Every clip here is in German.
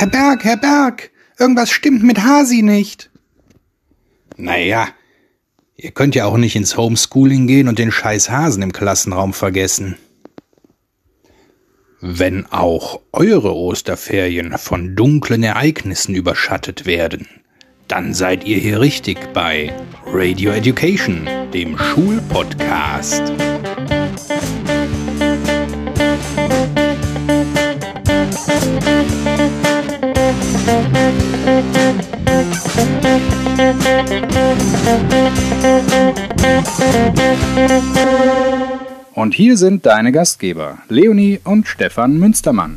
Herr Berg, irgendwas stimmt mit Hasi nicht. Naja, ihr könnt ja auch nicht ins Homeschooling gehen und den scheiß Hasen im Klassenraum vergessen. Wenn auch eure Osterferien von dunklen Ereignissen überschattet werden, dann seid ihr hier richtig bei Radio Education, dem Schulpodcast. Und hier sind deine Gastgeber, Leonie und Stefan Münstermann.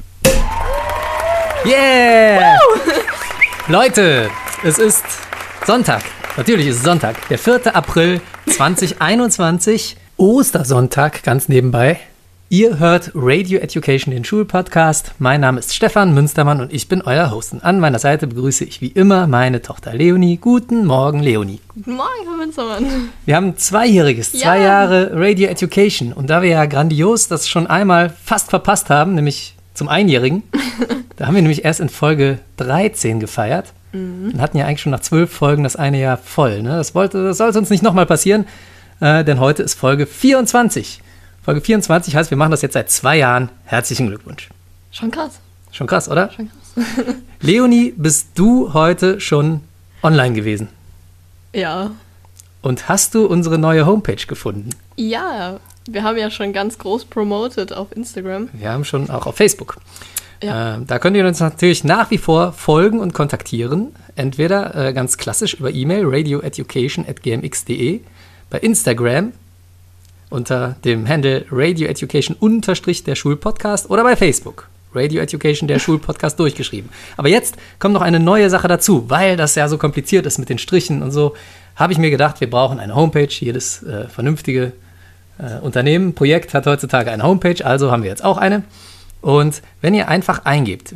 Yeah! Leute, es ist Sonntag. Natürlich ist es Sonntag. Der 4. April 2021. Ostersonntag, ganz nebenbei. Ihr hört Radio Education, den Schulpodcast. Mein Name ist Stefan Münstermann und ich bin euer Host. Und an meiner Seite begrüße ich wie immer meine Tochter Leonie. Guten Morgen, Leonie. Guten Morgen, Herr Münstermann. Wir haben ein Zweijähriges, 2 Jahre Radio Education. Und da wir ja grandios das schon einmal fast verpasst haben, nämlich zum Einjährigen, da haben wir nämlich erst in Folge 13 gefeiert. Und hatten ja eigentlich schon nach 12 Folgen das eine Jahr voll. Ne? Das sollte uns nicht nochmal passieren, denn heute ist Folge 24. Folge 24 heißt, wir machen das jetzt seit 2 Jahren. Herzlichen Glückwunsch. Schon krass. Schon krass, oder? Schon krass. Leonie, bist du heute schon online gewesen? Ja. Und hast du unsere neue Homepage gefunden? Ja, wir haben ja schon ganz groß promoted auf Instagram. Wir haben schon auch auf Facebook. Ja. Da könnt ihr uns natürlich nach wie vor folgen und kontaktieren. Entweder ganz klassisch über E-Mail radioeducation@gmx.de, bei Instagram unter dem Handle Radio Education _ der Schulpodcast oder bei Facebook Radio Education, der Schulpodcast durchgeschrieben. Aber jetzt kommt noch eine neue Sache dazu, weil das ja so kompliziert ist mit den Strichen und so, habe ich mir gedacht, wir brauchen eine Homepage. Jedes vernünftige Unternehmen, Projekt hat heutzutage eine Homepage, also haben wir jetzt auch eine. Und wenn ihr einfach eingebt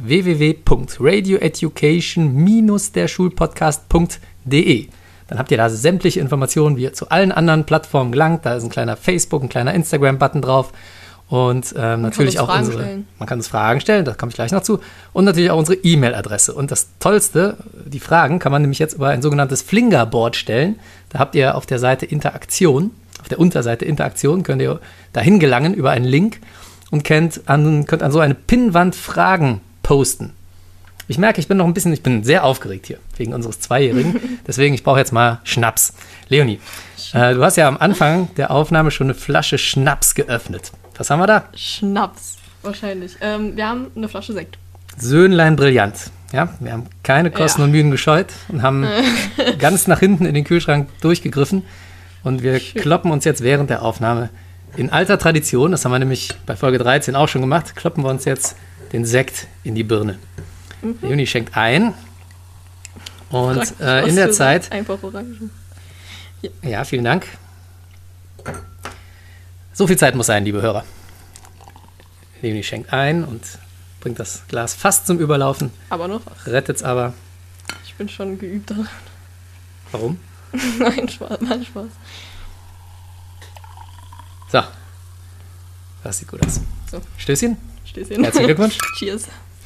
www.radioeducation-derschulpodcast.de, dann habt ihr da sämtliche Informationen, wie ihr zu allen anderen Plattformen gelangt. Da ist ein kleiner Facebook, ein kleiner Instagram-Button drauf. Und natürlich auch man kann uns Fragen stellen, da komme ich gleich noch zu. Und natürlich auch unsere E-Mail-Adresse. Und das Tollste, die Fragen kann man nämlich jetzt über ein sogenanntes Flingerboard stellen. Da habt ihr auf der Seite Interaktion, auf der Unterseite Interaktion, könnt ihr dahin gelangen über einen Link und könnt an so eine Pinnwand Fragen posten. Ich merke, ich bin sehr aufgeregt hier, wegen unseres Zweijährigen. Deswegen, ich brauche jetzt mal Schnaps. Leonie, du hast ja am Anfang der Aufnahme schon eine Flasche Schnaps geöffnet. Was haben wir da? Schnaps, wahrscheinlich. Wir haben eine Flasche Sekt. Söhnlein brillant. Ja, wir haben keine Kosten und Mühen gescheut und haben ganz nach hinten in den Kühlschrank durchgegriffen. Und wir kloppen uns jetzt während der Aufnahme in alter Tradition, das haben wir nämlich bei Folge 13 auch schon gemacht, kloppen wir uns jetzt den Sekt in die Birne. Leonie schenkt ein und in der Zeit... Einfach Orangen. Ja, vielen Dank. So viel Zeit muss sein, liebe Hörer. Leonie schenkt ein und bringt das Glas fast zum Überlaufen. Aber noch was. Rettet's aber. Ich bin schon geübt daran. Warum? Nein, Spaß, mein Spaß. So. Das sieht gut aus. So. Stößchen. Stößchen. Herzlichen Glückwunsch. Cheers.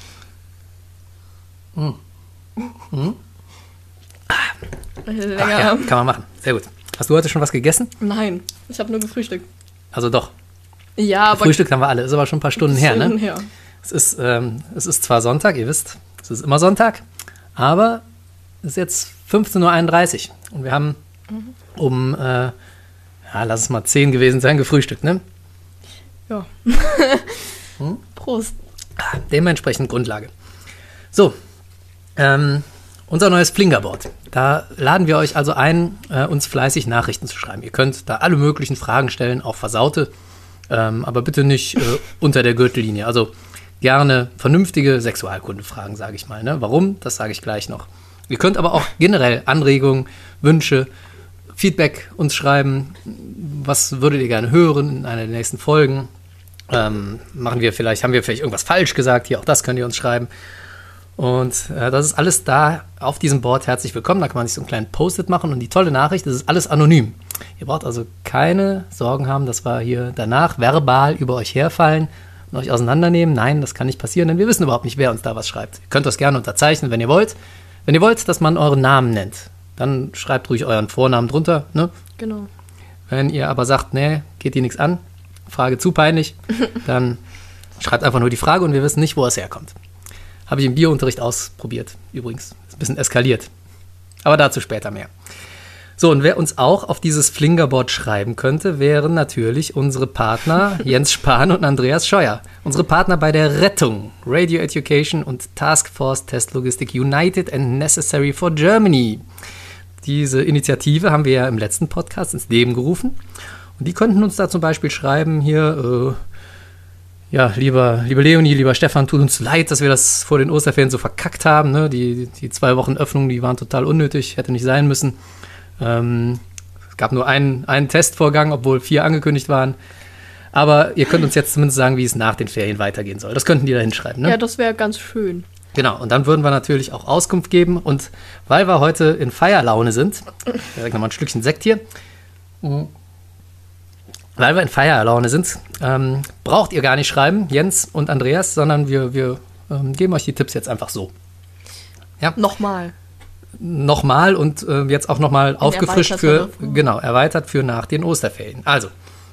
Ach ja, kann man machen. Sehr gut. Hast du heute schon was gegessen? Nein, ich habe nur gefrühstückt. Also doch. Ja, aber... Frühstück haben wir alle. Ist aber schon ein paar Stunden her, ne? Her. Es ist zwar Sonntag, ihr wisst, es ist immer Sonntag, aber es ist jetzt 15:31 Uhr und wir haben lass es mal 10 gewesen sein, gefrühstückt, ne? Ja. Prost. Dementsprechend Grundlage. So, unser neues Flingerboard. Da laden wir euch also ein, uns fleißig Nachrichten zu schreiben. Ihr könnt da alle möglichen Fragen stellen, auch versaute, aber bitte nicht unter der Gürtellinie. Also gerne vernünftige Sexualkundefragen, sage ich mal. Ne? Warum? Das sage ich gleich noch. Ihr könnt aber auch generell Anregungen, Wünsche, Feedback uns schreiben. Was würdet ihr gerne hören in einer der nächsten Folgen? Haben wir vielleicht irgendwas falsch gesagt? Hier, auch das könnt ihr uns schreiben. Und das ist alles da auf diesem Board herzlich willkommen. Da kann man sich so einen kleinen Post-it machen. Und die tolle Nachricht, das ist alles anonym. Ihr braucht also keine Sorgen haben, dass wir hier danach verbal über euch herfallen und euch auseinandernehmen. Nein, das kann nicht passieren, denn wir wissen überhaupt nicht, wer uns da was schreibt. Ihr könnt das gerne unterzeichnen, wenn ihr wollt. Wenn ihr wollt, dass man euren Namen nennt, dann schreibt ruhig euren Vornamen drunter. Ne? Genau. Wenn ihr aber sagt, nee, geht dir nichts an, Frage zu peinlich, dann schreibt einfach nur die Frage und wir wissen nicht, wo es herkommt. Habe ich im Biounterricht ausprobiert, übrigens. Ist ein bisschen eskaliert. Aber dazu später mehr. So, und wer uns auch auf dieses Flingerboard schreiben könnte, wären natürlich unsere Partner Jens Spahn und Andreas Scheuer. Unsere Partner bei der Rettung, Radio Education und Task Force Testlogistik United and Necessary for Germany. Diese Initiative haben wir ja im letzten Podcast ins Leben gerufen. Und die könnten uns da zum Beispiel schreiben, hier, liebe Leonie, lieber Stefan, tut uns leid, dass wir das vor den Osterferien so verkackt haben. Ne? Die 2 Wochen Öffnung, die waren total unnötig, hätte nicht sein müssen. Es gab nur einen Testvorgang, obwohl 4 angekündigt waren. Aber ihr könnt uns jetzt zumindest sagen, wie es nach den Ferien weitergehen soll. Das könnten die da hinschreiben. Ne? Ja, das wäre ganz schön. Genau, und dann würden wir natürlich auch Auskunft geben. Und weil wir heute in Feierlaune sind, ich sage nochmal ein Schlückchen Sekt hier. Weil wir in Feierlaune sind, braucht ihr gar nicht schreiben, Jens und Andreas, sondern wir geben euch die Tipps jetzt einfach so. Ja? Nochmal und jetzt auch nochmal aufgefrischt erweitert für nach den Osterferien. Also,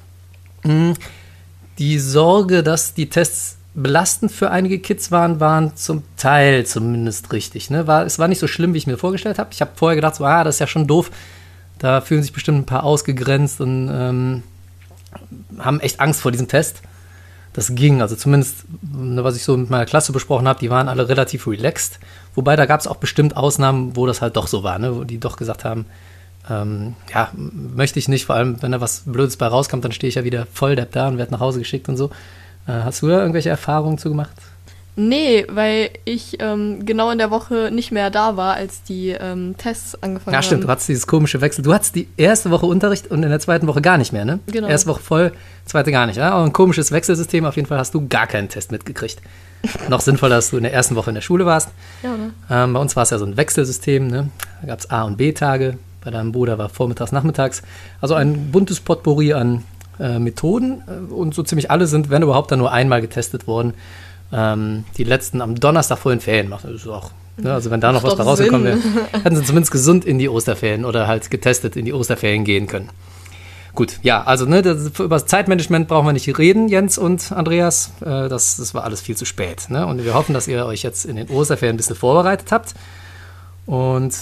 die Sorge, dass die Tests belastend für einige Kids waren zum Teil zumindest richtig. Ne? Es war nicht so schlimm, wie ich mir vorgestellt habe. Ich habe vorher gedacht, das ist ja schon doof. Da fühlen sich bestimmt ein paar ausgegrenzt und haben echt Angst vor diesem Test. Das ging, also zumindest, was ich so mit meiner Klasse besprochen habe, die waren alle relativ relaxed. Wobei, da gab es auch bestimmt Ausnahmen, wo das halt doch so war, ne? Wo die doch gesagt haben, möchte ich nicht, vor allem, wenn da was Blödes bei rauskommt, dann stehe ich ja wieder voll depp da und werde nach Hause geschickt und so. Hast du da irgendwelche Erfahrungen zu gemacht? Nee, weil ich genau in der Woche nicht mehr da war, als die Tests angefangen haben. Ja, stimmt, du hattest dieses komische Wechsel. Du hattest die erste Woche Unterricht und in der zweiten Woche gar nicht mehr, ne? Genau. Erste Woche voll, zweite gar nicht. Ja? Aber ein komisches Wechselsystem, auf jeden Fall hast du gar keinen Test mitgekriegt. Noch sinnvoller, dass du in der ersten Woche in der Schule warst. Ja, ne? Bei uns war es ja so ein Wechselsystem, ne? Da gab es A- und B-Tage. Bei deinem Bruder war vormittags, nachmittags. Also ein buntes Potpourri an Methoden. Und so ziemlich alle sind, wenn überhaupt, dann nur einmal getestet worden. Die letzten am Donnerstag vor den Ferien machen. Das ist auch, ne? Also wenn da noch was bei rausgekommen wäre, hätten sie zumindest gesund in die Osterferien oder halt getestet in die Osterferien gehen können. Gut, ja, also über das Zeitmanagement brauchen wir nicht reden, Jens und Andreas. Das war alles viel zu spät. Ne? Und wir hoffen, dass ihr euch jetzt in den Osterferien ein bisschen vorbereitet habt. Und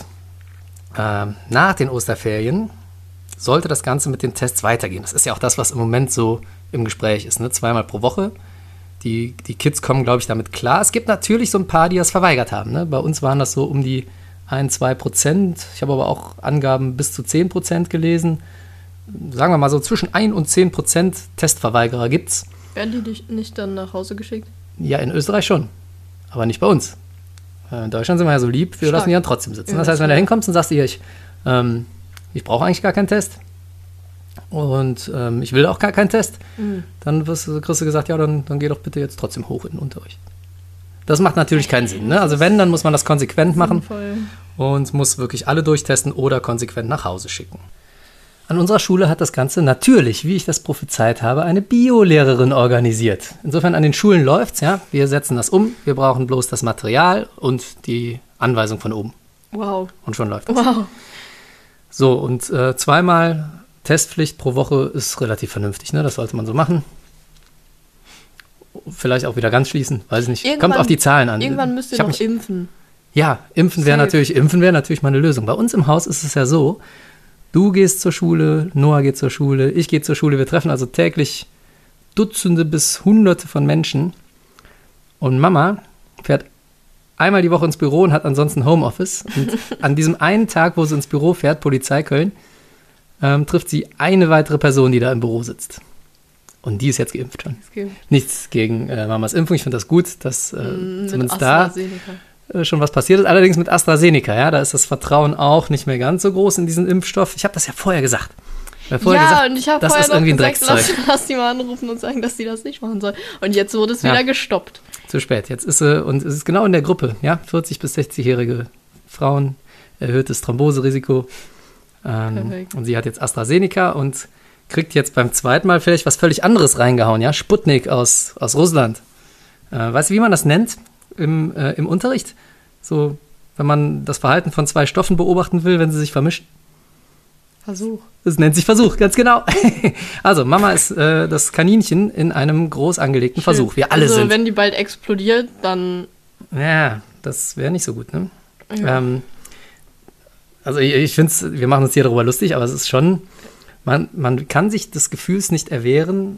nach den Osterferien sollte das Ganze mit den Tests weitergehen. Das ist ja auch das, was im Moment so im Gespräch ist. Ne? 2-mal pro Woche. Die Kids kommen, glaube ich, damit klar. Es gibt natürlich so ein paar, die das verweigert haben. Ne? Bei uns waren das so um die 1-2%. Ich habe aber auch Angaben bis zu 10% gelesen. Sagen wir mal so, zwischen 1 und 10% Testverweigerer gibt's. Werden die dich nicht dann nach Hause geschickt? Ja, in Österreich schon. Aber nicht bei uns. In Deutschland sind wir ja so lieb, wir lassen die dann trotzdem sitzen. Das heißt, wenn du da hinkommst und sagst dir, ich brauche eigentlich gar keinen Test und ich will auch gar keinen Test, dann kriegst du gesagt, ja, dann geh doch bitte jetzt trotzdem hoch in den Unterricht. Das macht natürlich keinen Sinn. Ne? Also wenn, dann muss man das konsequent machen und muss wirklich alle durchtesten oder konsequent nach Hause schicken. An unserer Schule hat das Ganze natürlich, wie ich das prophezeit habe, eine Biolehrerin organisiert. Insofern an den Schulen läuft's, ja. Wir setzen das um. Wir brauchen bloß das Material und die Anweisung von oben. Wow. Und schon läuft das. Wow. So, und 2-mal Testpflicht pro Woche ist relativ vernünftig, ne? Das sollte man so machen. Vielleicht auch wieder ganz schließen, weiß ich nicht. Kommt auf die Zahlen an. Irgendwann müsst ihr noch impfen. Ja, impfen wäre natürlich mal eine Lösung. Bei uns im Haus ist es ja so, du gehst zur Schule, Noah geht zur Schule, ich gehe zur Schule. Wir treffen also täglich Dutzende bis Hunderte von Menschen. Und Mama fährt einmal die Woche ins Büro und hat ansonsten Homeoffice. Und an diesem einen Tag, wo sie ins Büro fährt, Polizei Köln, trifft sie eine weitere Person, die da im Büro sitzt. Und die ist jetzt geimpft schon. Nichts gegen Mamas Impfung. Ich finde das gut, dass zumindest da schon was passiert ist. Allerdings mit AstraZeneca, ja, da ist das Vertrauen auch nicht mehr ganz so groß in diesen Impfstoff. Ich habe das ja vorher gesagt. Und ich habe vorher noch gesagt, lass die mal anrufen und sagen, dass sie das nicht machen soll. Und jetzt wurde es wieder gestoppt. Zu spät. Jetzt ist sie, und es ist genau in der Gruppe, ja, 40- bis 60-jährige Frauen, erhöhtes Thromboserisiko. Und sie hat jetzt AstraZeneca und kriegt jetzt beim zweiten Mal vielleicht was völlig anderes reingehauen, ja? Sputnik aus Russland. Weißt du, wie man das nennt im Unterricht? So, wenn man das Verhalten von zwei Stoffen beobachten will, wenn sie sich vermischen? Versuch. Das nennt sich Versuch, ganz genau. Also, Mama ist das Kaninchen in einem groß angelegten Versuch. Wir alle sind. Wenn die bald explodiert, dann... Ja, das wäre nicht so gut, ne? Ja. Also ich finde es, wir machen uns hier darüber lustig, aber es ist schon, man kann sich des Gefühls nicht erwehren,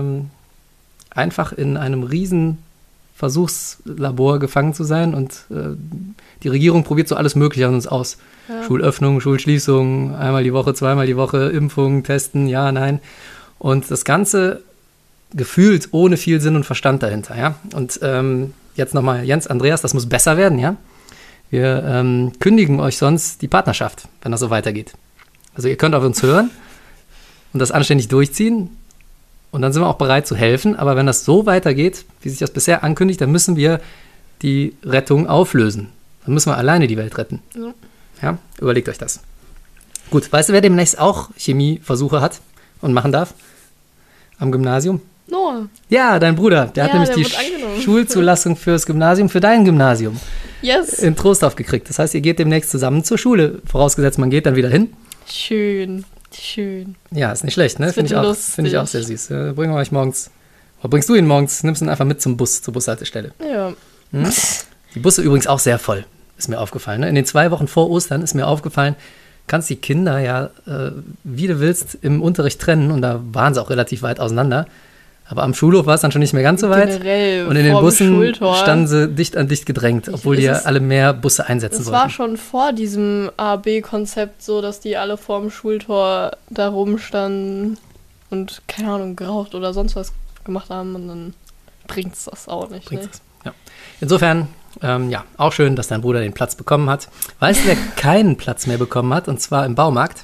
einfach in einem riesen Versuchslabor gefangen zu sein und die Regierung probiert so alles Mögliche an uns aus. Ja. Schulöffnung, Schulschließung, einmal die Woche, zweimal die Woche, Impfung, Testen, ja, nein. Und das Ganze gefühlt ohne viel Sinn und Verstand dahinter, ja. Und jetzt nochmal, Jens, Andreas, das muss besser werden, ja. Wir kündigen euch sonst die Partnerschaft, wenn das so weitergeht. Also ihr könnt auf uns hören und das anständig durchziehen und dann sind wir auch bereit zu helfen. Aber wenn das so weitergeht, wie sich das bisher ankündigt, dann müssen wir die Rettung auflösen. Dann müssen wir alleine die Welt retten. Ja, überlegt euch das. Gut, weißt du, wer demnächst auch Chemieversuche hat und machen darf? Am Gymnasium? Noah. Ja, dein Bruder. Der hat nämlich die Schulzulassung fürs Gymnasium, für dein Gymnasium. Yes. In Trostorf gekriegt. Das heißt, ihr geht demnächst zusammen zur Schule. Vorausgesetzt, man geht dann wieder hin. Schön. Ja, ist nicht schlecht, ne? Finde ich auch sehr süß. Bringen wir euch morgens, oder bringst du ihn morgens, nimmst ihn einfach mit zum Bus, zur Bushaltestelle. Ja. Hm? Die Busse übrigens auch sehr voll, ist mir aufgefallen. Ne? In den 2 Wochen vor Ostern ist mir aufgefallen, kannst die Kinder ja, wie du willst, im Unterricht trennen. Und da waren sie auch relativ weit auseinander. Aber am Schulhof war es dann schon nicht mehr ganz so weit. Generell und in den Bussen standen sie dicht an dicht gedrängt, obwohl die ja alle mehr Busse einsetzen wollten. Es war schon vor diesem A-B-Konzept so, dass die alle vorm Schultor da rumstanden und, keine Ahnung, geraucht oder sonst was gemacht haben. Und dann bringt es das auch nicht. Ja. Insofern, auch schön, dass dein Bruder den Platz bekommen hat. Weißt du, wer keinen Platz mehr bekommen hat? Und zwar im Baumarkt?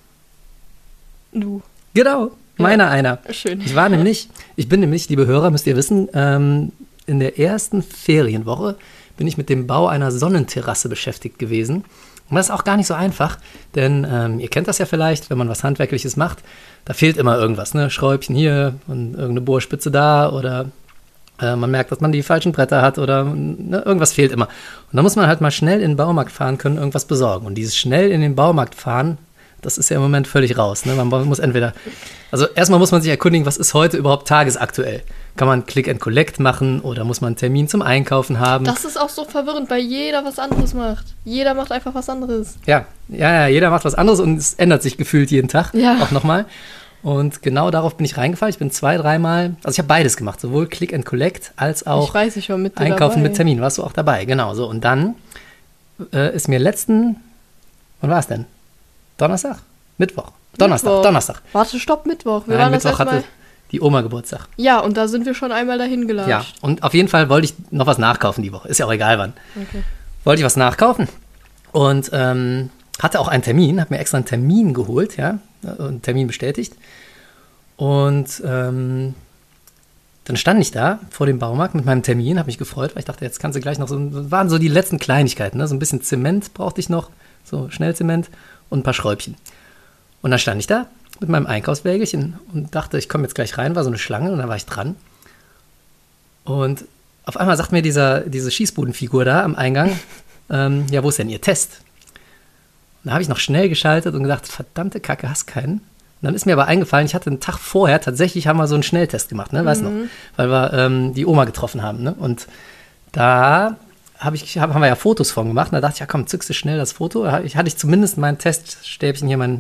Du. Genau. Meiner einer. Schön. Ich bin nämlich, liebe Hörer, müsst ihr wissen, in der ersten Ferienwoche bin ich mit dem Bau einer Sonnenterrasse beschäftigt gewesen. Und das ist auch gar nicht so einfach, denn ihr kennt das ja vielleicht, wenn man was Handwerkliches macht, da fehlt immer irgendwas, ne? Schräubchen hier und irgendeine Bohrspitze da oder man merkt, dass man die falschen Bretter hat oder irgendwas fehlt immer. Und da muss man halt mal schnell in den Baumarkt fahren können, irgendwas besorgen. Und dieses schnell in den Baumarkt fahren, das ist ja im Moment völlig raus. Ne? Man muss erstmal muss man sich erkundigen, was ist heute überhaupt tagesaktuell? Kann man Click and Collect machen oder muss man einen Termin zum Einkaufen haben? Das ist auch so verwirrend, weil jeder was anderes macht. Jeder macht einfach was anderes. Ja, jeder macht was anderes und es ändert sich gefühlt jeden Tag, auch nochmal. Und genau darauf bin ich reingefallen. Ich bin 2-3 Mal, also ich habe beides gemacht, sowohl Click and Collect als auch ich war mit dir Einkaufen dabei. mit Termin. Warst du auch dabei, genau so. Und dann ist mir wann war es denn? Donnerstag? Mittwoch. Donnerstag. Warte, stopp, Mittwoch. Mittwoch hatte die Oma Geburtstag. Ja, und da sind wir schon einmal dahin gelatscht. Ja, und auf jeden Fall wollte ich noch was nachkaufen die Woche. Ist ja auch egal wann. Okay. Wollte ich was nachkaufen und hatte auch einen Termin, habe mir extra einen Termin geholt, ja, einen Termin bestätigt. Und dann stand ich da vor dem Baumarkt mit meinem Termin, habe mich gefreut, weil ich dachte, jetzt kannst du gleich noch waren so die letzten Kleinigkeiten, ne? So ein bisschen Zement brauchte ich noch, so Schnellzement und ein paar Schräubchen. Und dann stand ich da mit meinem Einkaufswägelchen und dachte, ich komme jetzt gleich rein, war so eine Schlange und dann war ich dran. Und auf einmal sagt mir diese Schießbudenfigur da am Eingang, ja, wo ist denn Ihr Test? Und da habe ich noch schnell geschaltet und gedacht, verdammte Kacke, hast keinen. Und dann ist mir aber eingefallen, ich hatte einen Tag vorher, tatsächlich haben wir so einen Schnelltest gemacht, ne, weißt du noch, weil wir die Oma getroffen haben, ne, und da haben wir ja Fotos von gemacht, und da dachte ich, ja komm, zückst du schnell das Foto, hatte ich zumindest mein Teststäbchen hier,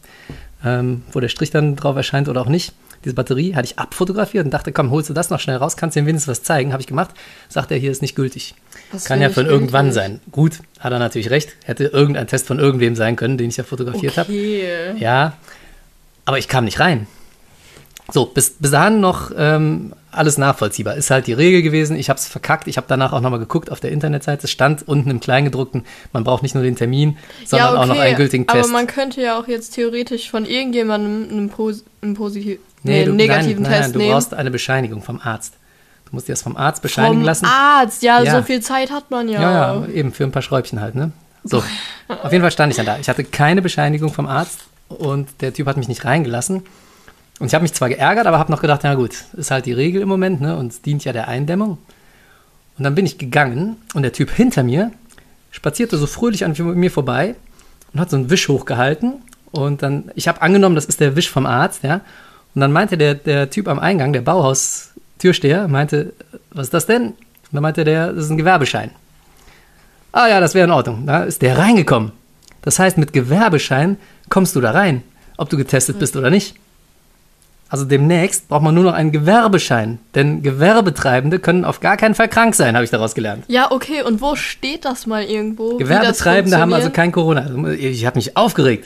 wo der Strich dann drauf erscheint oder auch nicht, diese Batterie, hatte ich abfotografiert und dachte, komm, holst du das noch schnell raus, kannst du ihm wenigstens was zeigen, habe ich gemacht, sagt er, hier ist nicht gültig. Kann ja von irgendwann sein. Gut, hat er natürlich recht, hätte irgendein Test von irgendwem sein können, den ich ja fotografiert habe. Ja, aber ich kam nicht rein. So, bis dahin noch alles nachvollziehbar. Ist halt die Regel gewesen. Ich habe es verkackt. Ich habe danach auch nochmal geguckt auf der Internetseite. Es stand unten im Kleingedruckten, man braucht nicht nur den Termin, sondern auch noch einen gültigen Test. Aber man könnte ja auch jetzt theoretisch von irgendjemandem einen negativen Test nehmen. Du brauchst eine Bescheinigung vom Arzt. Du musst dir das vom Arzt bescheinigen lassen. Vom Arzt? Ja, so viel Zeit hat man ja. Ja, eben für ein paar Schräubchen halt, ne? So, auf jeden Fall stand ich dann da. Ich hatte keine Bescheinigung vom Arzt und der Typ hat mich nicht reingelassen. Und ich habe mich zwar geärgert, aber habe noch gedacht, na gut, ist halt die Regel im Moment, ne? Und es dient ja der Eindämmung. Und dann bin ich gegangen und der Typ hinter mir spazierte so fröhlich an mir vorbei und hat so einen Wisch hochgehalten. Und dann, ich habe angenommen, das ist der Wisch vom Arzt, ja. Und dann meinte der Typ am Eingang, der Bauhaus-Türsteher, meinte, was ist das denn? Und dann meinte der, das ist ein Gewerbeschein. Ah ja, das wäre in Ordnung. Da ist der reingekommen. Das heißt, mit Gewerbeschein kommst du da rein, ob du getestet bist oder nicht. Also demnächst braucht man nur noch einen Gewerbeschein, denn Gewerbetreibende können auf gar keinen Fall krank sein, habe ich daraus gelernt. Ja, okay, und wo steht das mal irgendwo? Gewerbetreibende haben also kein Corona. Ich habe mich aufgeregt.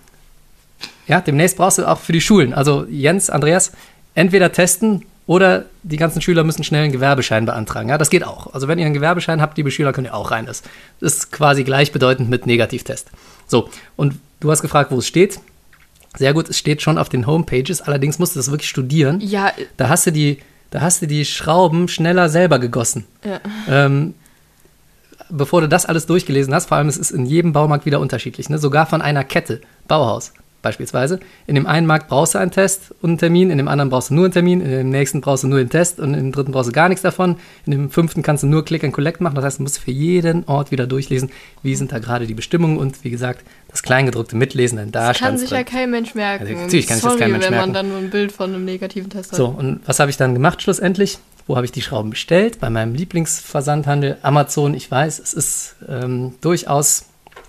Ja, demnächst brauchst du auch für die Schulen. Also Jens, Andreas, entweder testen oder die ganzen Schüler müssen schnell einen Gewerbeschein beantragen. Ja, das geht auch. Also wenn ihr einen Gewerbeschein habt, liebe Schüler, könnt ihr auch rein. Das ist quasi gleichbedeutend mit Negativtest. So, und du hast gefragt, wo es steht. Sehr gut, es steht schon auf den Homepages, allerdings musst du das wirklich studieren. Ja. Da hast du die Schrauben schneller selber gegossen. Ja. Bevor du das alles durchgelesen hast, vor allem es ist in jedem Baumarkt wieder unterschiedlich, ne? Sogar von einer Kette, Bauhaus beispielsweise. In dem einen Markt brauchst du einen Test und einen Termin, in dem anderen brauchst du nur einen Termin, in dem nächsten brauchst du nur den Test und im dritten brauchst du gar nichts davon. In dem fünften kannst du nur Click and Collect machen, das heißt, du musst für jeden Ort wieder durchlesen, wie sind da gerade die Bestimmungen und wie gesagt, das Kleingedruckte mitlesen, denn da das kann stand's sich drin. ja kein Mensch merken. Also, natürlich kann sich das kein Mensch wenn merken. man dann nur ein Bild von einem negativen Test hat. So, und was habe ich dann gemacht schlussendlich? Wo habe ich die Schrauben bestellt? Bei meinem Lieblingsversandhandel Amazon. Ich weiß, es ist durchaus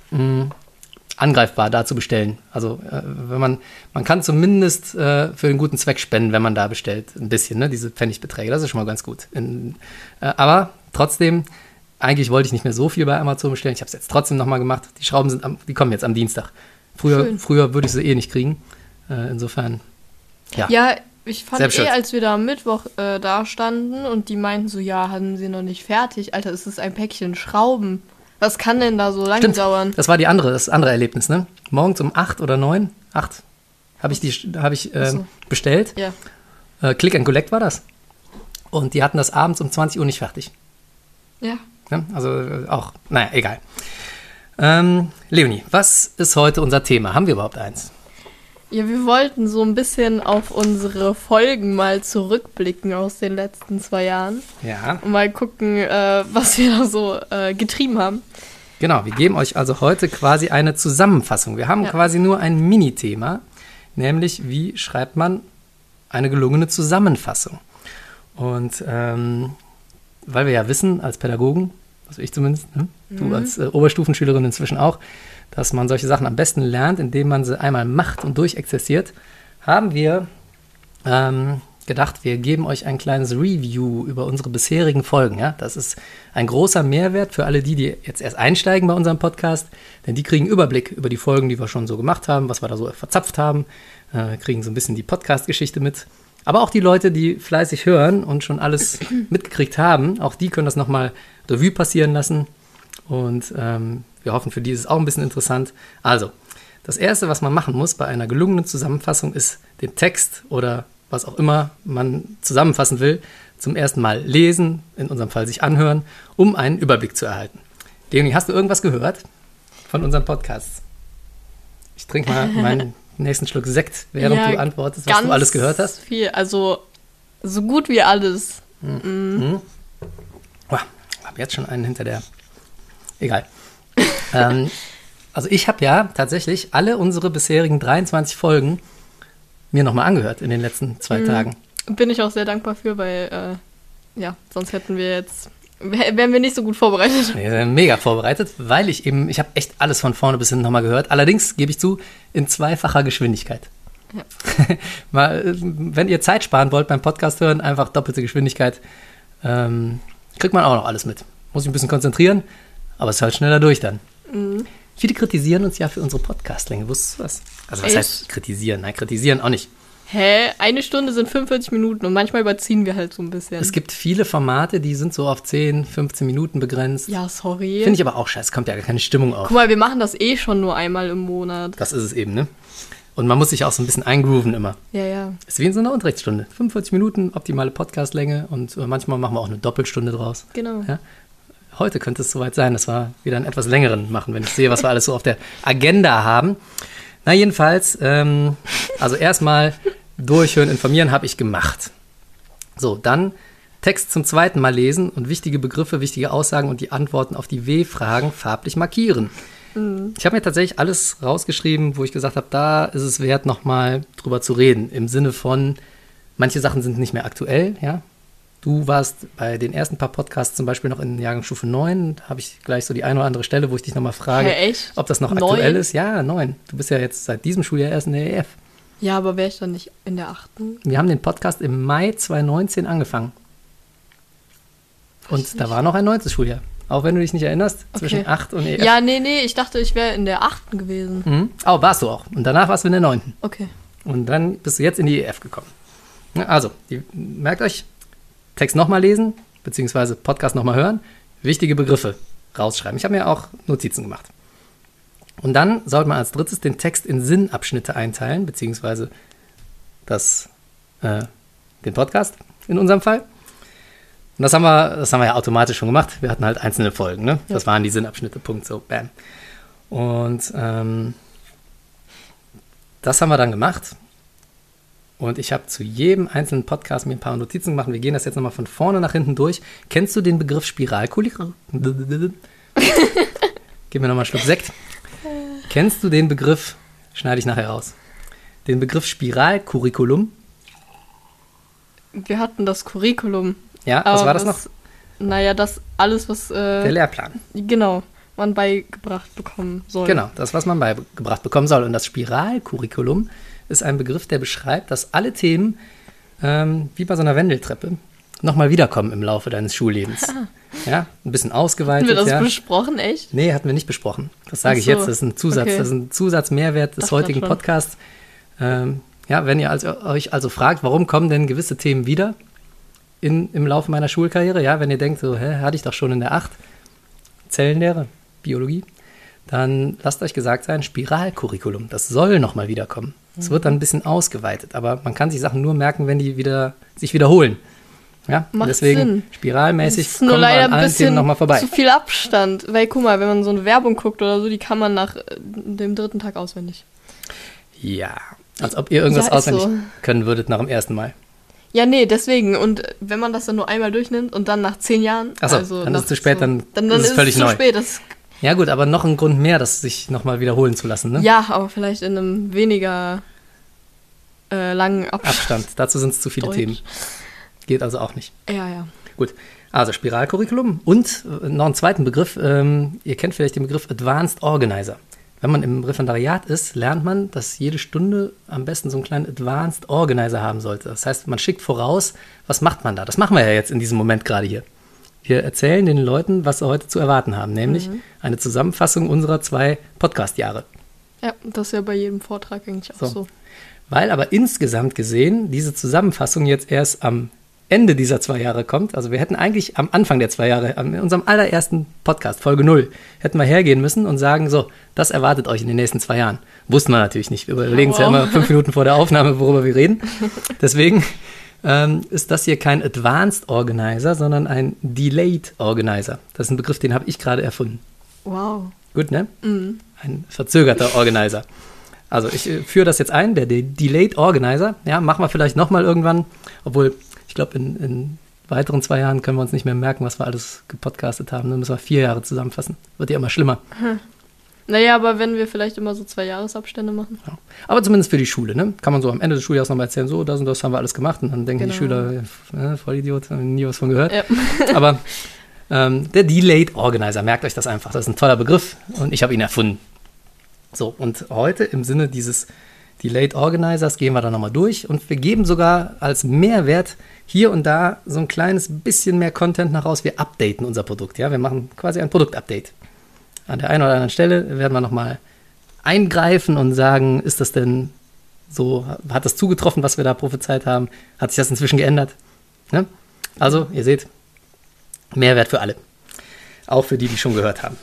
angreifbar, da zu bestellen. Also wenn man kann zumindest für einen guten Zweck spenden, wenn man da bestellt. Ein bisschen, ne? Diese Pfennigbeträge, das ist schon mal ganz gut. Aber trotzdem, eigentlich wollte ich nicht mehr so viel bei Amazon bestellen. Ich habe es jetzt trotzdem nochmal gemacht. Die Schrauben die kommen jetzt am Dienstag. Früher würde ich sie nicht kriegen. Insofern, ja. Ja, ich fand Selbstschutz. als wir da am Mittwoch da standen und die meinten so, ja, hatten sie noch nicht fertig. Alter, es ist ein Päckchen Schrauben. Was kann denn da so lange dauern? Das war das andere Erlebnis, ne? Morgens um 8 oder 9, 8, habe ich bestellt. Ja. Click and Collect war das. Und die hatten das abends um 20 Uhr nicht fertig. Ja. Ja, also auch, naja, egal. Leonie, was ist heute unser Thema? Haben wir überhaupt eins? Ja, wir wollten so ein bisschen auf unsere Folgen mal zurückblicken aus den letzten 2 Jahren. Ja. Und mal gucken, was wir da so getrieben haben. Genau, wir geben euch also heute quasi eine Zusammenfassung. Wir haben quasi nur ein Mini-Thema, nämlich wie schreibt man eine gelungene Zusammenfassung. Und weil wir ja wissen als Pädagogen, also ich zumindest, ne? Du als Oberstufenschülerin inzwischen auch, dass man solche Sachen am besten lernt, indem man sie einmal macht und durchexerziert, haben wir gedacht, wir geben euch ein kleines Review über unsere bisherigen Folgen. Ja? Das ist ein großer Mehrwert für alle die jetzt erst einsteigen bei unserem Podcast, denn die kriegen Überblick über die Folgen, die wir schon so gemacht haben, was wir da so verzapft haben, kriegen so ein bisschen die Podcast-Geschichte mit. Aber auch die Leute, die fleißig hören und schon alles mitgekriegt haben, auch die können das nochmal Revue passieren lassen. Und wir hoffen, für die ist es auch ein bisschen interessant. Also, das Erste, was man machen muss bei einer gelungenen Zusammenfassung, ist den Text oder was auch immer man zusammenfassen will, zum ersten Mal lesen, in unserem Fall sich anhören, um einen Überblick zu erhalten. Leonie, hast du irgendwas gehört von unserem Podcast? Ich trinke mal meinen nächsten Schluck Sekt, während du antwortest, was du alles gehört hast. Viel, also so gut wie alles. Oh, habe jetzt schon einen hinter der... Egal. Also ich habe ja tatsächlich alle unsere bisherigen 23 Folgen mir nochmal angehört in den letzten 2 Tagen. Bin ich auch sehr dankbar für, weil sonst wären wir nicht so gut vorbereitet. Wir sind mega vorbereitet, weil ich habe echt alles von vorne bis hinten nochmal gehört. Allerdings, gebe ich zu, in 2-facher Geschwindigkeit. Ja. Mal, wenn ihr Zeit sparen wollt beim Podcast hören, einfach doppelte Geschwindigkeit. Kriegt man auch noch alles mit. Muss ich ein bisschen konzentrieren, aber es ist halt schneller durch dann. Viele kritisieren uns ja für unsere Podcastlänge. Wusstest du das? Also was heißt kritisieren? Nein, kritisieren auch nicht. Hä? 1 Stunde sind 45 Minuten und manchmal überziehen wir halt so ein bisschen. Es gibt viele Formate, die sind so auf 10, 15 Minuten begrenzt. Ja, sorry. Finde ich aber auch scheiße. Kommt ja gar keine Stimmung auf. Guck mal, wir machen das schon nur einmal im Monat. Das ist es eben, ne? Und man muss sich auch so ein bisschen eingrooven immer. Ja. Ist wie in so einer Unterrichtsstunde. 45 Minuten, optimale Podcastlänge und manchmal machen wir auch eine Doppelstunde draus. Genau. Ja? Heute könnte es soweit sein, dass wir wieder einen etwas längeren machen, wenn ich sehe, was wir alles so auf der Agenda haben. Na jedenfalls, also erstmal durchhören, informieren, habe ich gemacht. So, dann Text zum zweiten Mal lesen und wichtige Begriffe, wichtige Aussagen und die Antworten auf die W-Fragen farblich markieren. Ich habe mir tatsächlich alles rausgeschrieben, wo ich gesagt habe, da ist es wert, nochmal drüber zu reden. Im Sinne von, manche Sachen sind nicht mehr aktuell, ja. Du warst bei den ersten paar Podcasts zum Beispiel noch in Jahrgangsstufe 9. Da habe ich gleich so die eine oder andere Stelle, wo ich dich nochmal frage, ob das noch 9? aktuell ist. Ja, 9. Du bist ja jetzt seit diesem Schuljahr erst in der EF. Ja, aber wäre ich dann nicht in der 8.? Wir haben den Podcast im Mai 2019 angefangen. Und da war noch ein 9. Schuljahr. Auch wenn du dich nicht erinnerst, zwischen 8 und EF. Ja, nee, ich dachte, ich wäre in der 8. gewesen. Mhm. Oh, warst du auch. Und danach warst du in der 9. Okay. Und dann bist du jetzt in die EF gekommen. Also, merkt euch, Text nochmal lesen, beziehungsweise Podcast nochmal hören, wichtige Begriffe rausschreiben. Ich habe mir auch Notizen gemacht. Und dann sollte man als drittes den Text in Sinnabschnitte einteilen, beziehungsweise den Podcast in unserem Fall. Und das haben wir ja automatisch schon gemacht. Wir hatten halt einzelne Folgen, ne? Ja. Das waren die Sinnabschnitte, Punkt, so, bam. Und das haben wir dann gemacht. Und ich habe zu jedem einzelnen Podcast mir ein paar Notizen gemacht. Wir gehen das jetzt nochmal von vorne nach hinten durch. Kennst du den Begriff Spiralcurriculum? Gib mir nochmal einen Schluck Sekt. Kennst du den Begriff, schneide ich nachher raus, den Begriff Spiralcurriculum? Wir hatten das Curriculum. Ja, was war das noch? Naja, das alles, was... der Lehrplan. Genau, man beigebracht bekommen soll. Genau, das, was man beigebracht bekommen soll. Und das Spiralcurriculum ist ein Begriff, der beschreibt, dass alle Themen, wie bei so einer Wendeltreppe, nochmal wiederkommen im Laufe deines Schullebens. Ja, ein bisschen ausgeweitet. Hatten wir das besprochen, echt? Nee, hatten wir nicht besprochen. Das sage ich jetzt, das ist ein Zusatz, okay. Das ist ein Zusatzmehrwert des heutigen Podcasts. Ja, wenn ihr euch also fragt, warum kommen denn gewisse Themen wieder im Laufe meiner Schulkarriere, ja, wenn ihr denkt, so, hatte ich doch schon in der 8, Zellenlehre, Biologie, dann lasst euch gesagt sein, Spiralcurriculum, das soll nochmal wiederkommen. Es wird dann ein bisschen ausgeweitet, aber man kann sich Sachen nur merken, wenn die sich wiederholen. Ja, macht deswegen Sinn. Spiralmäßig kommen wir an allen Themen nochmal vorbei. Zu viel Abstand, weil guck mal, wenn man so eine Werbung guckt oder so, die kann man nach dem 3. Tag auswendig. Ja, als ob ihr irgendwas auswendig können würdet nach dem ersten Mal. Ja, nee, deswegen. Und wenn man das dann nur einmal durchnimmt und dann nach 10 Jahren... Achso, dann ist es zu spät, dann ist es völlig neu. Spät. Ja gut, aber noch ein Grund mehr, das sich nochmal wiederholen zu lassen, ne? Ja, aber vielleicht in einem weniger langen Abstand. Dazu sind es zu viele Themen. Geht also auch nicht. Ja. Gut, also Spiralcurriculum und noch einen zweiten Begriff. Ihr kennt vielleicht den Begriff Advanced Organizer. Wenn man im Referendariat ist, lernt man, dass jede Stunde am besten so einen kleinen Advanced Organizer haben sollte. Das heißt, man schickt voraus, was macht man da? Das machen wir ja jetzt in diesem Moment gerade hier. Wir erzählen den Leuten, was sie heute zu erwarten haben, nämlich eine Zusammenfassung unserer 2 Podcast-Jahre. Ja, das ist ja bei jedem Vortrag eigentlich auch so. Weil aber insgesamt gesehen diese Zusammenfassung jetzt erst am Ende dieser 2 Jahre kommt. Also wir hätten eigentlich am Anfang der 2 Jahre, in unserem allerersten Podcast, Folge 0, hätten wir hergehen müssen und sagen, so, das erwartet euch in den nächsten 2 Jahren. Wussten wir natürlich nicht. Wir überlegen es ja immer 5 Minuten vor der Aufnahme, worüber wir reden. Deswegen ist das hier kein Advanced Organizer, sondern ein Delayed Organizer. Das ist ein Begriff, den habe ich gerade erfunden. Wow. Gut, ne? Mhm. Ein verzögerter Organizer. Also ich führe das jetzt ein, der Delayed Organizer. Ja, machen wir vielleicht nochmal irgendwann, obwohl ich glaube, in weiteren 2 Jahren können wir uns nicht mehr merken, was wir alles gepodcastet haben. Dann müssen wir 4 Jahre zusammenfassen. Wird ja immer schlimmer. Naja, aber wenn wir vielleicht immer so 2 Jahresabstände machen. Ja. Aber zumindest für die Schule, ne? Kann man so am Ende des Schuljahres nochmal erzählen, so, das und das haben wir alles gemacht. Und dann denken die Schüler, Vollidiot, haben nie was von gehört. Ja. Aber der Delayed Organizer, merkt euch das einfach. Das ist ein toller Begriff und ich habe ihn erfunden. So, und heute im Sinne dieses Delayed Organizers gehen wir da nochmal durch und wir geben sogar als Mehrwert hier und da so ein kleines bisschen mehr Content nach raus. Wir updaten unser Produkt, ja, wir machen quasi ein Produktupdate. An der einen oder anderen Stelle werden wir nochmal eingreifen und sagen, ist das denn so, hat das zugetroffen, was wir da prophezeit haben? Hat sich das inzwischen geändert? Ja? Also, ihr seht, Mehrwert für alle. Auch für die schon gehört haben.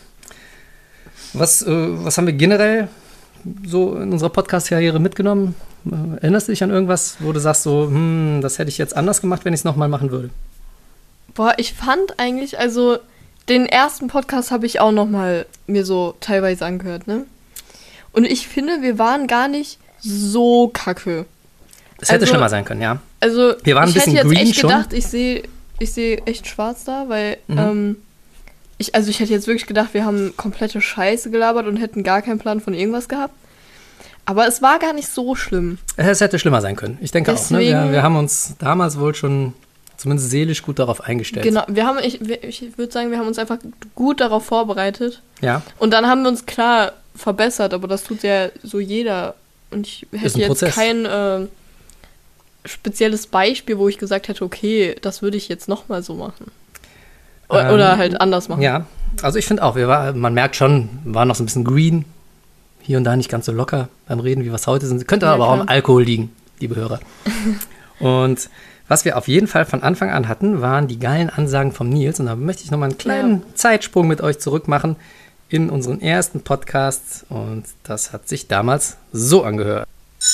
Was haben wir generell so in unserer Podcast-Karriere mitgenommen? Erinnerst du dich an irgendwas, wo du sagst so, das hätte ich jetzt anders gemacht, wenn ich es nochmal machen würde? Boah, ich fand eigentlich, also den ersten Podcast habe ich auch nochmal mir so teilweise angehört, ne? Und ich finde, wir waren gar nicht so kacke. Es hätte schlimmer sein können, ja. Also, wir waren ein bisschen hätte jetzt green echt schon. gedacht, ich sehe echt schwarz da, weil ich hätte jetzt wirklich gedacht, wir haben komplette Scheiße gelabert und hätten gar keinen Plan von irgendwas gehabt. Aber es war gar nicht so schlimm. Es hätte schlimmer sein können. Ich denke auch. Ne? Wir haben uns damals wohl schon zumindest seelisch gut darauf eingestellt. Genau, ich würde sagen, wir haben uns einfach gut darauf vorbereitet. Ja. Und dann haben wir uns klar verbessert, aber das tut ja so jeder. Und ich hätte jetzt Prozess. kein spezielles Beispiel, wo ich gesagt hätte, okay, das würde ich jetzt nochmal so machen. Oder halt anders machen. Ja, also ich finde auch, man merkt schon, wir waren noch so ein bisschen green, hier und da nicht ganz so locker beim Reden, wie wir es heute sind. Könnte aber auch am Alkohol liegen, liebe Hörer. Und was wir auf jeden Fall von Anfang an hatten, waren die geilen Ansagen vom Nils. Und da möchte ich nochmal einen kleinen Zeitsprung mit euch zurück machen in unseren ersten Podcast. Und das hat sich damals so angehört.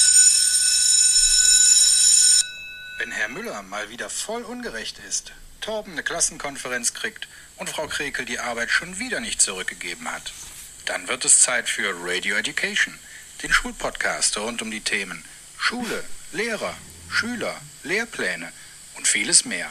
Wenn Herr Müller mal wieder voll ungerecht ist, Torben eine Klassenkonferenz kriegt und Frau Krekel die Arbeit schon wieder nicht zurückgegeben hat, dann wird es Zeit für Radio Education, den Schulpodcast rund um die Themen Schule, Lehrer, Schüler, Lehrpläne und vieles mehr.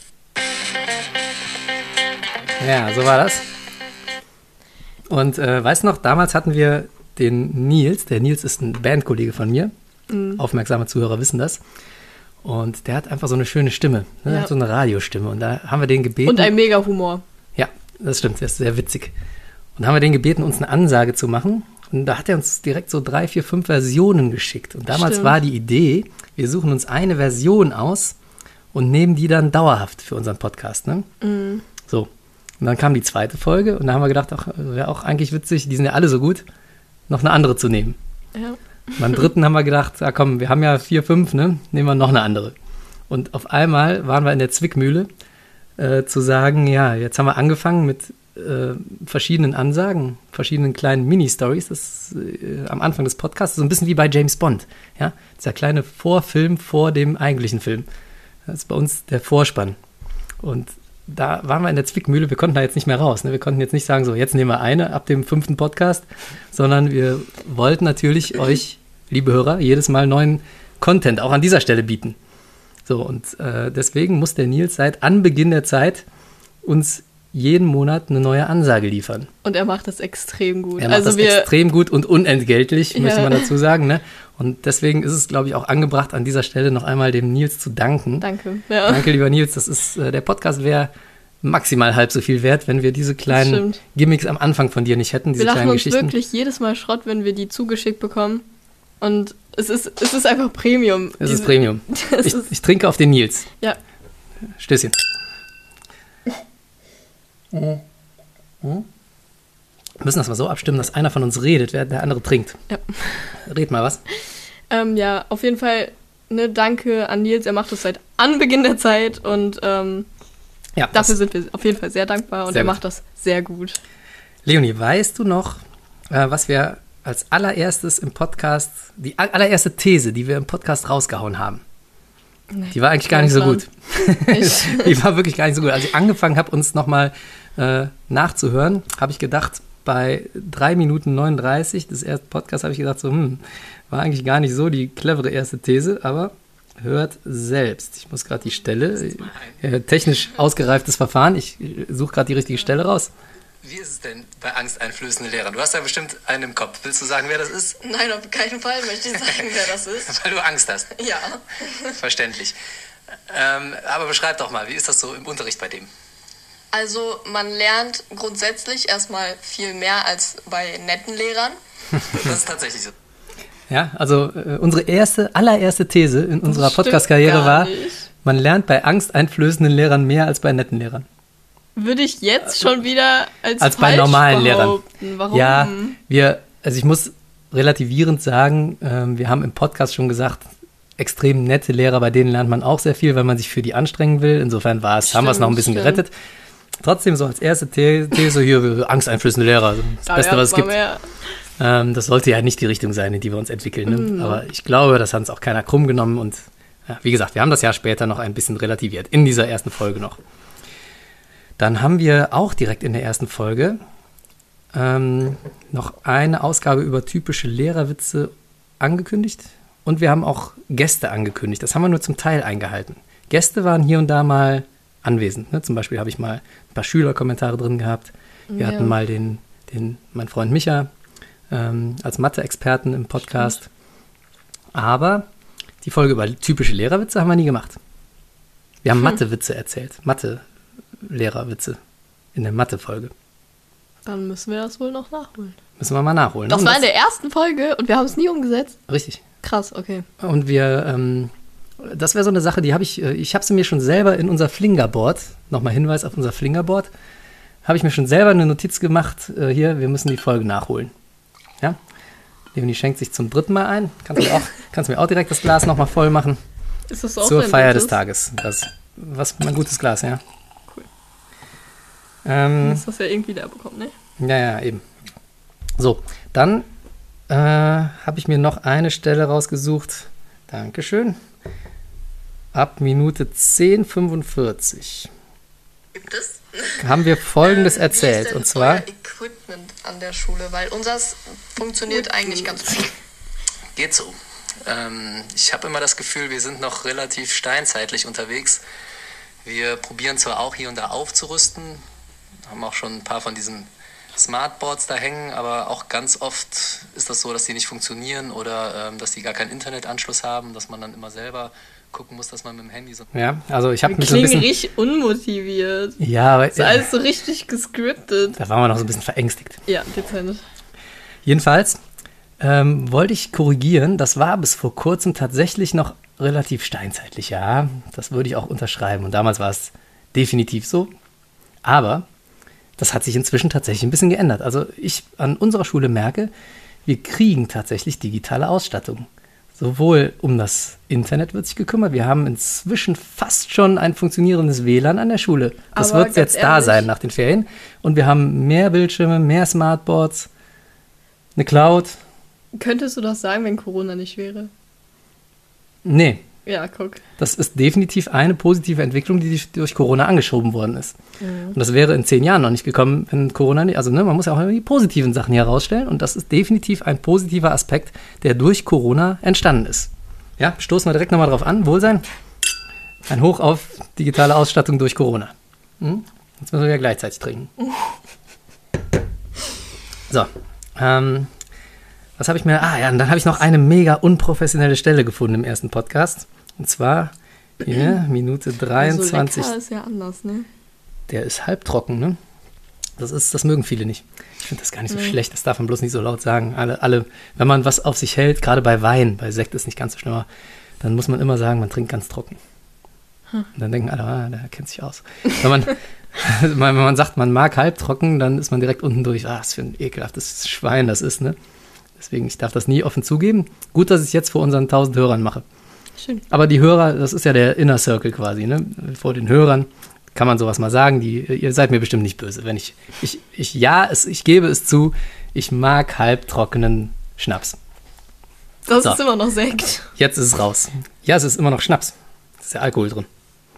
Ja, so war das. Und weißt du noch, damals hatten wir den Nils. Der Nils ist ein Bandkollege von mir. Aufmerksame Zuhörer wissen das. Und der hat einfach so eine schöne Stimme, ne? Ja. So eine Radiostimme. Und da haben wir den gebeten. Und ein Mega-Humor. Ja, das stimmt, der ist sehr witzig. Und haben wir den gebeten, uns eine Ansage zu machen. Und da hat er uns direkt so 3, 4, 5 Versionen geschickt. Und damals war die Idee, wir suchen uns eine Version aus und nehmen die dann dauerhaft für unseren Podcast. Ne? So. Und dann kam die zweite Folge und da haben wir gedacht, wäre auch eigentlich witzig, die sind ja alle so gut, noch eine andere zu nehmen. Ja. Beim dritten haben wir gedacht, komm, wir haben ja 4, 5, ne? Nehmen wir noch eine andere. Und auf einmal waren wir in der Zwickmühle, zu sagen, ja, jetzt haben wir angefangen mit verschiedenen Ansagen, verschiedenen kleinen Mini-Stories. Das ist am Anfang des Podcasts so ein bisschen wie bei James Bond. Ja? Dieser kleine Vorfilm vor dem eigentlichen Film. Das ist bei uns der Vorspann. Und da waren wir in der Zwickmühle, wir konnten da jetzt nicht mehr raus. Ne? Wir konnten jetzt nicht sagen, so jetzt nehmen wir eine ab dem 5. Podcast, sondern wir wollten natürlich euch, liebe Hörer, jedes Mal neuen Content auch an dieser Stelle bieten. So, und deswegen muss der Nils seit Anbeginn der Zeit uns jeden Monat eine neue Ansage liefern. Und er macht das extrem gut. Er macht das extrem gut und unentgeltlich, möchte man dazu sagen. Ne? Und deswegen ist es, glaube ich, auch angebracht, an dieser Stelle noch einmal dem Nils zu danken. Danke. Ja. Danke, lieber Nils. Das ist, der Podcast wäre maximal halb so viel wert, wenn wir diese kleinen Gimmicks am Anfang von dir nicht hätten, diese kleinen Geschichten. Wir lachen uns wirklich jedes Mal Schrott, wenn wir die zugeschickt bekommen. Und es ist einfach Premium. Es ist Premium. Ich trinke auf den Nils. Ja. Stößchen. Wir müssen das mal so abstimmen, dass einer von uns redet, während der andere trinkt. Ja. Red mal was. Ja, auf jeden Fall danke an Nils. Er macht das seit Anbeginn der Zeit und dafür sind wir auf jeden Fall sehr dankbar und er macht das sehr gut. Leonie, weißt du noch, was wir als allererstes im Podcast, die allererste These, die wir im Podcast rausgehauen haben? Nee, die war eigentlich gar nicht so gut. Die war wirklich gar nicht so gut. Als ich angefangen habe, uns nochmal nachzuhören, habe ich gedacht, bei 3 Minuten 39 des ersten Podcasts habe ich gedacht, so, war eigentlich gar nicht so die clevere erste These, aber hört selbst. Ich muss gerade die Stelle, technisch ausgereiftes Verfahren, ich suche gerade die richtige Stelle raus. Wie ist es denn bei angsteinflößenden Lehrern? Du hast ja bestimmt einen im Kopf. Willst du sagen, wer das ist? Nein, auf keinen Fall möchte ich sagen, wer das ist. Weil du Angst hast. Ja. Verständlich. Aber beschreib doch mal, wie ist das so im Unterricht bei dem? Also man lernt grundsätzlich erstmal viel mehr als bei netten Lehrern. Das ist tatsächlich so. Ja, also unsere allererste These in unserer Podcast-Karriere war, man lernt bei angsteinflößenden Lehrern mehr als bei netten Lehrern. Würde ich jetzt schon wieder als bei normalen Lehrern. Warum? Ja, ich muss relativierend sagen, wir haben im Podcast schon gesagt, extrem nette Lehrer, bei denen lernt man auch sehr viel, weil man sich für die anstrengen will. Insofern haben wir es noch ein bisschen gerettet. Trotzdem so als erste These hier, angsteinflößende Lehrer, das Beste, was es gibt. Das sollte ja nicht die Richtung sein, in die wir uns entwickeln. Ne? Aber ich glaube, das hat uns auch keiner krumm genommen. Und ja, wie gesagt, wir haben das Jahr später noch ein bisschen relativiert, in dieser ersten Folge noch. Dann haben wir auch direkt in der ersten Folge noch eine Ausgabe über typische Lehrerwitze angekündigt. Und wir haben auch Gäste angekündigt. Das haben wir nur zum Teil eingehalten. Gäste waren hier und da mal anwesend. Ne? Zum Beispiel habe ich mal ein paar Schülerkommentare drin gehabt. Wir hatten mal mein Freund Micha als Mathe-Experten im Podcast. Aber die Folge über typische Lehrerwitze haben wir nie gemacht. Wir haben Mathe-Witze erzählt. Mathe-Lehrerwitze in der Mathe-Folge. Dann müssen wir das wohl noch nachholen. Müssen wir mal nachholen. Das war in der ersten Folge und wir haben es nie umgesetzt. Richtig. Krass, okay. Und das wäre so eine Sache, die habe ich habe sie mir schon selber in unser Flingerboard, nochmal Hinweis auf unser Flingerboard, habe ich mir schon selber eine Notiz gemacht, hier, wir müssen die Folge nachholen. Ja? Leonie schenkt sich zum 3. Mal ein. Kannst mir auch direkt das Glas nochmal voll machen. Ist das auch zur dein Feier drittes? des Tages. Was mein gutes Glas, ja. Cool. Ähm, Hast das ja irgendwie da bekommen, ne? ja, eben. So, dann habe ich mir noch eine Stelle rausgesucht. Dankeschön. Ab Minute 10:45 Gibt es? haben wir Folgendes Wie erzählt. ist denn Und zwar, euer Equipment an der Schule? Weil unseres funktioniert eigentlich ganz gut. Geht so. Ich habe immer das Gefühl, wir sind noch relativ steinzeitlich unterwegs. Wir probieren zwar auch hier und da aufzurüsten, haben auch schon ein paar von diesen Smartboards da hängen, aber auch ganz oft ist das so, dass die nicht funktionieren oder dass die gar keinen Internetanschluss haben, dass man dann immer selber gucken muss, dass man mit dem Handy so... ja, also ich habe Wir mich so ein klingen bisschen... richtig unmotiviert. Ja, aber Das ist alles so richtig gescriptet. da waren wir noch so ein bisschen verängstigt. Ja, dezent. Jedenfalls wollte ich korrigieren, das war bis vor kurzem tatsächlich noch relativ steinzeitlich. Ja, das würde ich auch unterschreiben. Und damals war es definitiv so. Aber das hat sich inzwischen tatsächlich ein bisschen geändert. Also ich an unserer Schule merke, wir kriegen tatsächlich digitale Ausstattung. Sowohl um das Internet wird sich gekümmert, wir haben inzwischen fast schon ein funktionierendes WLAN an der Schule. Das Aber wird jetzt ganz da ehrlich, sein nach den Ferien. Und wir haben mehr Bildschirme, mehr Smartboards, eine Cloud. Könntest du das sagen, wenn Corona nicht wäre? Nee, Ja, guck. das ist definitiv eine positive Entwicklung, die durch Corona angeschoben worden ist. Und das wäre in 10 Jahren noch nicht gekommen, wenn Corona nicht, also ne, man muss ja auch immer die positiven Sachen hier herausstellen und das ist definitiv ein positiver Aspekt, der durch Corona entstanden ist. Ja, stoßen wir direkt nochmal drauf an. Wohlsein. Ein Hoch auf digitale Ausstattung durch Corona. Jetzt müssen wir ja gleichzeitig trinken. So, was habe ich mir, und dann habe ich noch eine mega unprofessionelle Stelle gefunden im ersten Podcast. Und zwar hier, Minute 23. So lecker ist ja anders, ne? Der ist halbtrocken, ne? Das mögen viele nicht. Ich finde das gar nicht so schlecht, das darf man bloß nicht so laut sagen. Alle, wenn man was auf sich hält, gerade bei Wein, bei Sekt ist nicht ganz so schlimm, aber dann muss man immer sagen, man trinkt ganz trocken. Und dann denken alle, der kennt sich aus. Wenn man sagt, man mag halbtrocken, dann ist man direkt unten durch. Was für ein ekelhaftes Schwein das ist, ne? Deswegen, ich darf das nie offen zugeben. Gut, dass ich es jetzt vor unseren 1000 Hörern mache. Schön. Aber die Hörer, das ist ja der Inner Circle quasi, ne? Vor den Hörern kann man sowas mal sagen. Ihr seid mir bestimmt nicht böse. Wenn ich gebe es zu, ich mag halbtrockenen Schnaps. Das So. ist immer noch Sekt. Jetzt ist es raus. Ja, es ist immer noch Schnaps. Es ist ja Alkohol drin.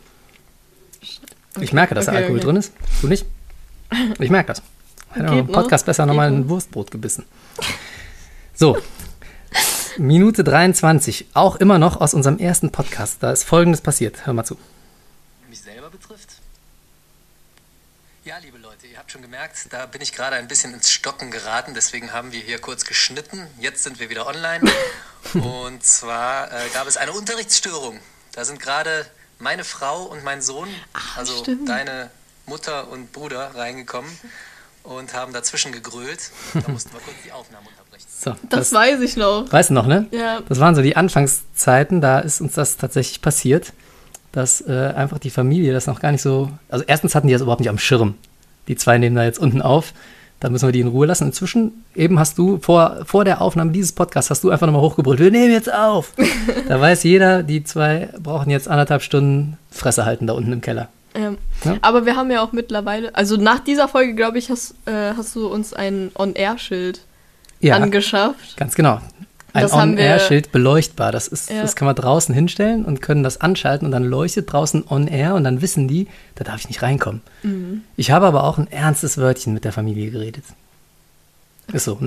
Ich merke, dass da Okay, Alkohol okay. drin ist. Du nicht? Ich merke das. Ich hätte im Podcast besser nochmal ein Wurstbrot gebissen. So, Minute 23, auch immer noch aus unserem ersten Podcast. Da ist Folgendes passiert. Hör mal zu. mich selber betrifft? Ja, liebe Leute, ihr habt schon gemerkt, da bin ich gerade ein bisschen ins Stocken geraten, deswegen haben wir hier kurz geschnitten. Jetzt sind wir wieder online und zwar gab es eine Unterrichtsstörung. Da sind gerade meine Frau und mein Sohn, also stimmt. deine Mutter und Bruder, reingekommen und haben dazwischen gegrölt. Da mussten wir kurz die Aufnahme unterbrechen. So, Das weiß ich noch. weißt du noch, ne? Ja. Das waren so die Anfangszeiten, da ist uns das tatsächlich passiert, dass einfach die Familie das noch gar nicht so, also erstens hatten die das überhaupt nicht am Schirm. Die zwei nehmen da jetzt unten auf, da müssen wir die in Ruhe lassen. Inzwischen, eben hast du vor der Aufnahme dieses Podcasts, hast du einfach nochmal hochgebrüllt, wir nehmen jetzt auf. Da weiß jeder, die zwei brauchen jetzt 1,5 Stunden Fresse halten da unten im Keller. Ja? Aber wir haben ja auch mittlerweile, also nach dieser Folge, glaube ich, hast du uns ein On-Air-Schild angeschafft. Ganz genau. Ein Das haben wir- On-Air-Schild beleuchtbar. Das Ja. kann man draußen hinstellen und können das anschalten und dann leuchtet draußen On-Air und dann wissen die, da darf ich nicht reinkommen. Ich habe aber auch ein ernstes Wörtchen mit der Familie geredet. Ist so, ne?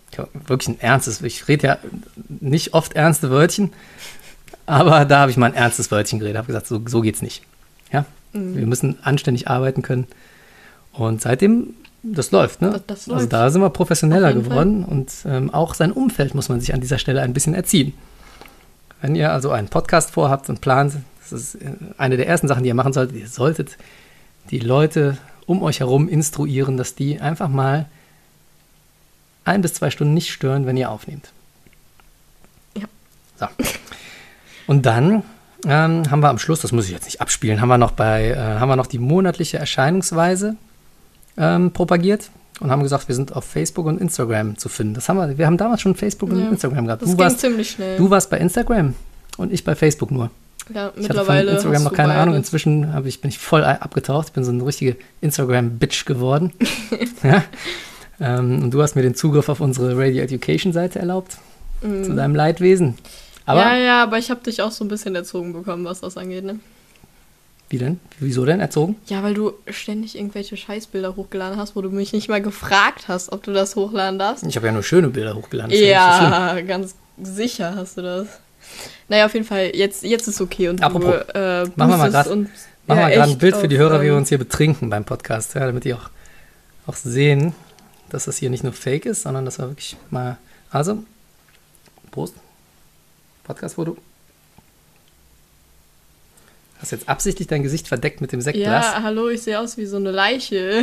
wirklich ein ernstes, ich rede ja nicht oft ernste Wörtchen, aber da habe ich mal ein ernstes Wörtchen geredet, habe gesagt, so geht's nicht. Ja? Wir müssen anständig arbeiten können. Und seitdem, das läuft, ne? Das also läuft. da sind wir professioneller Auf jeden geworden und auch sein Umfeld muss man sich an dieser Stelle ein bisschen erziehen. Wenn ihr also einen Podcast vorhabt und plant, das ist eine der ersten Sachen, die ihr machen solltet, ihr solltet die Leute um euch herum instruieren, dass die einfach mal 1 bis 2 Stunden nicht stören, wenn ihr aufnehmt. Ja. So. Und dann haben wir am Schluss, das muss ich jetzt nicht abspielen, haben wir noch die monatliche Erscheinungsweise propagiert und haben gesagt, wir sind auf Facebook und Instagram zu finden. Wir haben damals schon Facebook und Instagram gehabt. Das ging ziemlich schnell. Du warst bei Instagram und ich bei Facebook nur. Ja, Ich hatte mittlerweile von Instagram noch keine beides. Ahnung. Inzwischen bin ich voll abgetaucht. Ich bin so eine richtige Instagram-Bitch geworden. Ja? Und du hast mir den Zugriff auf unsere Radio Education Seite erlaubt. Zu deinem Leidwesen. Aber Ja, aber ich habe dich auch so ein bisschen erzogen bekommen, was das angeht, ne? wie denn? Wieso denn erzogen? Ja, weil du ständig irgendwelche Scheißbilder hochgeladen hast, wo du mich nicht mal gefragt hast, ob du das hochladen darfst. Ich habe ja nur schöne Bilder hochgeladen. Das ist ja nicht so schlimm. Ja, ganz sicher hast du das. Naja, auf jeden Fall, jetzt ist es okay. Und Apropos, du machen wir mal boostest gerade uns ein echt Bild für die auf, Hörer, wie wir uns hier betrinken beim Podcast, ja, damit die auch sehen, dass das hier nicht nur Fake ist, sondern dass wir wirklich mal... Also, Prost. Podcast-Foto. Hast jetzt absichtlich dein Gesicht verdeckt mit dem Sektglas? Ja, hallo, ich sehe aus wie so eine Leiche.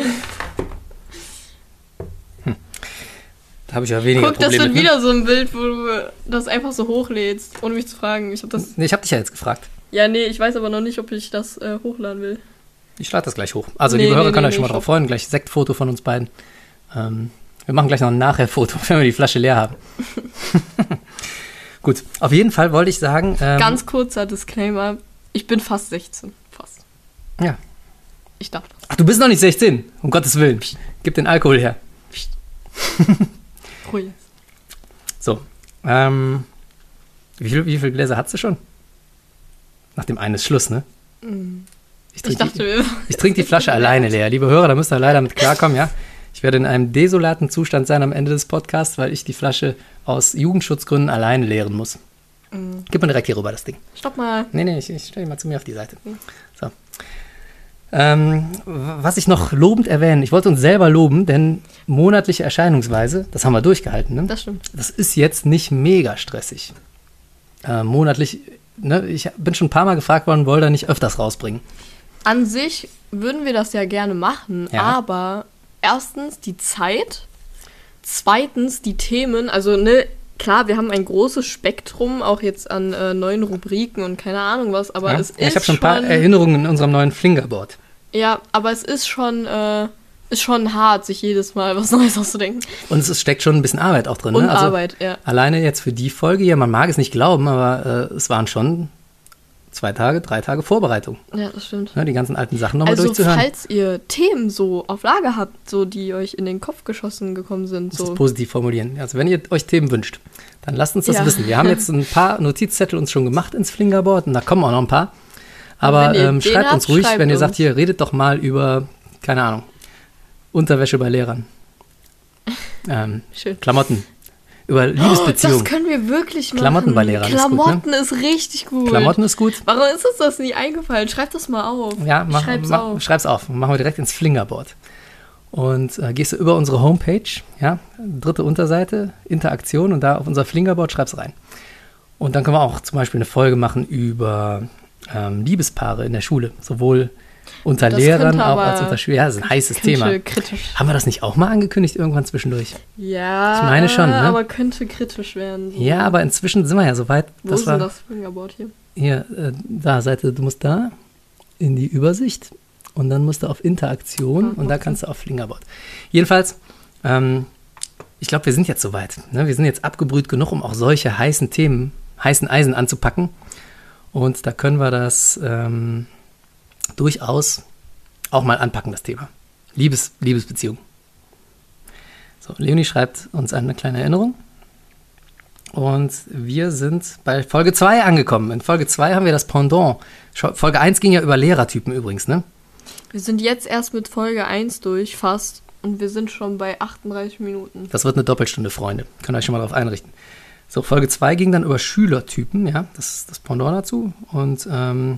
Da habe ich ja weniger Guck, das Probleme wird mit. wieder so ein Bild, wo du das einfach so hochlädst, ohne mich zu fragen. Ich habe das... Nee, ich habe dich ja jetzt gefragt. Ja, nee, ich weiß aber noch nicht, ob ich das hochladen will. Ich lade das gleich hoch. Also, Nee, liebe Hörer, nee, könnt ihr nee, euch schon mal nee, drauf freuen. Gleich Sektfoto von uns beiden. Wir machen gleich noch ein Nachher-Foto, wenn wir die Flasche leer haben. Gut, auf jeden Fall wollte ich sagen... Ganz kurzer Disclaimer. Ich bin fast 16. Fast. Ja. Ich darf das. Ach, du bist noch nicht 16. Um Gottes Willen. Gib den Alkohol her. Ruhig. So. Wie viel Gläser hast du schon? Nach dem einen ist Schluss, ne? Ich trinke die Flasche alleine leer. Liebe Hörer, da müsst ihr leider mit klarkommen, ja? Ich werde in einem desolaten Zustand sein am Ende des Podcasts, weil ich die Flasche aus Jugendschutzgründen alleine leeren muss. Gib mir direkt hier rüber das Ding. Stopp mal. Nee, ich stelle die mal zu mir auf die Seite. So. Was ich noch lobend erwähnen, ich wollte uns selber loben, denn monatliche Erscheinungsweise, das haben wir durchgehalten, ne? Das stimmt. Das ist jetzt nicht mega stressig. Monatlich, ne? Ich bin schon ein paar Mal gefragt worden, wollt ihr nicht öfters rausbringen? An sich würden wir das ja gerne machen, Ja. aber erstens die Zeit, zweitens die Themen, also ne, klar, wir haben ein großes Spektrum, auch jetzt an neuen Rubriken und keine Ahnung was, aber Ja? es ist Ich habe schon ein paar Erinnerungen in unserem neuen Flingerboard. Ja, aber es ist schon hart, sich jedes Mal was Neues auszudenken. Und es steckt schon ein bisschen Arbeit auch drin. Und ne? Also Arbeit, ja. Alleine jetzt für die Folge hier, man mag es nicht glauben, aber es waren schon 2 Tage, 3 Tage Vorbereitung. Ja, das stimmt. Ne? Die ganzen alten Sachen nochmal Also durchzuhören. falls ihr Themen so auf Lager habt, so die euch in den Kopf geschossen gekommen sind, Das ist so positiv formulieren. Also wenn ihr euch Themen wünscht, dann lasst uns das Ja. wissen. Wir haben jetzt ein paar Notizzettel uns schon gemacht ins Flingerboard und da kommen auch noch ein paar. Aber wenn ihr den schreibt habt, uns ruhig, schreibt wenn ihr uns. sagt, hier, redet doch mal über, keine Ahnung, Unterwäsche bei Lehrern. schön. Klamotten. Über Das Liebesbeziehungen. können wir wirklich machen. Klamotten bei Lehrern ist gut, ne? Klamotten ist richtig gut. Klamotten ist gut. Warum ist uns das nie eingefallen? Schreib das mal auf. Ja, schreib's auf. Machen wir direkt ins Flingerboard. Und gehst du über unsere Homepage, ja, 3. Unterseite, Interaktion und da auf unser Flingerboard schreib's rein. Und dann können wir auch zum Beispiel eine Folge machen über Liebespaare in der Schule. Sowohl unter Das Lehrern könnte auch aber- als unter Schülern. Ja, das ist ein heißes Thema. Könnte kritisch. Haben wir das nicht auch mal angekündigt irgendwann zwischendurch? Ja, Ich meine schon, ne? aber könnte kritisch werden. So. Ja, aber inzwischen sind wir ja so weit, Wo dass ist denn wir das Fingerboard hier? hier, da, Seite, du musst da in die Übersicht und dann musst du auf Interaktion und da kannst du auf Flingerboard. Jedenfalls, ich glaube, wir sind jetzt soweit. Ne? Wir sind jetzt abgebrüht genug, um auch solche heißen Themen, heißen Eisen anzupacken. Und da können wir das durchaus auch mal anpacken, das Thema. Liebesbeziehung. So, Leonie schreibt uns eine kleine Erinnerung. Und wir sind bei Folge 2 angekommen. In Folge 2 haben wir das Pendant. Folge 1 ging ja über Lehrertypen übrigens, ne? Wir sind jetzt erst mit Folge 1 durch, fast. Und wir sind schon bei 38 Minuten. Das wird eine Doppelstunde, Freunde. Könnt ihr euch schon mal darauf einrichten. So, Folge 2 ging dann über Schülertypen, ja, das ist das Pendant dazu. Und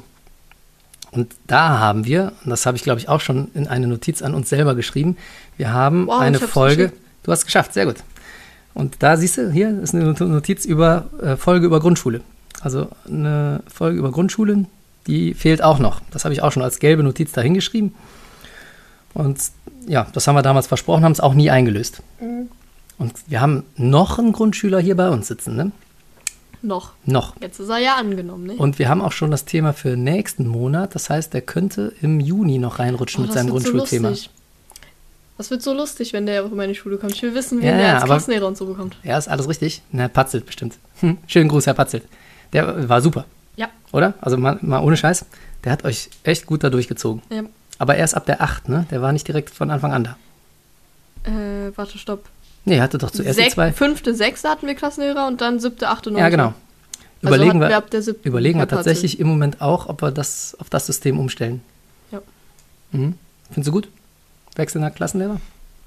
da haben wir, und das habe ich, glaube ich, auch schon in eine Notiz an uns selber geschrieben, wir haben eine Folge, du hast es geschafft, sehr gut. Und da siehst du, hier ist eine Notiz über Folge über Grundschule. Also eine Folge über Grundschule, die fehlt auch noch. Das habe ich auch schon als gelbe Notiz da hingeschrieben. Und ja, das haben wir damals versprochen, haben es auch nie eingelöst. Mhm. Und wir haben noch einen Grundschüler hier bei uns sitzen, ne? Noch. Jetzt ist er ja angenommen, ne? Und wir haben auch schon das Thema für nächsten Monat. Das heißt, der könnte im Juni noch reinrutschen mit seinem Grundschulthema. So das wird so lustig, wenn der auf meine Schule kommt. Ich will wissen, wen der als Klassenlehrer und so bekommt. Ja, ist alles richtig. Herr Patzelt bestimmt. Schönen Gruß, Herr Patzelt. Der war super. Ja. Oder? Also mal ohne Scheiß. Der hat euch echt gut da durchgezogen. Ja. Aber erst ab der 8, ne? Der war nicht direkt von Anfang an da. Warte, stopp. Nee, er hatte doch zuerst die 2. 5., 6. hatten wir Klassenlehrer und dann 7., 8., 9. Ja, genau. Also Überlegen wir tatsächlich im Moment auch, ob wir das auf das System umstellen. Ja. Findest du gut? Wechselnder Klassenlehrer?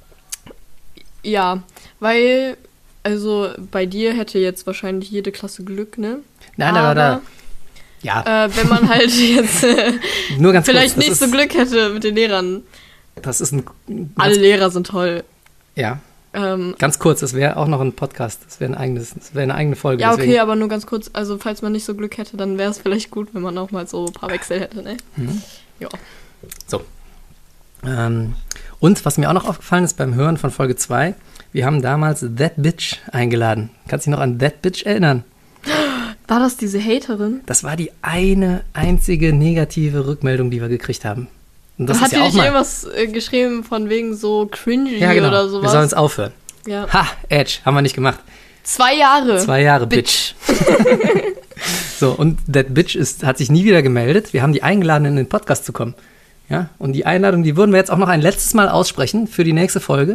Ja, weil, also bei dir hätte jetzt wahrscheinlich jede Klasse Glück, ne? Nein, aber ja. Wenn man halt jetzt nur ganz vielleicht kurz, nicht so Glück hätte mit den Lehrern. Das ist alle Lehrer sind toll. Ja. Ganz kurz, das wäre auch noch ein Podcast. Das wäre eine eigene Folge. Ja, okay, deswegen. aber nur ganz kurz. Also, falls man nicht so Glück hätte, dann wäre es vielleicht gut, wenn man auch mal so ein paar Wechsel hätte, ne? Ja. So. Und was mir auch noch aufgefallen ist beim Hören von Folge 2, wir haben damals That Bitch eingeladen. Kannst du dich noch an That Bitch erinnern? War das diese Haterin? Das war die eine einzige negative Rückmeldung, die wir gekriegt haben. Und das hat ist ja die auch nicht mal irgendwas geschrieben von wegen so cringy ja, genau. oder sowas? Wir sollen es aufhören. Ja. Ha, Edge, haben wir nicht gemacht. 2 Jahre. 2 Jahre, Bitch. So, und That Bitch hat sich nie wieder gemeldet. Wir haben die eingeladen, in den Podcast zu kommen. Ja, und die Einladung, die würden wir jetzt auch noch ein letztes Mal aussprechen für die nächste Folge.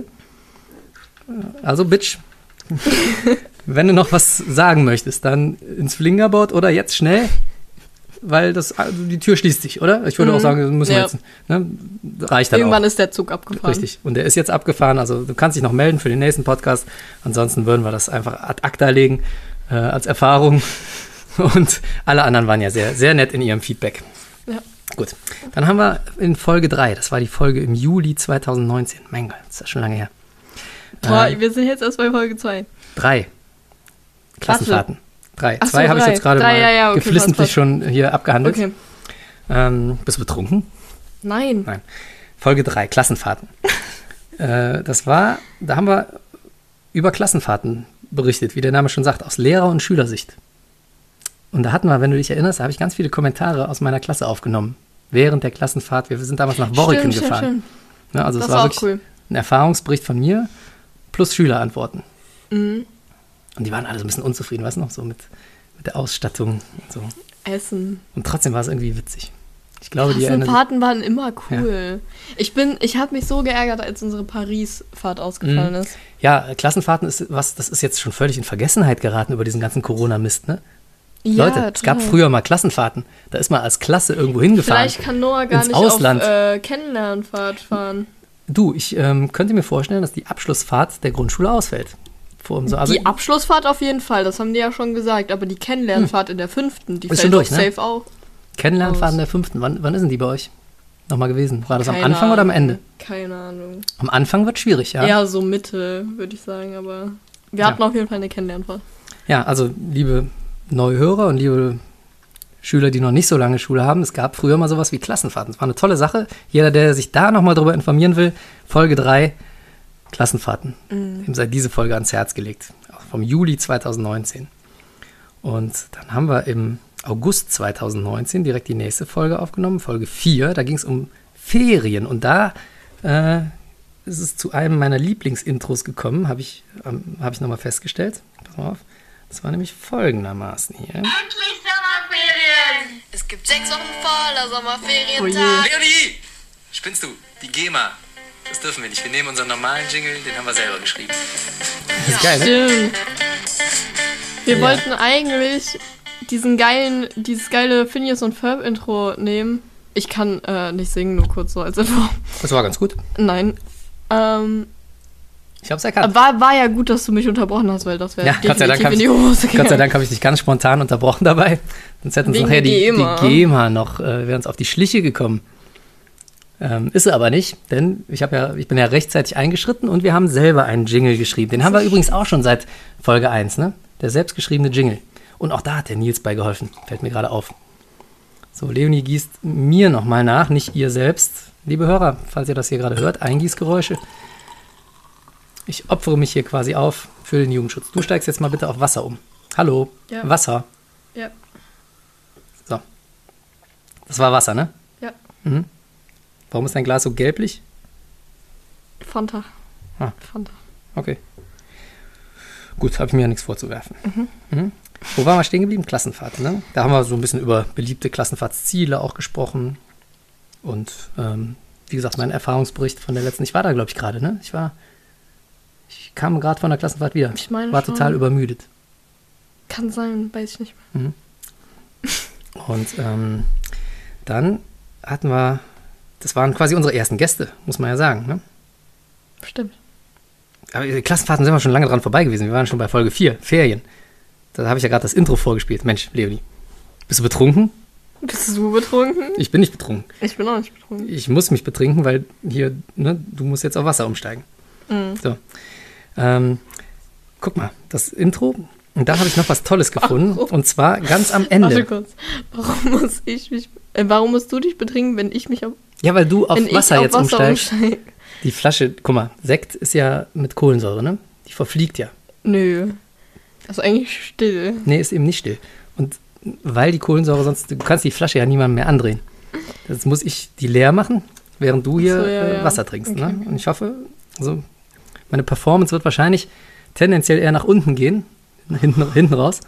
Also, Bitch, wenn du noch was sagen möchtest, dann ins Flingerboard oder jetzt schnell, weil die Tür schließt sich, oder? Ich würde auch sagen, müssen wir jetzt, ne? Reicht dann Irgendwann auch. ist der Zug abgefahren. Richtig, und der ist jetzt abgefahren, also du kannst dich noch melden für den nächsten Podcast, ansonsten würden wir das einfach ad acta legen als Erfahrung und alle anderen waren ja sehr, sehr nett in ihrem Feedback. Ja. Gut, dann haben wir in Folge 3, das war die Folge im Juli 2019, mein Gott, ist das schon lange her. Boah, wir sind jetzt erst bei Folge 2. 3 Klassenfahrten. 3. Ach so, 2 habe ich jetzt gerade mal okay, geflissentlich schon hier abgehandelt. Okay. Bist du betrunken? Nein. Folge 3, Klassenfahrten. Da haben wir über Klassenfahrten berichtet, wie der Name schon sagt, aus Lehrer- und Schülersicht. Und da hatten wir, wenn du dich erinnerst, da habe ich ganz viele Kommentare aus meiner Klasse aufgenommen. Während der Klassenfahrt, wir sind damals nach Worriken gefahren. Stimmt. Ja, also das es war auch wirklich cool. ein Erfahrungsbericht von mir plus Schülerantworten. Mhm. Und die waren alle so ein bisschen unzufrieden, weißt du noch, so mit der Ausstattung und so. Essen. Und trotzdem war es irgendwie witzig. Ich glaube, die erinnern sich. Klassenfahrten waren immer cool. Ja. Ich habe mich so geärgert, als unsere Paris-Fahrt ausgefallen ist. Ja, Klassenfahrten das ist jetzt schon völlig in Vergessenheit geraten über diesen ganzen Corona-Mist, ne? Ja, Leute, es gab früher mal Klassenfahrten. Da ist man als Klasse irgendwo hingefahren. Vielleicht kann Noah gar ins nicht Ausland. auf Kennenlernfahrt fahren. Du, ich könnte mir vorstellen, dass die Abschlussfahrt der Grundschule ausfällt. Die Abschlussfahrt auf jeden Fall, das haben die ja schon gesagt. Aber die Kennenlernfahrt in der 5., die ist fällt schon durch, safe auch. Kennenlernfahrt in der 5. Wann ist denn die bei euch nochmal gewesen? War das am Keine Anfang oder am Ahnung. Ende? Keine Ahnung. Am Anfang wird schwierig, ja? Eher so Mitte, würde ich sagen. Aber wir hatten auf jeden Fall eine Kennenlernfahrt. Ja, also liebe neue Hörer und liebe Schüler, die noch nicht so lange Schule haben, es gab früher mal sowas wie Klassenfahrten. Das war eine tolle Sache. Jeder, der sich da nochmal drüber informieren will, Folge 3, Klassenfahrten. Ihm sei diese Folge ans Herz gelegt. Vom Juli 2019. Und dann haben wir im August 2019 direkt die nächste Folge aufgenommen, Folge 4. Da ging es um Ferien. Und da ist es zu einem meiner Lieblingsintros gekommen, habe ich nochmal festgestellt. Pass mal auf. Das war nämlich folgendermaßen hier. Endlich Sommerferien! Es gibt 6 Wochen voller Sommerferientage. Oh je. Leonie! Spinnst du? Die GEMA. Das dürfen wir nicht. Wir nehmen unseren normalen Jingle, den haben wir selber geschrieben. Das ist geil, ne? Stimmt. Wir wollten eigentlich dieses geile Phineas und Ferb Intro nehmen. Ich kann nicht singen, nur kurz so als Info. Das war ganz gut. Nein. Ich hab's erkannt. War ja gut, dass du mich unterbrochen hast, weil das wäre definitiv in die Hose gegangen. Gott sei Dank habe ich dich ganz spontan unterbrochen dabei. Sonst hätten uns Wegen nachher die GEMA. GEMA noch, wäre uns auf die Schliche gekommen. Ist sie aber nicht, denn ich bin ja rechtzeitig eingeschritten und wir haben selber einen Jingle geschrieben. Den haben wir übrigens auch schon seit Folge 1, ne? Der selbstgeschriebene Jingle. Und auch da hat der Nils bei geholfen, fällt mir gerade auf. So, Leonie gießt mir nochmal nach, nicht ihr selbst. Liebe Hörer, falls ihr das hier gerade hört, Eingießgeräusche. Ich opfere mich hier quasi auf für den Jugendschutz. Du steigst jetzt mal bitte auf Wasser um. Hallo, Ja. Wasser. Ja. So. Das war Wasser, ne? Ja. Mhm. Warum ist dein Glas so gelblich? Fanta. Ah. Fanta. Okay. Gut, habe ich mir ja nichts vorzuwerfen. Mhm. Wo waren wir stehen geblieben? Klassenfahrt, ne? Da haben wir so ein bisschen über beliebte Klassenfahrtsziele auch gesprochen. Und wie gesagt, mein Erfahrungsbericht von der letzten, ich war da, glaube ich, gerade, ne? Ich kam gerade von der Klassenfahrt wieder. Ich meine war schon. total übermüdet. Kann sein, weiß ich nicht mehr. Und dann hatten wir, das waren quasi unsere ersten Gäste, muss man ja sagen, ne? Stimmt. Aber die Klassenfahrten sind wir schon lange dran vorbei gewesen. Wir waren schon bei Folge 4, Ferien. Da habe ich ja gerade das Intro vorgespielt. Mensch, Leonie, bist du betrunken? Bist du betrunken? Ich bin nicht betrunken. Ich bin auch nicht betrunken. Ich muss mich betrinken, weil hier, ne, du musst jetzt auf Wasser umsteigen. So. Guck mal, das Intro. Und da habe ich noch was Tolles gefunden. Und zwar ganz am Warte Ende. kurz. Warum musst du dich betrinken, wenn ich mich auf Ja, weil du auf wenn Wasser ich jetzt auf Wasser umsteigst. umsteige? Die Flasche, guck mal, Sekt ist ja mit Kohlensäure, ne? Die verfliegt ja. Nö. Das ist eigentlich still. Nee, ist eben nicht still. Und weil die Kohlensäure sonst, du kannst die Flasche ja niemandem mehr andrehen. Jetzt muss ich die leer machen, während du hier Ach so, ja. Wasser trinkst. Okay. Ne? Und ich hoffe, also meine Performance wird wahrscheinlich tendenziell eher nach unten gehen, hinten raus.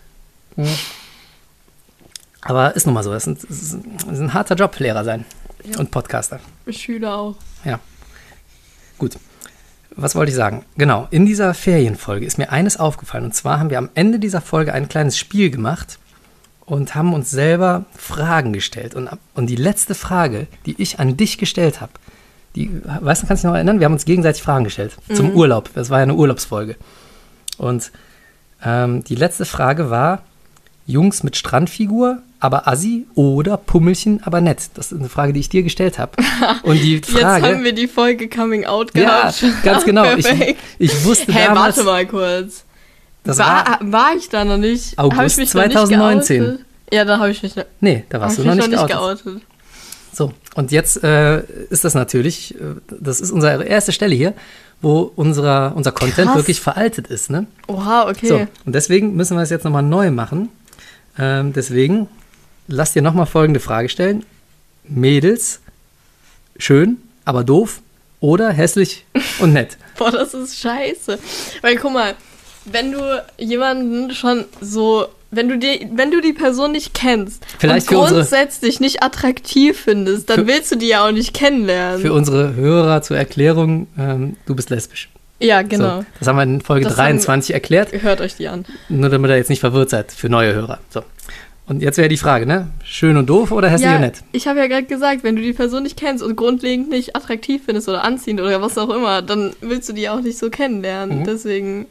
Aber ist nun mal so, es ist ein harter Job, Lehrer sein und Podcaster. Schüler auch. Ja. Gut. Was wollte ich sagen? Genau, in dieser Ferienfolge ist mir eines aufgefallen. Und zwar haben wir am Ende dieser Folge ein kleines Spiel gemacht und haben uns selber Fragen gestellt. Und die letzte Frage, die ich an dich gestellt habe, weißt du, kannst du dich noch erinnern? Wir haben uns gegenseitig Fragen gestellt zum Urlaub. Das war ja eine Urlaubsfolge. Und die letzte Frage war, Jungs mit Strandfigur, aber assi oder Pummelchen, aber nett? Das ist eine Frage, die ich dir gestellt habe. Und die Frage... Jetzt haben wir die Folge Coming Out Ja, gehabt. ganz genau. Perfekt. Ich wusste Hey, damals... warte mal kurz. Das War ich da noch nicht? August Hab ich mich 2019. Noch nicht geoutet? Ja, da habe ich mich Nee, da warst du noch nicht geoutet. So, und jetzt ist das natürlich, das ist unsere erste Stelle hier, wo unser Content Krass. wirklich veraltet ist, ne? Oha, okay. So, und deswegen müssen wir es jetzt nochmal neu machen. Deswegen, lass dir nochmal folgende Frage stellen. Mädels, schön, aber doof oder hässlich und nett? Boah, das ist scheiße. Weil guck mal, wenn du jemanden schon so, wenn du die Person nicht kennst Vielleicht und für unsere- grundsätzlich nicht attraktiv findest, dann Für- willst du die ja auch nicht kennenlernen. Für unsere Hörer zur Erklärung, du bist lesbisch. Ja, genau. So, das haben wir in Folge Das 23 erklärt. Hört euch die an. Nur damit ihr jetzt nicht verwirrt seid, für neue Hörer. So. Und jetzt wäre die Frage, ne? Schön und doof oder hässlich und nett? Ich habe ja gerade gesagt, wenn du die Person nicht kennst und grundlegend nicht attraktiv findest oder anziehend oder was auch immer, dann willst du die auch nicht so kennenlernen. Deswegen,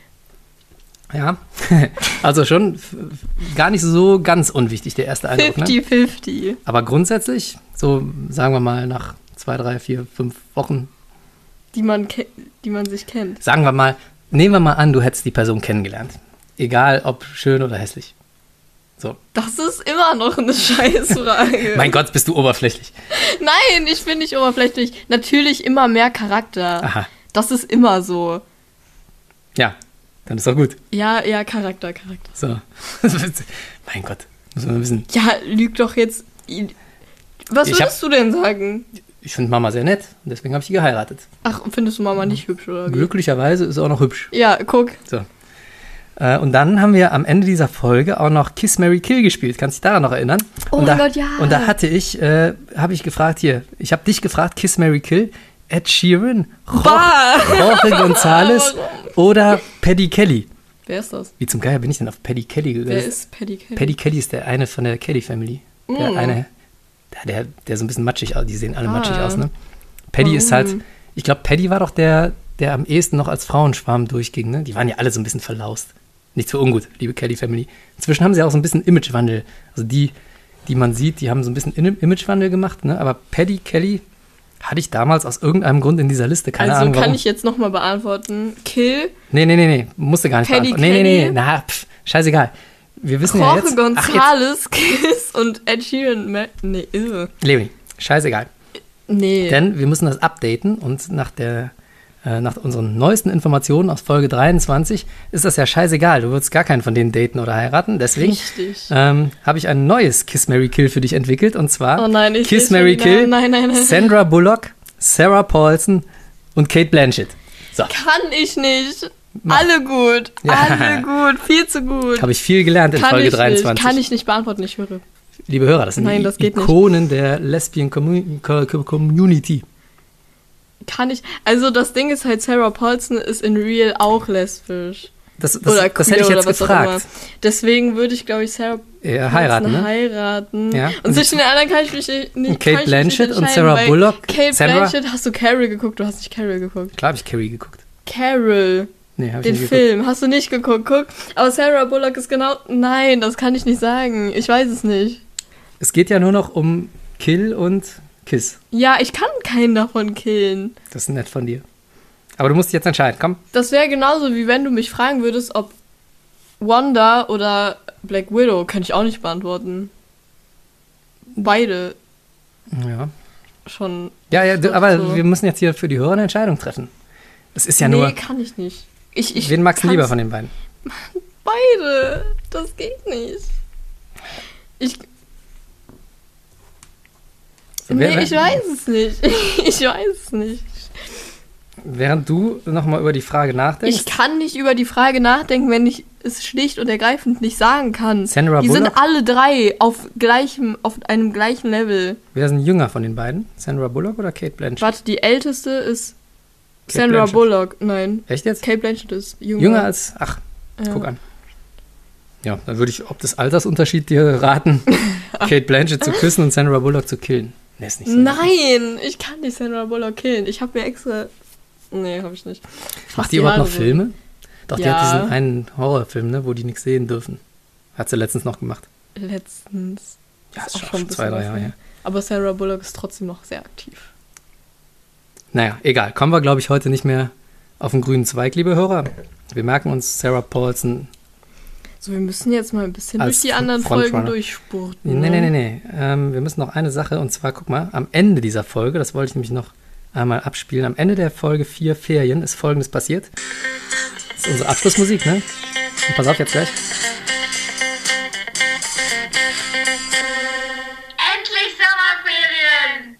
Ja. Also schon gar nicht so ganz unwichtig, der erste Eindruck, ne? 50-50. Aber grundsätzlich, so sagen wir mal nach 2, 3, 4, 5 Wochen, Die man sich kennt. sagen wir mal, nehmen wir mal an, du hättest die Person kennengelernt. Egal, ob schön oder hässlich. So. Das ist immer noch eine Scheißfrage. Mein Gott, bist du oberflächlich. Nein, ich bin nicht oberflächlich. Natürlich immer mehr Charakter. Aha. Das ist immer so. Ja, dann ist doch gut. Ja, Charakter. So. Mein Gott, muss man wissen. Ja, lüg doch jetzt. Was Ich würdest du denn sagen? Ich finde Mama sehr nett und deswegen habe ich sie geheiratet. Ach, findest du Mama nicht hübsch, oder wie? Glücklicherweise ist sie auch noch hübsch. Ja, guck. So. Und dann haben wir am Ende dieser Folge auch noch Kiss, Marry, Kill gespielt. Kannst du dich daran noch erinnern? Oh und da, mein Gott, ja. Und da habe ich gefragt, ich habe dich gefragt, Kiss, Marry, Kill, Ed Sheeran, Bah! Jorge González oder Paddy Kelly. Wer ist das? Wie zum Geier bin ich denn auf Paddy Kelly gegangen? Wer ist Paddy Kelly? Paddy Kelly ist der eine von der Kelly Family. Der so ein bisschen matschig aus, die sehen alle matschig aus, ne? Paddy ist halt Ich glaube, Paddy war doch der am ehesten noch als Frauenschwarm durchging. Ne? Die waren ja alle so ein bisschen verlaust. Nicht so ungut, liebe Kelly-Family. Inzwischen haben sie auch so ein bisschen Imagewandel. Also die man sieht, die haben so ein bisschen Imagewandel gemacht. Ne? Aber Paddy, Kelly hatte ich damals aus irgendeinem Grund in dieser Liste. Keine Ahnung, kann warum. ich jetzt nochmal beantworten. Kill. Nee. Musste gar nicht Paddy, beantworten. Nee. Kelly. Na, scheißegal. Wir wissen Jorge ja jetzt. González, Kiss und Ed Sheeran. Nee, irre. Leonie, scheißegal. Nee. Denn wir müssen das updaten und nach unseren neuesten Informationen aus Folge 23 ist das ja scheißegal. Du würdest gar keinen von denen daten oder heiraten. Deswegen Richtig. habe ich ein neues Kiss, Marry, Kill für dich entwickelt. Und zwar Oh nein, ich Kiss, will Marry, schon Kill, wieder- Nein. Sandra Bullock, Sarah Paulson und Kate Blanchett. So, Kann ich nicht. Alle gut. Ja. Alle gut. Viel zu gut. habe ich viel gelernt in Folge 23. Kann ich nicht beantworten, ich höre. Liebe Hörer, das sind Nein, die das geht nicht. Ikonen der Lesbian Community. Kann ich. Also das Ding ist halt, Sarah Paulson ist in Real auch lesbisch. Das Oder hätte ich queer jetzt oder was auch gefragt. immer. Deswegen würde ich, glaube ich, Sarah Ja, heiraten, Paulson ne? heiraten. Ja. Und zwischen den anderen kann ich mich nicht. Und Kate kann ich mich Blanchett nicht und entscheiden, Sarah weil Bullock. Kate Sandra? Blanchett, hast du Carol geguckt? Du hast nicht Carol geguckt. Klar habe ich Carrie geguckt. Carol, Nee, habe ich den nicht geguckt. Film, hast du nicht geguckt? Guck. Aber Sarah Bullock ist genau. Nein, das kann ich nicht sagen. Ich weiß es nicht. Es geht ja nur noch um Kill und Kiss. Ja, ich kann keinen davon killen. Das ist nett von dir. Aber du musst dich jetzt entscheiden. Komm. Das wäre genauso, wie wenn du mich fragen würdest, ob Wanda oder Black Widow, kann ich auch nicht beantworten. Beide Ja. schon. Ja, aber so. wir müssen jetzt hier für die Hörer eine Entscheidung treffen. Es ist ja nee, nur. kann ich nicht. Ich Wen magst du kann's- lieber von den beiden? Beide. Das geht nicht. Nee, ich weiß es nicht. Ich weiß es nicht. Während du nochmal über die Frage nachdenkst. Ich kann nicht über die Frage nachdenken, wenn ich es schlicht und ergreifend nicht sagen kann. Sandra Die Bullock? sind alle drei auf einem gleichen Level. Wer ist denn jünger von den beiden? Sandra Bullock oder Kate Blanchett? Warte, die älteste ist Kate Sandra Blanchett. Bullock. Nein, Echt jetzt? Kate Blanchett ist jünger. Jünger als. Ach, Ja. guck an. Ja, dann würde ich ob des Altersunterschied dir raten, Kate Blanchett zu küssen und Sandra Bullock zu killen. Nee, ist nicht so. Nein, ich kann nicht Sandra Bullock killen. Ich habe mir extra... Nee, habe ich nicht. Macht die überhaupt noch Filme? Doch, die Ja. hat diesen einen Horrorfilm, ne, wo die nichts sehen dürfen. Hat sie letztens noch gemacht. Letztens. Ja, Ist ist auch schon ein 2, bisschen 3 was, Jahre ne? her. Aber Sarah Bullock ist trotzdem noch sehr aktiv. Naja, egal. Kommen wir, glaube ich, heute nicht mehr auf den grünen Zweig, liebe Hörer. Wir merken uns Sarah Paulson. So, wir müssen jetzt mal ein bisschen Als durch die anderen Frontrunner. Folgen durchspurten. Nee. Wir müssen noch eine Sache, und zwar, guck mal, am Ende dieser Folge, das wollte ich nämlich noch einmal abspielen, am Ende der Folge 4 Ferien ist Folgendes passiert. Das ist unsere Abschlussmusik, ne? Und pass auf jetzt gleich. Endlich Sommerferien!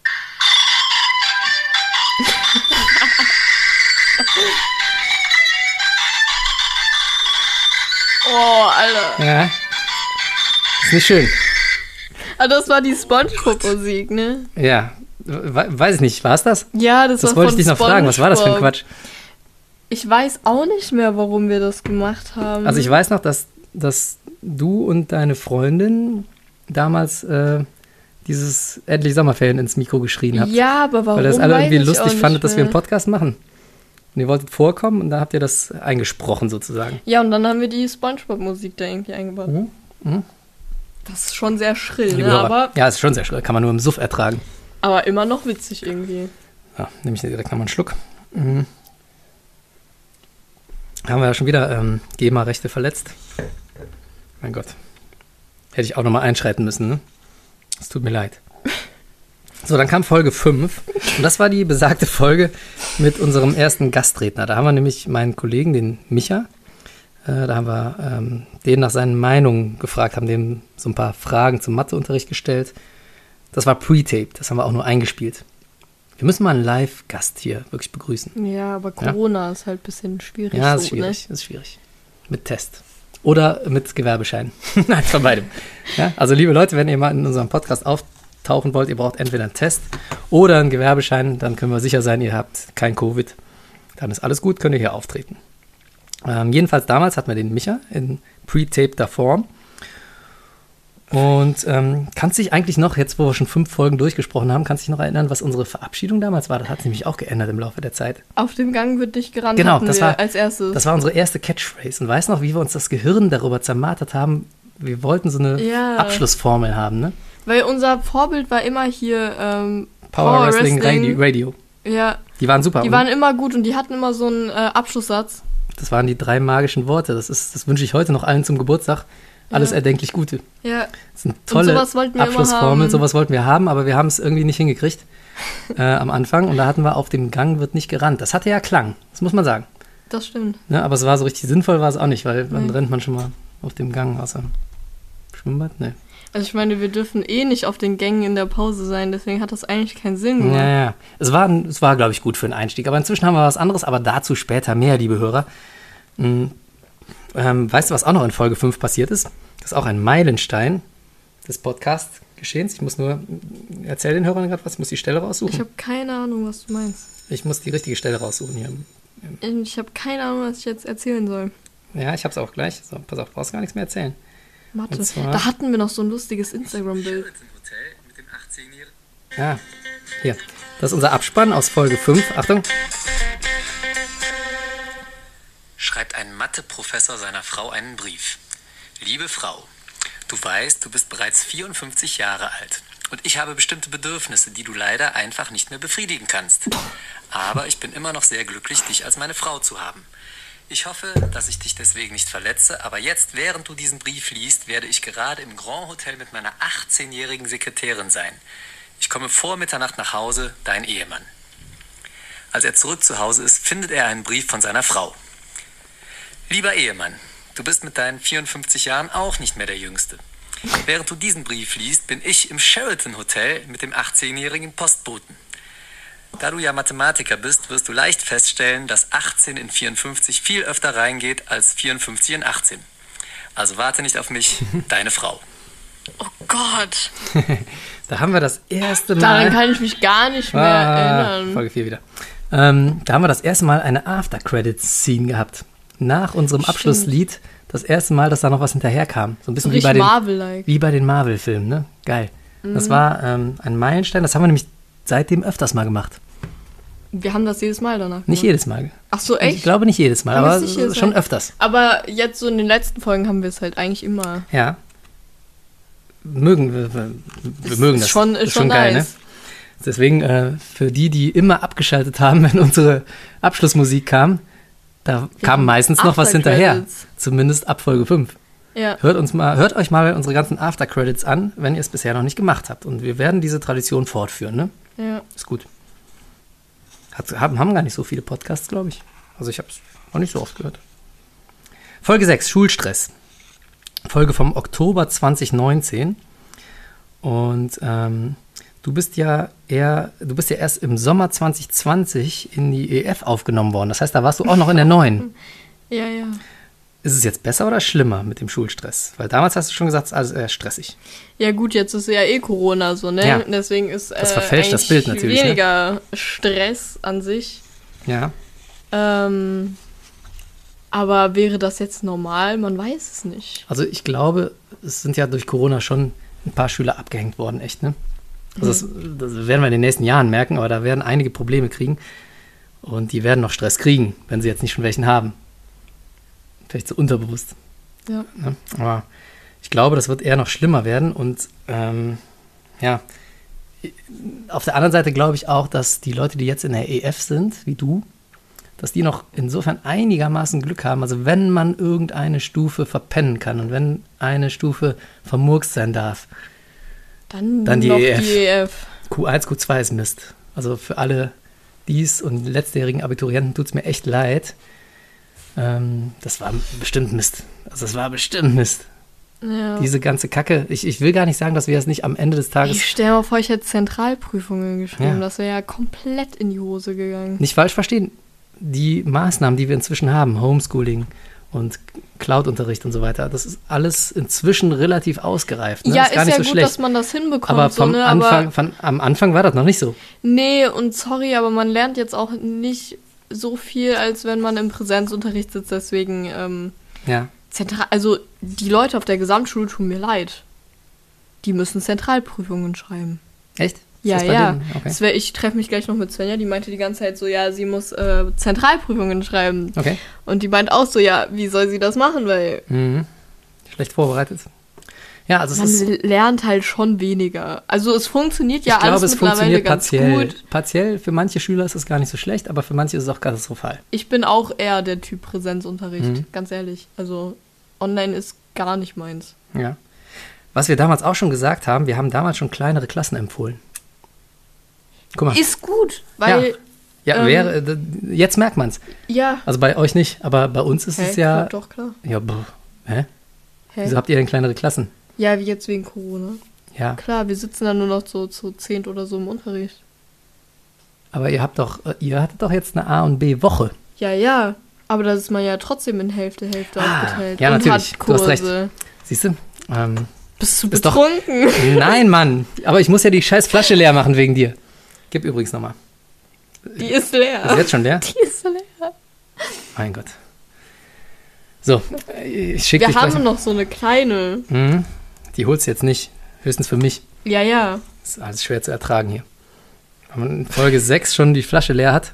Oh, Alter. Ja. Ist nicht schön. Ah, das war die Spongebob-Musik, ne? Ja. Weiß ich nicht, war es das? Ja, das war Das wollte von ich dich noch fragen. Was war das für ein SpongeBob. Quatsch? Ich weiß auch nicht mehr, warum wir das gemacht haben. Also ich weiß noch, dass du und deine Freundin damals dieses Endlich Sommerferien ins Mikro geschrien habt. Ja, aber warum? Weil ihr das alle weiß irgendwie ich auch lustig nicht fandet, dass wir einen mehr. Podcast machen. Und ihr wolltet vorkommen und da habt ihr das eingesprochen sozusagen. Ja, und dann haben wir die Spongebob-Musik da irgendwie eingebaut. Mhm. Das ist schon sehr schrill, Liebe ne? Hörer. Ja, ist schon sehr schön. Kann man nur im Suff ertragen. Aber immer noch witzig irgendwie. Ja, nehme ich direkt nochmal einen Schluck. Mhm. Haben wir ja schon wieder GEMA-Rechte verletzt. Mein Gott. Hätte ich auch nochmal einschreiten müssen, ne? Es tut mir leid. So, dann kam Folge 5. Und das war die besagte Folge mit unserem ersten Gastredner. Da haben wir nämlich meinen Kollegen, den Micha, da haben wir den nach seinen Meinungen gefragt, haben dem so ein paar Fragen zum Matheunterricht gestellt. Das war Pre-Taped, das haben wir auch nur eingespielt. Wir müssen mal einen Live-Gast hier wirklich begrüßen. Ja, aber Corona ist halt ein bisschen schwierig. Ja, so, ist schwierig, ist schwierig. Mit Test. Oder mit Gewerbeschein. Nein, von beidem. Ja, also liebe Leute, wenn ihr mal in unserem Podcast auftauchen wollt, ihr braucht entweder einen Test oder einen Gewerbeschein, dann können wir sicher sein, ihr habt kein Covid. Dann ist alles gut, könnt ihr hier auftreten. Jedenfalls damals hatten wir den Micha in pre-tapeder Form. Und kannst dich eigentlich noch, jetzt wo wir schon 5 Folgen durchgesprochen haben, kannst dich noch erinnern, was unsere Verabschiedung damals war? Das hat sich nämlich auch geändert im Laufe der Zeit. Auf dem Gang wird nicht gerannt, Genau, hatten das wir war als erstes. Das war unsere erste Catchphrase. Und weißt noch, wie wir uns das Gehirn darüber zermartert haben? Wir wollten so eine Abschlussformel haben, ne? Weil unser Vorbild war immer hier Power Wrestling Radio. Ja. Die waren super. Die waren immer gut und die hatten immer so einen Abschlusssatz. Das waren die 3 magischen Worte. Das wünsche ich heute noch allen zum Geburtstag. Alles erdenklich Gute. Ja. Das ist eine tolle wir Abschlussformel. Sowas wollten wir haben, aber wir haben es irgendwie nicht hingekriegt am Anfang. Und da hatten wir auf dem Gang wird nicht gerannt. Das hatte ja Klang, das muss man sagen. Das stimmt. Ja, aber es war so richtig sinnvoll, war es auch nicht, weil dann rennt man schon mal auf dem Gang außer Schwimmbad. Nee. Also ich meine, wir dürfen nicht auf den Gängen in der Pause sein, deswegen hat das eigentlich keinen Sinn gemacht. Ja. Es war, glaube ich, gut für den Einstieg. Aber inzwischen haben wir was anderes, aber dazu später mehr, liebe Hörer. Weißt du, was auch noch in Folge 5 passiert ist? Das ist auch ein Meilenstein des Podcast-Geschehens. Ich muss nur, erzähl den Hörern gerade was, ich muss die Stelle raussuchen. Ich habe keine Ahnung, was du meinst. Ich muss die richtige Stelle raussuchen hier. Ich habe keine Ahnung, was ich jetzt erzählen soll. Ja, ich habe es auch gleich. So, pass auf, brauchst gar nichts mehr erzählen. Mathe. Da hatten wir noch so ein lustiges Instagram-Bild. Ja, hier. Das ist unser Abspann aus Folge 5. Achtung. Schreibt ein Mathe-Professor seiner Frau einen Brief. Liebe Frau, du weißt, du bist bereits 54 Jahre alt. Und ich habe bestimmte Bedürfnisse, die du leider einfach nicht mehr befriedigen kannst. Aber ich bin immer noch sehr glücklich, dich als meine Frau zu haben. Ich hoffe, dass ich dich deswegen nicht verletze, aber jetzt, während du diesen Brief liest, werde ich gerade im Grand Hotel mit meiner 18-jährigen Sekretärin sein. Ich komme vor Mitternacht nach Hause, dein Ehemann. Als er zurück zu Hause ist, findet er einen Brief von seiner Frau. Lieber Ehemann, du bist mit deinen 54 Jahren auch nicht mehr der Jüngste. Während du diesen Brief liest, bin ich im Sheraton Hotel mit dem 18-jährigen Postboten. Da du ja Mathematiker bist, wirst du leicht feststellen, dass 18 in 54 viel öfter reingeht als 54 in 18. Also warte nicht auf mich, deine Frau. Oh Gott. Da haben wir das erste Mal... Daran kann ich mich gar nicht mehr erinnern. Folge 4 wieder. Da haben wir das erste Mal eine After-Credits-Scene gehabt. Nach unserem Abschlusslied das erste Mal, dass da noch was hinterher kam. So ein bisschen wie bei den Marvel-Filmen, ne? Geil. Das war ein Meilenstein, das haben wir nämlich seitdem öfters mal gemacht. Wir haben das jedes Mal danach gemacht. Nicht jedes Mal. Ach so, echt? Ich glaube nicht jedes Mal, aber schon öfters. Aber jetzt so in den letzten Folgen haben wir es halt eigentlich immer. Ja. Wir mögen das. Ist schon geil, nice. Ne? Deswegen, für die immer abgeschaltet haben, wenn unsere Abschlussmusik kam, da kam meistens noch was hinterher. Zumindest ab Folge 5. Ja. Hört euch mal unsere ganzen After-Credits an, wenn ihr es bisher noch nicht gemacht habt. Und wir werden diese Tradition fortführen, ne? Ja. Ist gut. Haben gar nicht so viele Podcasts, glaube ich. Also ich habe es noch nicht so oft gehört. Folge 6, Schulstress. Folge vom Oktober 2019. Und du bist ja erst im Sommer 2020 in die EF aufgenommen worden. Das heißt, da warst du auch noch in der 9. Ja. Ist es jetzt besser oder schlimmer mit dem Schulstress? Weil damals hast du schon gesagt, es ist alles eher stressig. Ja gut, jetzt ist ja Corona so, ne? Ja. Deswegen ist das verfälscht das Bild natürlich, weniger Stress an sich. Ja. Aber wäre das jetzt normal? Man weiß es nicht. Also ich glaube, es sind ja durch Corona schon ein paar Schüler abgehängt worden, echt, ne? Also das werden wir in den nächsten Jahren merken, aber da werden einige Probleme kriegen. Und die werden noch Stress kriegen, wenn sie jetzt nicht schon welchen haben. Vielleicht so unterbewusst. Ja. Ne? Aber ich glaube, das wird eher noch schlimmer werden. Und auf der anderen Seite glaube ich auch, dass die Leute, die jetzt in der EF sind, wie du, dass die noch insofern einigermaßen Glück haben. Also wenn man irgendeine Stufe verpennen kann und wenn eine Stufe vermurkst sein darf, dann die noch EF. Die EF. Q1, Q2 ist Mist. Also für alle dies und letztjährigen Abiturienten tut es mir echt leid. Das war bestimmt Mist. Ja. Diese ganze Kacke. Ich will gar nicht sagen, dass wir es nicht am Ende des Tages... Ich stelle mal vor, ich hätte Zentralprüfungen geschrieben. Ja. Das wäre ja komplett in die Hose gegangen. Nicht falsch verstehen. Die Maßnahmen, die wir inzwischen haben, Homeschooling und Cloud-Unterricht und so weiter, das ist alles inzwischen relativ ausgereift. Ne? Ja, ist gar nicht ja so gut, schlecht. dass man das hinbekommt. Aber am Anfang war das noch nicht so. Nee, und sorry, aber man lernt jetzt auch nicht so viel, als wenn man im Präsenzunterricht sitzt. Deswegen, Ja. also die Leute auf der Gesamtschule tun mir leid. Die müssen Zentralprüfungen schreiben. Echt? Ist Ja, das bei ja. denen? Okay. Ich treffe mich gleich noch mit Svenja, die meinte die ganze Zeit so, ja, sie muss Zentralprüfungen schreiben. Okay. Und die meint auch so, ja, wie soll sie das machen, weil Schlecht vorbereitet. Ja, also es man ist... lernt halt schon weniger. Also es funktioniert ja Ich glaube, alles es mittlerweile funktioniert ganz partiell. gut. Partiell, für manche Schüler ist es gar nicht so schlecht, aber für manche ist es auch katastrophal. Ich bin auch eher der Typ Präsenzunterricht, ganz ehrlich. Also online ist gar nicht meins. Ja. Was wir damals auch schon gesagt haben, wir haben damals schon kleinere Klassen empfohlen. Guck mal. Ist gut, weil Jetzt merkt man es. ja. Also bei euch nicht, aber bei uns ist es ja... Klar, doch, klar. Ja, hä? Hä? Wieso habt ihr denn kleinere Klassen? Ja, wie jetzt wegen Corona. Ja, Klar, wir sitzen dann nur noch so zu 10 oder so im Unterricht. aber ihr hattet doch jetzt eine A- und B-Woche. Ja, aber das ist man ja trotzdem in Hälfte aufgeteilt. ja, und natürlich. Hat Du hast recht. Kurse. Siehst du? Bist du Ist doch- betrunken? Nein, Mann. Aber ich muss ja die scheiß Flasche leer machen wegen dir. Gib übrigens nochmal. Die ist leer. Ist jetzt schon leer? Die ist leer. Mein Gott. So, ich schicke Wir dich gleich. haben noch so eine kleine. Die holst du jetzt nicht. Höchstens für mich. Ja. Das ist alles schwer zu ertragen hier. Wenn man in Folge 6 schon die Flasche leer hat.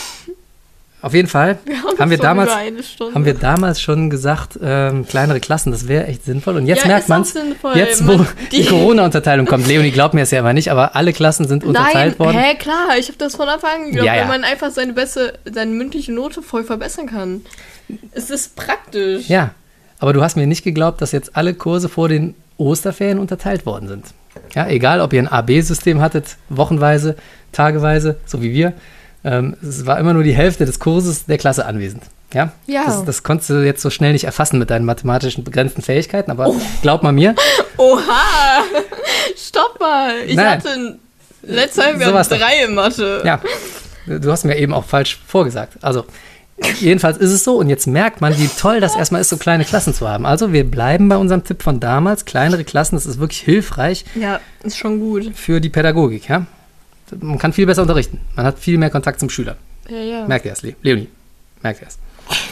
Auf jeden Fall haben wir damals schon gesagt, kleinere Klassen, das wäre echt sinnvoll. Und jetzt merkt man es, jetzt wo die Corona-Unterteilung kommt. Leonie glaubt mir es ja immer nicht, aber alle Klassen sind unterteilt worden. Hä, klar, ich habe das von Anfang an geglaubt, Ja, ja. weil man einfach seine mündliche Note voll verbessern kann. Es ist praktisch. Ja, aber du hast mir nicht geglaubt, dass jetzt alle Kurse vor den Osterferien unterteilt worden sind. Ja, egal, ob ihr ein A-B-System hattet, wochenweise, tageweise, so wie wir. Es war immer nur die Hälfte des Kurses der Klasse anwesend. Ja, Ja. Das konntest du jetzt so schnell nicht erfassen mit deinen mathematischen begrenzten Fähigkeiten, aber glaub mal mir, Oha! Stopp mal! Ich Nein. hatte letztes Jahr Sowas doch. 3 in Mathe. ja, du hast mir eben auch falsch vorgesagt. Also, jedenfalls ist es so und jetzt merkt man, wie toll das erstmal ist, so kleine Klassen zu haben. Also, wir bleiben bei unserem Tipp von damals, kleinere Klassen, das ist wirklich hilfreich Ja, ist schon gut. für die Pädagogik, ja. Man kann viel besser unterrichten. Man hat viel mehr Kontakt zum Schüler. Ja. Merkt ihr es, Leonie? Merkt ihr es?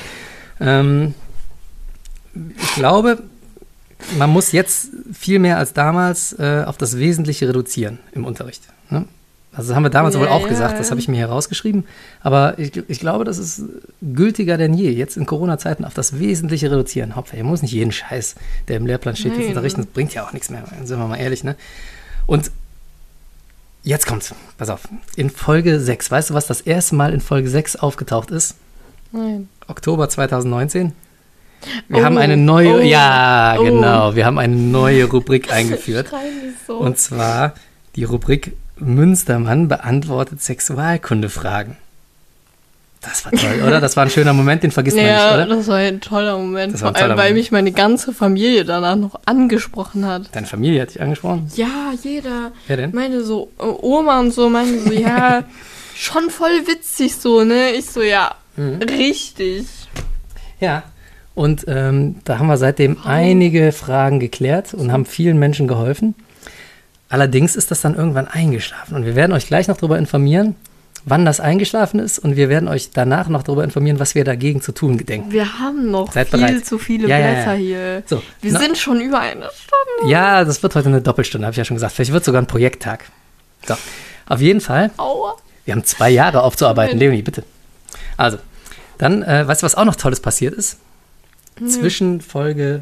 Ich glaube, man muss jetzt viel mehr als damals auf das Wesentliche reduzieren im Unterricht. Ne? Also das haben wir damals wohl auch gesagt, das habe ich mir hier rausgeschrieben. Aber ich glaube, das ist gültiger denn je. Jetzt in Corona-Zeiten auf das Wesentliche reduzieren. Hauptsache, ihr muss nicht jeden Scheiß, der im Lehrplan steht, jetzt unterrichten. Das bringt ja auch nichts mehr, sind wir mal ehrlich. Ne? Und jetzt kommt's, pass auf. In Folge 6, weißt du, was das erste Mal in Folge 6 aufgetaucht ist? Nein. Oktober 2019. Wir haben eine neue, genau, wir haben eine neue Rubrik eingeführt. So. Und zwar die Rubrik Münstermann beantwortet Sexualkundefragen. Das war toll, oder? Das war ein schöner Moment, den vergisst man nicht, Ja, oder? das war ein toller Moment. Das war ein Vor allem, toller weil Moment. mich meine ganze Familie danach noch angesprochen hat. Deine Familie hat dich angesprochen? Ja, jeder. Wer denn? Meine so, Oma und so, meine so, ja, schon voll witzig so, ne? Ich so, ja, richtig. Ja. Und da haben wir seitdem einige Fragen geklärt und haben vielen Menschen geholfen. Allerdings ist das dann irgendwann eingeschlafen. Und wir werden euch gleich noch darüber informieren, wann das eingeschlafen ist. Und wir werden euch danach noch darüber informieren, was wir dagegen zu tun gedenken. Wir haben noch Seid viel bereit. zu viele Ja, Blätter hier. So, Wir sind schon über eine Stunde. Ja, das wird heute eine Doppelstunde, habe ich ja schon gesagt. Vielleicht wird es sogar ein Projekttag. So, auf jeden Fall. Aua. Wir haben 2 Jahre aufzuarbeiten. Leonie, bitte. Also, dann, weißt du, was auch noch Tolles passiert ist? Zwischen Folge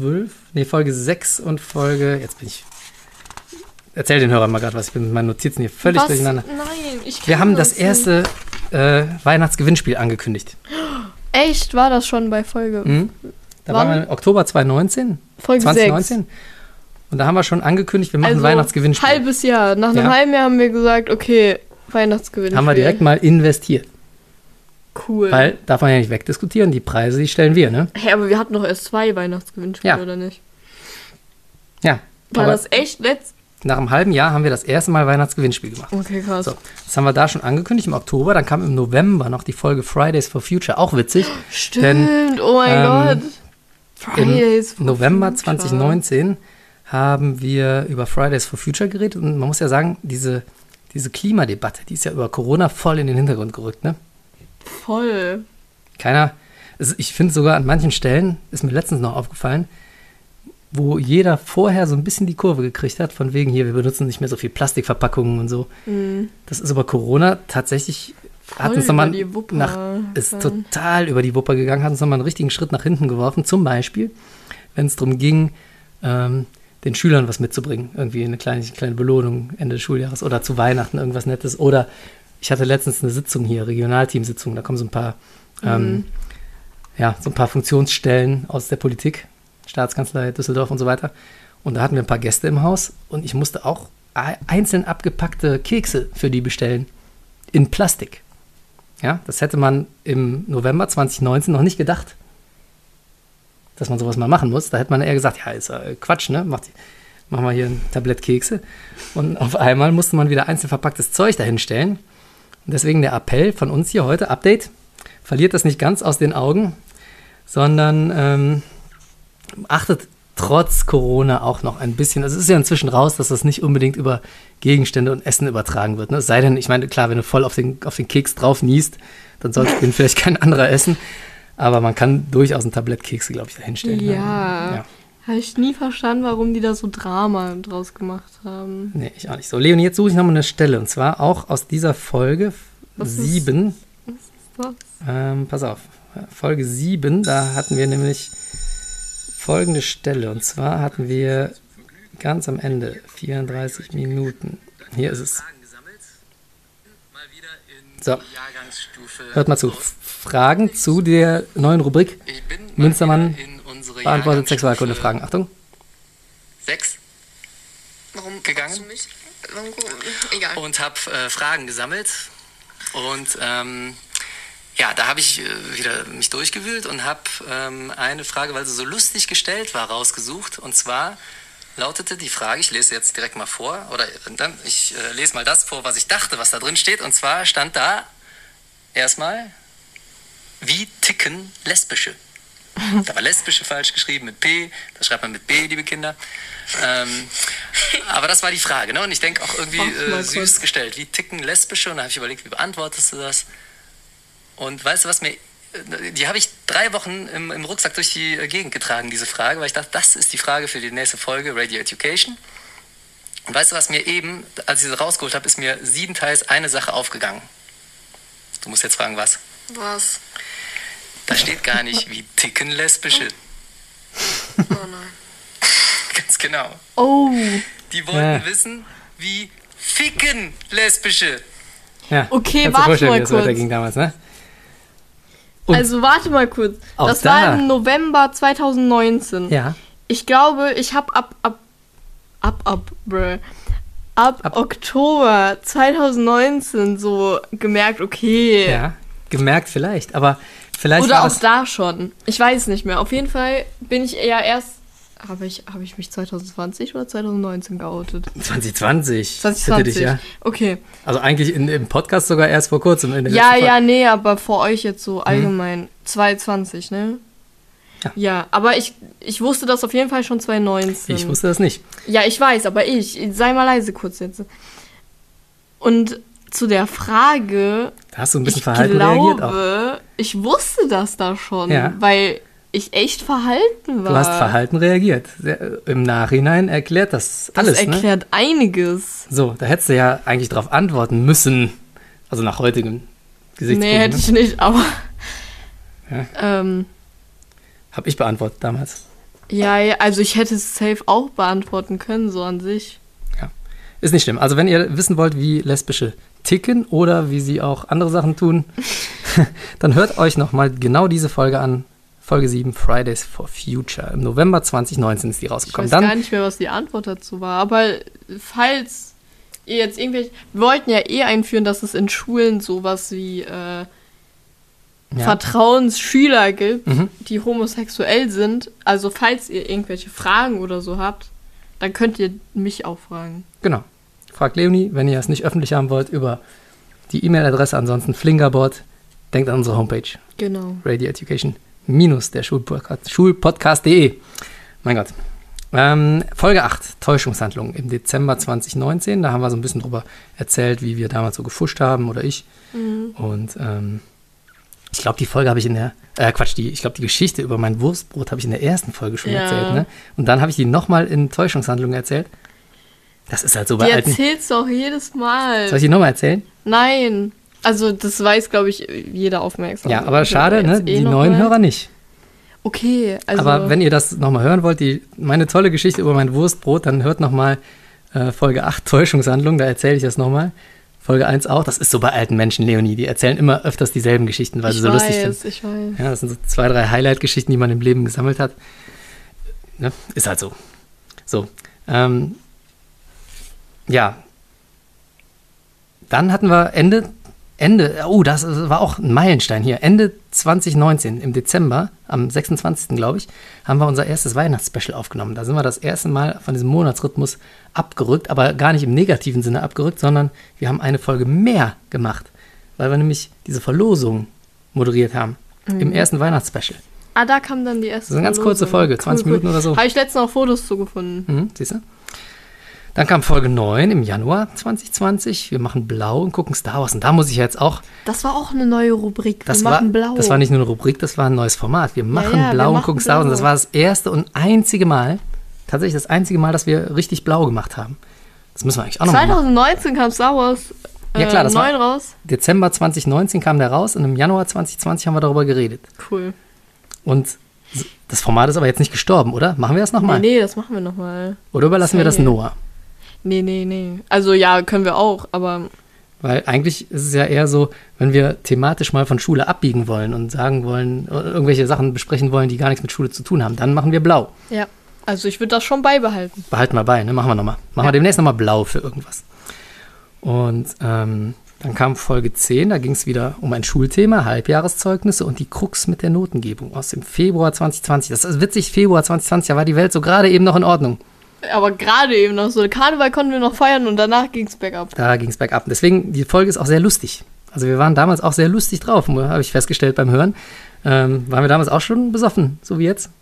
6 und jetzt bin ich... Erzähl den Hörern mal gerade was. Ich bin mit meinen Notizen hier völlig durcheinander. Nein, ich kann Wir haben das nicht. erste Weihnachtsgewinnspiel angekündigt. Echt, war das schon bei Folge? Da Wann? waren wir im Oktober 2019. Folge 2019. Und da haben wir schon angekündigt, wir machen ein Also, Weihnachtsgewinnspiel. halbes Jahr. Nach einem Ja. halben Jahr haben wir gesagt, okay, Weihnachtsgewinnspiel. Haben wir direkt mal investiert. Cool. Weil, darf man ja nicht wegdiskutieren, die Preise, die stellen wir, ne? Hey, aber wir hatten doch erst 2 Weihnachtsgewinnspiele, Ja. oder nicht? Ja. War aber das echt letzt? nach einem halben Jahr haben wir das erste Mal Weihnachtsgewinnspiel gemacht. Okay, krass. So, das haben wir da schon angekündigt im Oktober. Dann kam im November noch die Folge Fridays for Future, auch witzig. Stimmt, oh mein Gott. Fridays Im November for Future. 2019 haben wir über Fridays for Future geredet. Und man muss ja sagen, diese Klimadebatte, die ist ja über Corona voll in den Hintergrund gerückt, ne? Voll. Ich finde sogar an manchen Stellen, ist mir letztens noch aufgefallen, wo jeder vorher so ein bisschen die Kurve gekriegt hat, von wegen hier, wir benutzen nicht mehr so viel Plastikverpackungen und so. Das ist aber Corona tatsächlich, hat uns nochmal ist total über die Wupper gegangen, hat uns nochmal einen richtigen Schritt nach hinten geworfen. Zum Beispiel, wenn es darum ging, den Schülern was mitzubringen. Irgendwie eine kleine Belohnung Ende des Schuljahres oder zu Weihnachten irgendwas Nettes. Oder ich hatte letztens eine Sitzung hier, Regionalteamsitzung, da kommen so ein paar so ein paar Funktionsstellen aus der Politik, Staatskanzlei Düsseldorf und so weiter. Und da hatten wir ein paar Gäste im Haus und ich musste auch einzeln abgepackte Kekse für die bestellen. In Plastik. Ja, das hätte man im November 2019 noch nicht gedacht, dass man sowas mal machen muss. Da hätte man eher gesagt, ja, ist Quatsch, ne? Machen wir hier ein Tablett Kekse. Und auf einmal musste man wieder einzeln verpacktes Zeug dahinstellen. Und deswegen der Appell von uns hier heute, Update, verliert das nicht ganz aus den Augen, sondern achtet trotz Corona auch noch ein bisschen, also es ist ja inzwischen raus, dass das nicht unbedingt über Gegenstände und Essen übertragen wird. Ne? Es sei denn, ich meine, klar, wenn du voll auf den Keks drauf niest, dann sollte den vielleicht kein anderer essen. Aber man kann durchaus ein Tablett Kekse, glaube ich, dahinstellen. Ja. Habe ich nie verstanden, warum die da so Drama draus gemacht haben. Nee, ich auch nicht so. Leonie, jetzt suche ich nochmal eine Stelle. Und zwar auch aus dieser Folge 7. Was ist das? Pass auf. Folge 7, da hatten wir nämlich folgende Stelle. Und zwar hatten wir ganz am Ende 34 Minuten. Hier ist es. So. Hört mal zu. Fragen zu der neuen Rubrik Münstermann beantwortet Sexualkunde-Fragen. Achtung. 6. Warum gegangen? du mich? Egal. Und habe Fragen gesammelt. Und da habe ich wieder mich durchgewühlt und habe eine Frage, weil sie so lustig gestellt war, rausgesucht. Und zwar lautete die Frage, ich lese jetzt direkt mal vor, oder dann ich lese mal das vor, was ich dachte, was da drin steht. Und zwar stand da erstmal, wie ticken Lesbische? Da war Lesbische falsch geschrieben mit P, da schreibt man mit B, liebe Kinder. Aber das war die Frage, ne? Und ich denke auch irgendwie süß gestellt. Wie ticken Lesbische? Und da habe ich überlegt, wie beantwortest du das? Und weißt du, was mir... Die habe ich 3 Wochen im Rucksack durch die Gegend getragen, diese Frage, weil ich dachte, das ist die Frage für die nächste Folge, Radio Education. Und weißt du, was mir eben, als ich sie rausgeholt habe, ist mir 7 Teils eine Sache aufgegangen. Du musst jetzt fragen, was? Was? Da steht gar nicht, wie ticken Lesbische. Oh nein. Ganz genau. Oh. Die wollten wissen, wie ficken Lesbische. Ja. Okay, Kannst du warte vorstellen, mal wie das kurz. weiterging damals, ne? Und Also warte mal kurz. auch Das da- war im November 2019. Ja. Ich glaube, ich habe ab Oktober 2019 so gemerkt, okay. Ja. Gemerkt vielleicht, aber vielleicht Oder war auch das... da schon. Ich weiß nicht mehr. Auf jeden Fall bin ich eher erst... Habe ich mich 2020 oder 2019 geoutet? 2020. 2020. Bitte dich, ja. Okay. Also eigentlich im Podcast sogar erst vor kurzem. In der Ja, letzten ja, Folge. nee, aber vor euch jetzt so allgemein. 2020, ne? Ja. Ja, aber ich wusste das auf jeden Fall schon 2019. Ich wusste das nicht. Ja, ich weiß, aber sei mal leise kurz jetzt. Und zu der Frage, Da hast du ein bisschen ich verhalten reagiert auch. glaube, ich wusste das da schon, Ja. weil ich echt verhalten war. Du hast verhalten reagiert. Im Nachhinein erklärt das alles, Das erklärt einiges. ne? So, da hättest du ja eigentlich darauf antworten müssen. Also nach heutigem Gesichtspunkt. Nee, hätte ich nicht, aber... Hab ich beantwortet damals. Ja, also ich hätte es safe auch beantworten können, so an sich. Ist nicht schlimm. Also wenn ihr wissen wollt, wie Lesbische ticken oder wie sie auch andere Sachen tun, dann hört euch nochmal genau diese Folge an. Folge 7, Fridays for Future. Im November 2019 ist die Ich rausgekommen. weiß gar nicht mehr, was die Antwort dazu war. Aber falls ihr jetzt irgendwelche... Wir wollten ja einführen, dass es in Schulen sowas wie Vertrauensschüler gibt, die homosexuell sind. Also falls ihr irgendwelche Fragen oder so habt, dann könnt ihr mich auch fragen. Genau. Fragt Leonie, wenn ihr es nicht öffentlich haben wollt, über die E-Mail-Adresse. Ansonsten Flingerboard. Denkt an unsere Homepage. Genau. Radio Education der Schulpodcast.de. Mein Gott. Folge 8, Täuschungshandlung im Dezember 2019. Da haben wir so ein bisschen drüber erzählt, wie wir damals so gefuscht haben oder ich. Und Ich glaube, die Folge habe ich in der, ich glaube, die Geschichte über mein Wurstbrot habe ich in der ersten Folge schon erzählt, ne? Und dann habe ich die nochmal in Täuschungshandlungen erzählt. Das ist halt so bei Die alten... erzählst du auch jedes Mal. Soll ich die nochmal erzählen? Nein. Also das weiß, glaube ich, jeder aufmerksam. Ja, aber schade, ne? Jetzt Die noch neuen mal. Hörer nicht. Okay, also... Aber wenn ihr das nochmal hören wollt, meine tolle Geschichte über mein Wurstbrot, dann hört nochmal Folge 8 Täuschungshandlung, da erzähle ich das nochmal. Folge 1 auch, das ist so bei alten Menschen, Leonie, die erzählen immer öfters dieselben Geschichten, weil sie so lustig sind. Ich weiß. Ja, das sind so 2, 3 Highlight-Geschichten, die man im Leben gesammelt hat. Ne? Ist halt so. So. Ja. Dann hatten wir Ende, das war auch ein Meilenstein hier. Ende 2019, im Dezember, am 26. glaube ich, haben wir unser erstes Weihnachtsspecial aufgenommen. Da sind wir das erste Mal von diesem Monatsrhythmus abgerückt, aber gar nicht im negativen Sinne abgerückt, sondern wir haben eine Folge mehr gemacht, weil wir nämlich diese Verlosung moderiert haben im ersten Weihnachtsspecial. Ah, da kam dann die erste Das ist eine ganz kurze Folge, 20 Minuten oder so. Habe ich letztens auch Fotos zugefunden. Siehst du? Dann kam Folge 9 im Januar 2020. Wir machen blau und gucken Star Wars. Und da muss ich jetzt auch... Das war auch eine neue Rubrik. Das war nicht nur eine Rubrik, das war ein neues Format. Wir machen blau und gucken Star Wars. Und das war das erste und einzige Mal, tatsächlich das einzige Mal, dass wir richtig blau gemacht haben. Das müssen wir eigentlich auch noch mal machen. 2019 kam Star Wars Ja klar, das 9 war raus. Dezember 2019 kam der raus und im Januar 2020 haben wir darüber geredet. Cool. Und das Format ist aber jetzt nicht gestorben, oder? Machen wir das nochmal? Nee, das machen wir nochmal. Oder überlassen wir das Noah? Nee. Also ja, können wir auch, aber... Weil eigentlich ist es ja eher so, wenn wir thematisch mal von Schule abbiegen wollen und sagen wollen, irgendwelche Sachen besprechen wollen, die gar nichts mit Schule zu tun haben, dann machen wir blau. Ja, also ich würde das schon beibehalten. Behalten wir bei, ne? Machen wir nochmal. Machen wir demnächst nochmal blau für irgendwas. Und dann kam Folge 10, da ging es wieder um ein Schulthema, Halbjahreszeugnisse und die Krux mit der Notengebung aus dem Februar 2020. Das ist witzig, Februar 2020, da war die Welt so gerade eben noch in Ordnung. Aber gerade eben noch so. Karneval konnten wir noch feiern und danach ging es bergab. Da ging es bergab. Deswegen, die Folge ist auch sehr lustig. Also wir waren damals auch sehr lustig drauf, habe ich festgestellt beim Hören. Waren wir damals auch schon besoffen, so wie jetzt?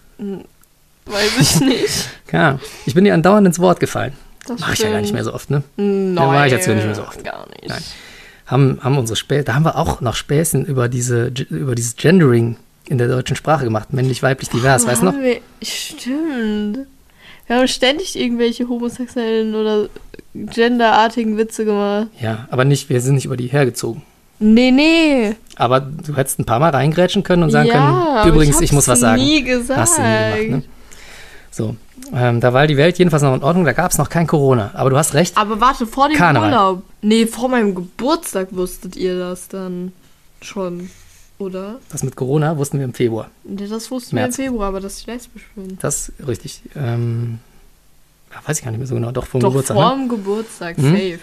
Weiß ich nicht. Ja, ich bin dir andauernd ins Wort gefallen. Das Mach ich ja gar nicht mehr so oft, ne? Nein, ja, mach ich jetzt nicht mehr so oft. Gar nicht. Nein. Haben unsere Späße, da haben wir auch noch Späßchen über dieses Gendering in der deutschen Sprache gemacht. Männlich, weiblich, divers, weißt du noch? Stimmt. Wir haben ständig irgendwelche homosexuellen oder genderartigen Witze gemacht. Ja, aber wir sind nicht über die hergezogen. Nee. Aber du hättest ein paar Mal reingrätschen können und sagen ja, können, übrigens, ich muss was sagen. Nie gesagt. Hast du nie gemacht, ne? So, da war die Welt jedenfalls noch in Ordnung, da gab es noch kein Corona. Aber du hast recht. Aber warte, vor dem Karneval. Urlaub. Nee, vor meinem Geburtstag wusstet ihr das dann schon, oder? Das mit Corona wussten wir im Februar. Nee, das wussten wir im Februar, aber dass ich lesbisch bin. Das ist richtig. Weiß ich gar nicht mehr so genau. Doch, vor dem Geburtstag. Vor dem Geburtstag, safe.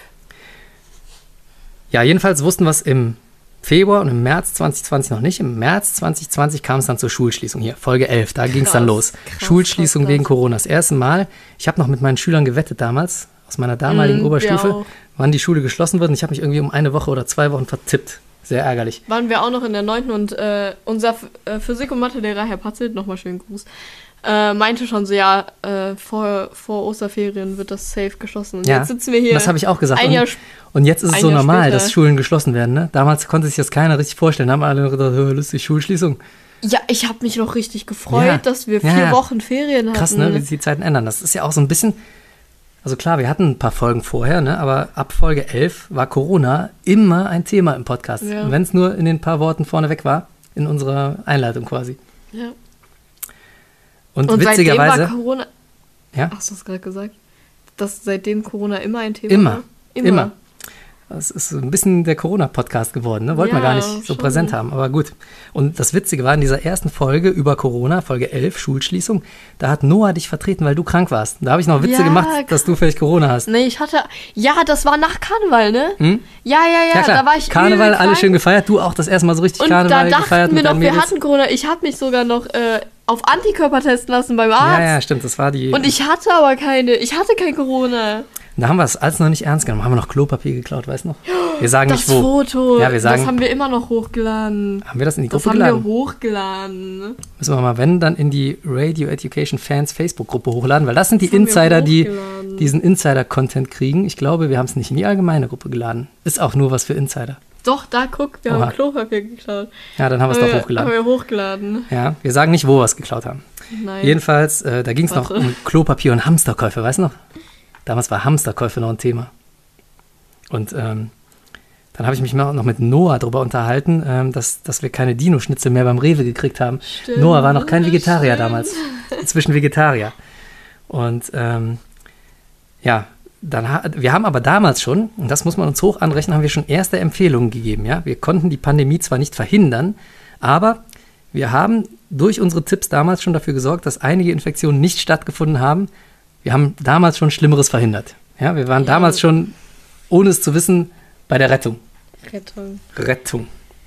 Ja, jedenfalls wussten wir es im Februar und im März 2020 noch nicht. Im März 2020 kam es dann zur Schulschließung. Hier, Folge 11, da ging es dann los. Schulschließung wegen Corona. Das erste Mal. Ich habe noch mit meinen Schülern gewettet damals, aus meiner damaligen Oberstufe, wann die Schule geschlossen wird. Und ich habe mich irgendwie um 1 Woche oder 2 Wochen vertippt. Sehr ärgerlich. Waren wir auch noch in der 9. und unser Physik- und Mathelehrer, Herr Patzelt, nochmal schönen Gruß, meinte schon so, ja, vor Osterferien wird das safe geschlossen. Und jetzt sitzen wir hier. Das habe ich auch gesagt. Ein Jahr und jetzt ist es so Jahr normal, später. dass Schulen geschlossen werden. Ne? Damals konnte sich das keiner richtig vorstellen. Da haben alle gedacht, lustig, Schulschließung. Ja, ich habe mich noch richtig gefreut, dass wir 4 Wochen Ferien hatten. Krass, ne, wie sich die Zeiten ändern. Das ist ja auch so ein bisschen, also klar, wir hatten ein paar Folgen vorher, ne, aber ab Folge 11 war Corona immer ein Thema im Podcast. Ja. Wenn es nur in den paar Worten vorneweg war, in unserer Einleitung quasi. Ja. Und seitdem witzigerweise. war Corona. Ja? Hast du es gerade gesagt? Dass seitdem Corona immer ein Thema war? Immer. Das ist so ein bisschen der Corona-Podcast geworden, ne? Wollten wir gar nicht so schon. präsent haben, aber gut. Und das Witzige war, in dieser ersten Folge über Corona, Folge 11, Schulschließung, da hat Noah dich vertreten, weil du krank warst. Da habe ich noch Witze gemacht, dass du vielleicht Corona hast. Nee, das war nach Karneval, ne? Ja, klar. da war ich Karneval, übel alle krank. schön gefeiert, du auch das erste Mal so richtig Und Karneval da gefeiert. dachten wir mit noch, deinen wir Mädels. hatten Corona. Ich habe mich sogar noch auf Antikörper testen lassen beim Arzt. Ja, stimmt, das war die. Und ich hatte aber keine. Ich hatte kein Corona. Da haben wir es alles noch nicht ernst genommen. Haben wir noch Klopapier geklaut, weißt du noch? Wir sagen Das nicht wo. Foto, Ja, wir sagen, das haben wir immer noch hochgeladen. haben wir das in die Das Gruppe haben geladen? wir hochgeladen. Müssen wir mal, wenn, dann in die Radio Education Fans Facebook-Gruppe hochladen, weil das sind die Das haben wir Insider, die hochgeladen. diesen Insider-Content kriegen. Ich glaube, wir haben es nicht in die allgemeine Gruppe geladen. Ist auch nur was für Insider. Doch, da guck, wir Oha. haben Klopapier geklaut. Ja, dann haben wir es doch hochgeladen. Haben wir hochgeladen. Ja, wir sagen nicht, wo wir es geklaut haben. Nein. Jedenfalls, da ging es noch Warte. um Klopapier und Hamsterkäufe, weißt du noch? Damals war Hamsterkäufe noch ein Thema. Und dann habe ich mich noch mit Noah darüber unterhalten, dass wir keine Dino-Schnitzel mehr beim Rewe gekriegt haben. Stimmt, Noah war noch kein Vegetarier stimmt. damals. Inzwischen Vegetarier. Und ja, wir haben aber damals schon, und das muss man uns hoch anrechnen, haben wir schon erste Empfehlungen gegeben. Ja? Wir konnten die Pandemie zwar nicht verhindern, aber wir haben durch unsere Tipps damals schon dafür gesorgt, dass einige Infektionen nicht stattgefunden haben. Wir haben damals schon Schlimmeres verhindert. Ja? Wir waren damals schon, ohne es zu wissen, bei der Rettung. Rettung.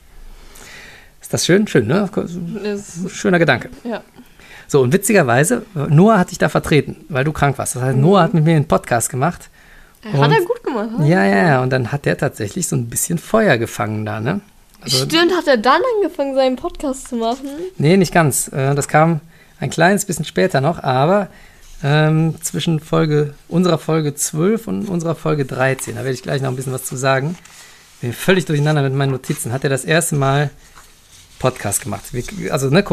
Ist das schön? Schön, ne? Schöner Gedanke. Ja. So, und witzigerweise, Noah hat dich da vertreten, weil du krank warst. Das heißt, Noah hat mit mir einen Podcast gemacht. Hat er gut gemacht. Ne? Ja. Und dann hat der tatsächlich so ein bisschen Feuer gefangen da, ne? Also, Stimmt, hat er dann angefangen, seinen Podcast zu machen? nee, nicht ganz. Das kam ein kleines bisschen später noch, aber zwischen unserer Folge 12 und unserer Folge 13, da werde ich gleich noch ein bisschen was zu sagen. Bin völlig durcheinander mit meinen Notizen. Hat er das erste Mal Podcast gemacht. Also, ne,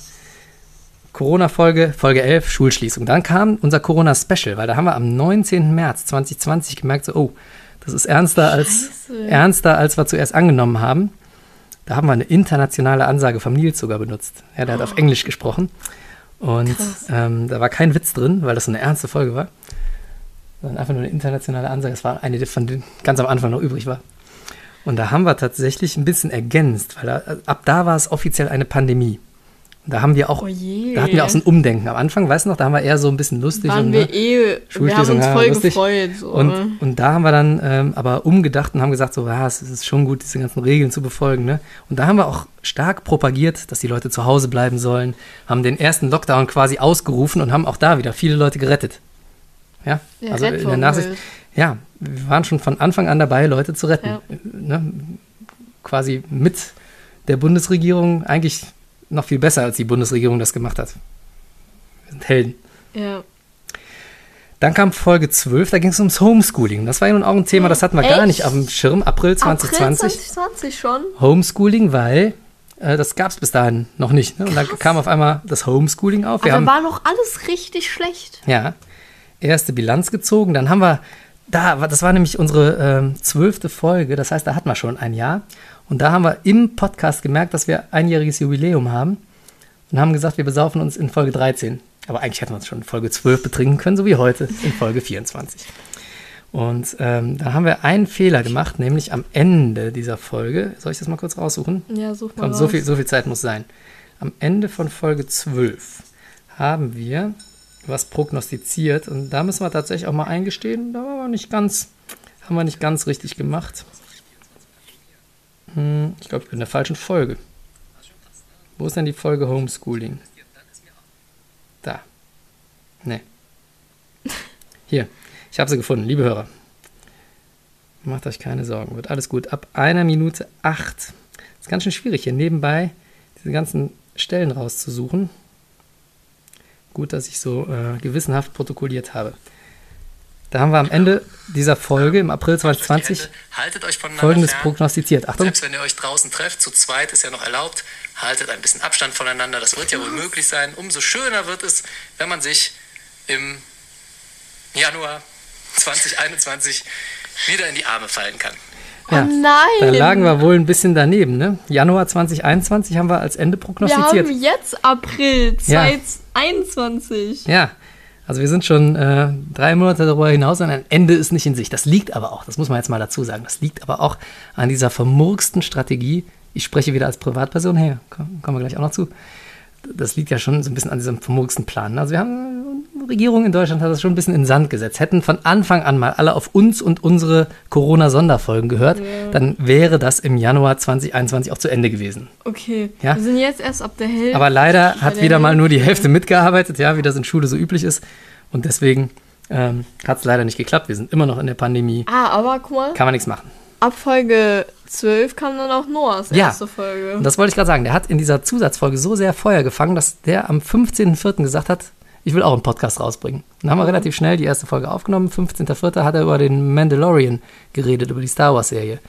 Corona-Folge, Folge 11, Schulschließung. Dann kam unser Corona-Special, weil da haben wir am 19. März 2020 gemerkt, so, oh, das ist ernster als wir zuerst angenommen haben. Da haben wir eine internationale Ansage vom Nils sogar benutzt. Ja, der hat auf Englisch gesprochen. Und da war kein Witz drin, weil das so eine ernste Folge war. Sondern einfach nur eine internationale Ansage. Das war eine, die von denen ganz am Anfang noch übrig war. Und da haben wir tatsächlich ein bisschen ergänzt, weil ab da war es offiziell eine Pandemie. Und da haben wir auch, da hatten wir auch so ein Umdenken. Am Anfang, weißt du noch, da haben wir eher so ein bisschen lustig. Waren und, wir wir haben uns voll lustig. gefreut. So. Und da haben wir dann aber umgedacht und haben gesagt, so, es ist schon gut, diese ganzen Regeln zu befolgen. Ne? Und da haben wir auch stark propagiert, dass die Leute zu Hause bleiben sollen, haben den ersten Lockdown quasi ausgerufen und haben auch da wieder viele Leute gerettet. Ja, also in der Nachsicht. Ja, wir waren schon von Anfang an dabei, Leute zu retten. Ja. Ne? Quasi mit der Bundesregierung eigentlich noch viel besser, als die Bundesregierung das gemacht hat. Wir sind Helden. Ja. Dann kam Folge 12, da ging es ums Homeschooling. Das war ja nun auch ein Thema, das hatten wir gar nicht auf dem Schirm. April 2020. April 2020 schon? Homeschooling, weil das gab es bis dahin noch nicht. Ne? Und dann kam auf einmal das Homeschooling auf. Aber war noch alles richtig schlecht. Ja, erste Bilanz gezogen. Dann haben wir, das war nämlich unsere 12. Folge, das heißt, da hatten wir schon ein Jahr. Und da haben wir im Podcast gemerkt, dass wir einjähriges Jubiläum haben und haben gesagt, wir besaufen uns in Folge 13. Aber eigentlich hätten wir uns schon in Folge 12 betrinken können, so wie heute in Folge 24. Und da haben wir einen Fehler gemacht, nämlich am Ende dieser Folge. Soll ich das mal kurz raussuchen? Ja, such mal Komm, raus. so viel Zeit muss sein. Am Ende von Folge 12 haben wir was prognostiziert. Und da müssen wir tatsächlich auch mal eingestehen, da haben wir nicht ganz richtig gemacht. Ich glaube, ich bin in der falschen Folge. Wo ist denn die Folge Homeschooling? Da. Nee. Hier. Ich habe sie gefunden, liebe Hörer. Macht euch keine Sorgen, wird alles gut. Ab 1 Minute 8. Ist ganz schön schwierig, hier nebenbei diese ganzen Stellen rauszusuchen. Gut, dass ich so gewissenhaft protokolliert habe. Da haben wir am Ende dieser Folge im April 2020 haltet euch voneinander Folgendes fern. prognostiziert. Achtung. Selbst wenn ihr euch draußen trefft, zu zweit ist ja noch erlaubt, haltet ein bisschen Abstand voneinander. Das wird ja wohl möglich sein. Umso schöner wird es, wenn man sich im Januar 2021 wieder in die Arme fallen kann. Ja, Oh nein! da lagen wir wohl ein bisschen daneben. Ne? Januar 2021 haben wir als Ende Wir prognostiziert. haben jetzt April Ja. 2021. Ja, also wir sind schon 3 Monate darüber hinaus und ein Ende ist nicht in Sicht. Das liegt aber auch, das muss man jetzt mal dazu sagen, das liegt aber auch an dieser vermurksten Strategie. Ich spreche wieder als Privatperson, hey, kommen wir gleich auch noch zu. Das liegt ja schon so ein bisschen an diesem vermurksten Plan. Also wir haben, die Regierung in Deutschland hat das schon ein bisschen in den Sand gesetzt. Hätten von Anfang an mal alle auf uns und unsere Corona-Sonderfolgen gehört, dann wäre das im Januar 2021 auch zu Ende gewesen. Okay, Ja. wir sind jetzt erst ab der Hälfte. Aber leider hat der wieder mal Hälfte. nur die Hälfte mitgearbeitet, ja, wie das in Schule so üblich ist. Und deswegen hat es leider nicht geklappt. Wir sind immer noch in der Pandemie. Aber guck mal, Kann man nichts machen. ab Folge 12 kam dann auch Noahs Ja. erste Folge. Und das wollte ich gerade sagen. Der hat in dieser Zusatzfolge so sehr Feuer gefangen, dass der am 15.04. gesagt hat, ich will auch einen Podcast rausbringen. Und dann haben wir relativ schnell die erste Folge aufgenommen. 15.04. hat er über den Mandalorian geredet, über die Star Wars-Serie.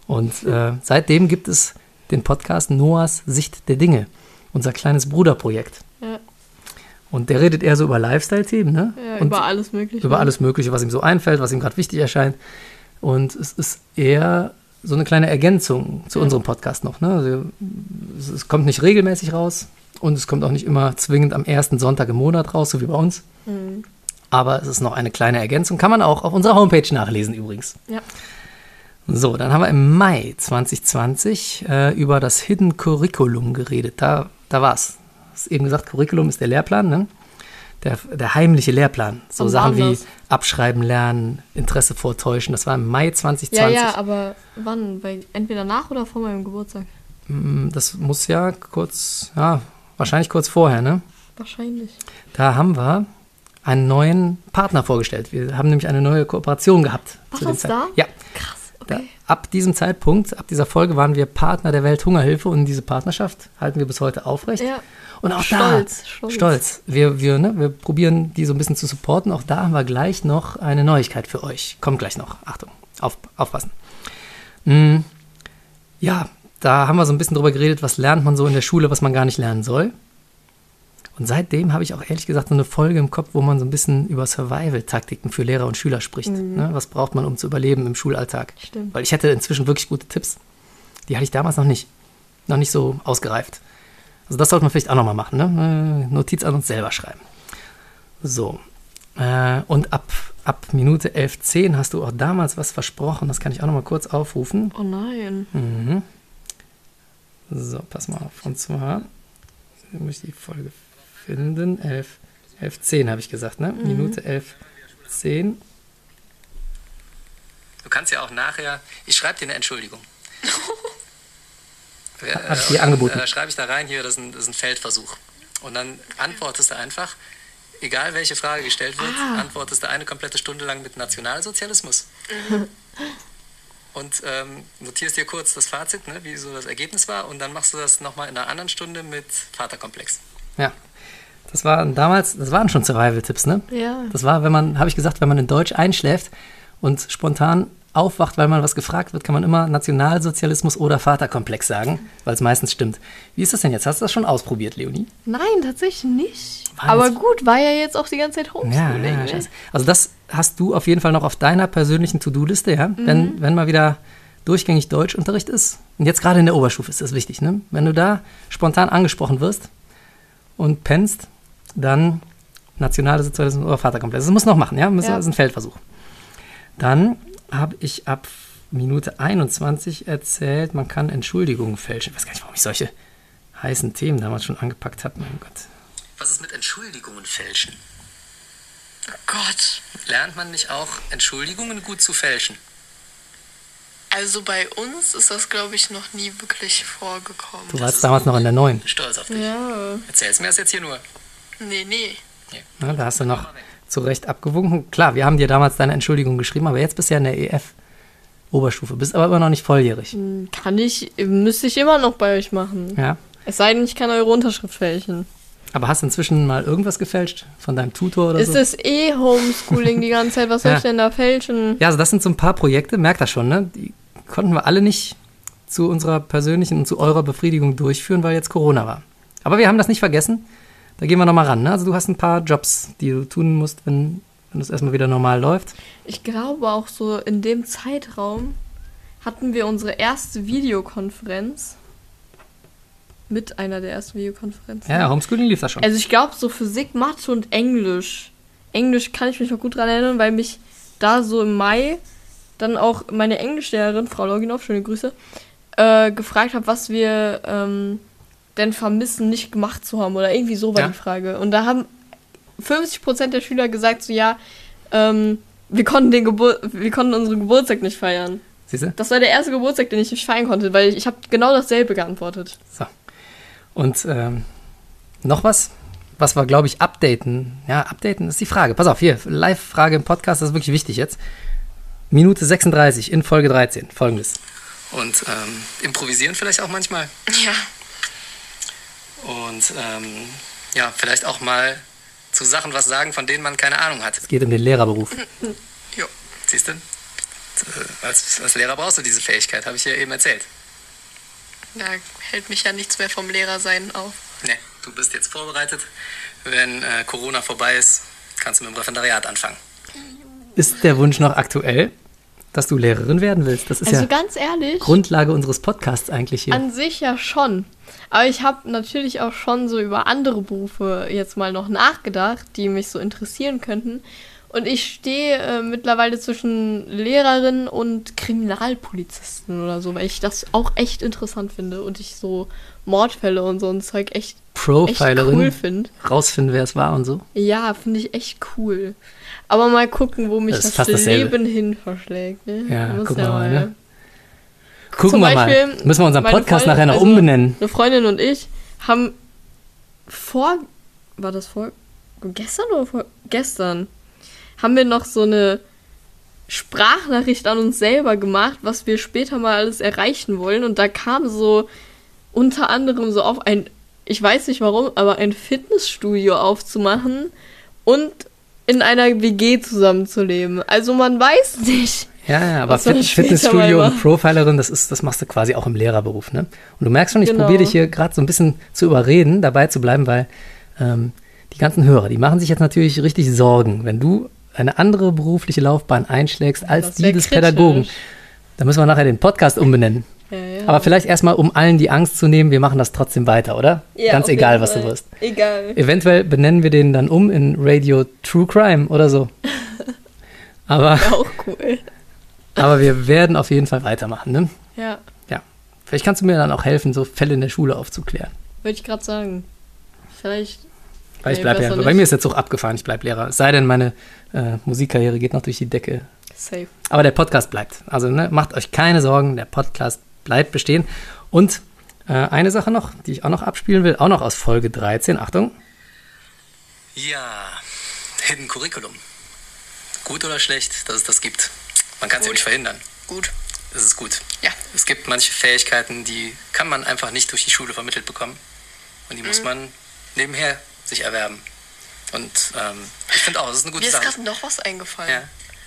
Und seitdem gibt es den Podcast Noahs Sicht der Dinge, unser kleines Bruderprojekt. Ja. Und der redet eher so über Lifestyle-Themen, ne? Ja, Und über alles Mögliche. über alles Mögliche, was ihm so einfällt, was ihm gerade wichtig erscheint. Und es ist eher so eine kleine Ergänzung zu unserem Podcast noch. Ne? Also, es kommt nicht regelmäßig raus und es kommt auch nicht immer zwingend am ersten Sonntag im Monat raus, so wie bei uns. Mhm. Aber es ist noch eine kleine Ergänzung. Kann man auch auf unserer Homepage nachlesen übrigens. Ja. So, dann haben wir im Mai 2020 über das Hidden Curriculum geredet. Da war's. Du hast eben gesagt, Curriculum ist der Lehrplan, ne? Der heimliche Lehrplan. So Wann Sachen war wie das? Abschreiben lernen, Interesse vortäuschen. Das war im Mai 2020. Ja, aber wann? Entweder nach oder vor meinem Geburtstag? Das muss ja wahrscheinlich kurz vorher, ne? Wahrscheinlich. Da haben wir einen neuen Partner vorgestellt. Wir haben nämlich eine neue Kooperation gehabt. War zu dem das Zeit- da? Ja. Krass, Da, okay. ab diesem Zeitpunkt, ab dieser Folge waren wir Partner der Welthungerhilfe und diese Partnerschaft halten wir bis heute aufrecht. Ja. Und auch Stolz. Wir probieren die so ein bisschen zu supporten. Auch da haben wir gleich noch eine Neuigkeit für euch. Kommt gleich noch. Achtung, aufpassen. Ja, da haben wir so ein bisschen drüber geredet, was lernt man so in der Schule, was man gar nicht lernen soll. Und seitdem habe ich auch ehrlich gesagt so eine Folge im Kopf, wo man so ein bisschen über Survival-Taktiken für Lehrer und Schüler spricht. Ne? Was braucht man, um zu überleben im Schulalltag? Stimmt. Weil ich hätte inzwischen wirklich gute Tipps. Die hatte ich damals noch nicht so ausgereift. Also das sollte man vielleicht auch nochmal machen, ne? Notiz an uns selber schreiben. So. Und ab Minute 11:10 hast du auch damals was versprochen. Das kann ich auch nochmal kurz aufrufen. Oh nein. So, pass mal auf. Und zwar muss ich die Folge finden. 11:10 habe ich gesagt, ne? Minute 11:10. Du kannst ja auch nachher, ich schreibe dir eine Entschuldigung. Hab ich dir angeboten. Schreibe ich da rein, hier, das ist ein Feldversuch. Und dann antwortest du einfach, egal welche Frage gestellt wird, antwortest du eine komplette Stunde lang mit Nationalsozialismus. Und notierst dir kurz das Fazit, ne, wie so das Ergebnis war, und dann machst du das nochmal in einer anderen Stunde mit Vaterkomplex. Ja. Das waren schon Survival-Tipps, ne? Ja. Das war, wenn man in Deutsch einschläft und spontan aufwacht, weil man was gefragt wird, kann man immer Nationalsozialismus oder Vaterkomplex sagen, weil es meistens stimmt. Wie ist das denn jetzt? Hast du das schon ausprobiert, Leonie? Nein, tatsächlich nicht. War Aber jetzt- gut, war ja jetzt auch die ganze Zeit Homeschooling. Ja, ne? scheiße. Also das hast du auf jeden Fall noch auf deiner persönlichen To-Do-Liste, ja? Wenn mal wieder durchgängig Deutschunterricht ist. Und jetzt gerade in der Oberstufe ist das wichtig, ne? Wenn du da spontan angesprochen wirst und pennst, dann Nationalsozialismus oder Vaterkomplex. Das muss noch machen, ja? Das ist ein Feldversuch. Dann habe ich ab Minute 21 erzählt, man kann Entschuldigungen fälschen. Ich weiß gar nicht, warum ich solche heißen Themen damals schon angepackt habe. Mein Gott. Was ist mit Entschuldigungen fälschen? Oh Gott. Lernt man nicht auch Entschuldigungen gut zu fälschen? Also bei uns ist das, glaube ich, noch nie wirklich vorgekommen. Du warst damals noch in der 9. Bin stolz auf dich. Ja. Erzähl's mir das jetzt hier nur. Nee. Ja, da hast du noch zu Recht abgewunken. Klar, wir haben dir damals deine Entschuldigung geschrieben, aber jetzt bist du ja in der EF-Oberstufe. Bist aber immer noch nicht volljährig. Müsste ich immer noch bei euch machen. Ja. Es sei denn, ich kann eure Unterschrift fälschen. Aber hast du inzwischen mal irgendwas gefälscht? Von deinem Tutor oder Ist so? es Homeschooling die ganze Zeit? Was soll Ja. ich denn da fälschen? Ja, also das sind so ein paar Projekte, merkt das schon, ne? Die konnten wir alle nicht zu unserer persönlichen und zu eurer Befriedigung durchführen, weil jetzt Corona war. Aber wir haben das nicht vergessen. Da gehen wir nochmal ran. Ne? Also du hast ein paar Jobs, die du tun musst, wenn es erstmal wieder normal läuft. Ich glaube auch so in dem Zeitraum hatten wir unsere erste Videokonferenz. Mit einer der ersten Videokonferenzen. Ja, Homeschooling lief das schon. Also ich glaube so Physik, Mathe und Englisch. Englisch kann ich mich noch gut dran erinnern, weil mich da so im Mai dann auch meine Englischlehrerin, Frau Loginov, schöne Grüße, gefragt hat, was wir denn vermissen, nicht gemacht zu haben. Oder irgendwie so war Ja. die Frage. Und da haben 50% der Schüler gesagt, so ja, wir konnten unseren Geburtstag nicht feiern. Siehst du? Das war der erste Geburtstag, den ich nicht feiern konnte, weil ich habe genau dasselbe geantwortet. So. Und noch was wir, glaube ich, updaten. Ja, updaten ist die Frage. Pass auf, hier, Live-Frage im Podcast, das ist wirklich wichtig jetzt. Minute 36 in Folge 13, folgendes. Und improvisieren vielleicht auch manchmal. Ja. Und ja, vielleicht auch mal zu Sachen was sagen, von denen man keine Ahnung hat. Es geht um den Lehrerberuf. Jo. Siehst du? als Lehrer brauchst du diese Fähigkeit, habe ich ja eben erzählt. Da hält mich ja nichts mehr vom Lehrersein auf. Ne, du bist jetzt vorbereitet. Wenn Corona vorbei ist, kannst du mit dem Referendariat anfangen. Ist der Wunsch noch aktuell, dass du Lehrerin werden willst? Das ist Also ja ganz ehrlich, Grundlage unseres Podcasts eigentlich hier. an sich ja schon. Aber ich habe natürlich auch schon so über andere Berufe jetzt mal noch nachgedacht, die mich so interessieren könnten. Und ich stehe mittlerweile zwischen Lehrerin und Kriminalpolizisten oder so, weil ich das auch echt interessant finde und ich so Mordfälle und so ein Zeug echt Profilerin, cool finde. rausfinden, wer es war und so. Ja, finde ich echt cool. Aber mal gucken, wo mich Das ist das fast dasselbe. Leben hin verschlägt. Ne? Ja, Muss gucken wir mal, ne? Zum Gucken wir mal. Beispiel Müssen wir unseren meine Podcast Freundin- nachher noch also umbenennen. Eine Freundin und ich haben gestern haben wir noch so eine Sprachnachricht an uns selber gemacht, was wir später mal alles erreichen wollen. Und da kam so unter anderem so auf ich weiß nicht warum, aber ein Fitnessstudio aufzumachen und in einer WG zusammenzuleben. Also man weiß nicht. Ja, aber was man später Fitnessstudio mal und Profilerin, das machst du quasi auch im Lehrerberuf, ne? Und du merkst schon, ich Genau. probiere dich hier gerade so ein bisschen zu überreden, dabei zu bleiben, weil die ganzen Hörer, die machen sich jetzt natürlich richtig Sorgen, wenn du eine andere berufliche Laufbahn einschlägst als Das die wär des kritisch. Pädagogen. Da müssen wir nachher den Podcast umbenennen. Ja. Aber vielleicht erstmal, um allen die Angst zu nehmen, wir machen das trotzdem weiter, oder? Ja, Ganz auf egal, jeden was du Fall. wirst. Egal. Eventuell benennen wir den dann um in Radio True Crime oder so. Aber, Auch cool. aber wir werden auf jeden Fall weitermachen, ne? Ja, Ja. Vielleicht kannst du mir dann auch helfen, so Fälle in der Schule aufzuklären. würde ich gerade sagen. Vielleicht. Weil ich Nee, bleib besser ja, bei nicht. mir ist der Zug abgefahren, ich bleib Lehrer. Es sei denn, meine Musikkarriere geht noch durch die Decke. Safe. Aber der Podcast bleibt. Also ne, macht euch keine Sorgen, der Podcast bleibt bestehen. Und eine Sache noch, die ich auch noch abspielen will, auch noch aus Folge 13. Achtung. Ja, Hidden Curriculum. Gut oder schlecht, dass es das gibt. Man kann es ja Gut. nicht verhindern. Gut. Es ist gut. Ja. Es gibt manche Fähigkeiten, die kann man einfach nicht durch die Schule vermittelt bekommen. Und die muss man nebenher sich erwerben. Und ich finde auch, das ist eine gute Mir ist Sache. gerade noch was eingefallen. Ja.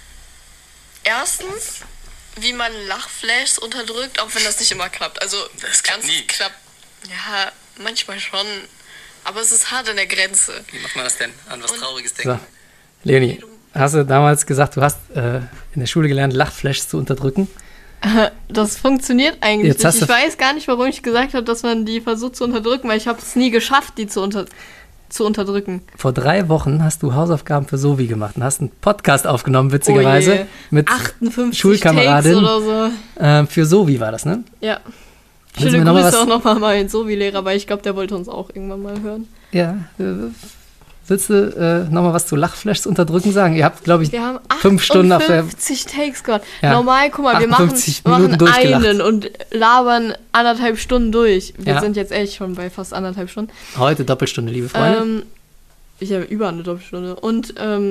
Erstens, wie man Lachflashs unterdrückt, auch wenn das nicht immer klappt. Also, Das klappt nie. Ja, manchmal schon. Aber es ist hart an der Grenze. Wie macht man das denn? An was Trauriges denken? So. Leonie, hast du damals gesagt, du hast in der Schule gelernt, Lachflashs zu unterdrücken? Das funktioniert eigentlich Jetzt hast nicht. du- Ich weiß gar nicht, warum ich gesagt habe, dass man die versucht zu unterdrücken, weil ich habe es nie geschafft, die zu unterdrücken. Vor 3 Wochen hast du Hausaufgaben für Sovi gemacht und hast einen Podcast aufgenommen, witzigerweise, Oh je. mit 58 Schulkameradin. Takes oder so. Für Sovi war das, ne? Ja. Willst du Schöne mir noch mal Grüße was- auch nochmal meinen Sovi-Lehrer, weil ich glaube, der wollte uns auch irgendwann mal hören. Ja. Willst du nochmal was zu Lachflashs unterdrücken sagen? Ihr habt, glaube ich, Wir haben 5 Stunden auf der... 58 Takes gemacht. Ja. Normal, guck mal, wir machen 58 Minuten durchgelacht. einen und labern 1,5 Stunden durch. Wir Ja. sind jetzt echt schon bei fast 1,5 Stunden. Heute Doppelstunde, liebe Freunde. Ich habe über eine Doppelstunde. Und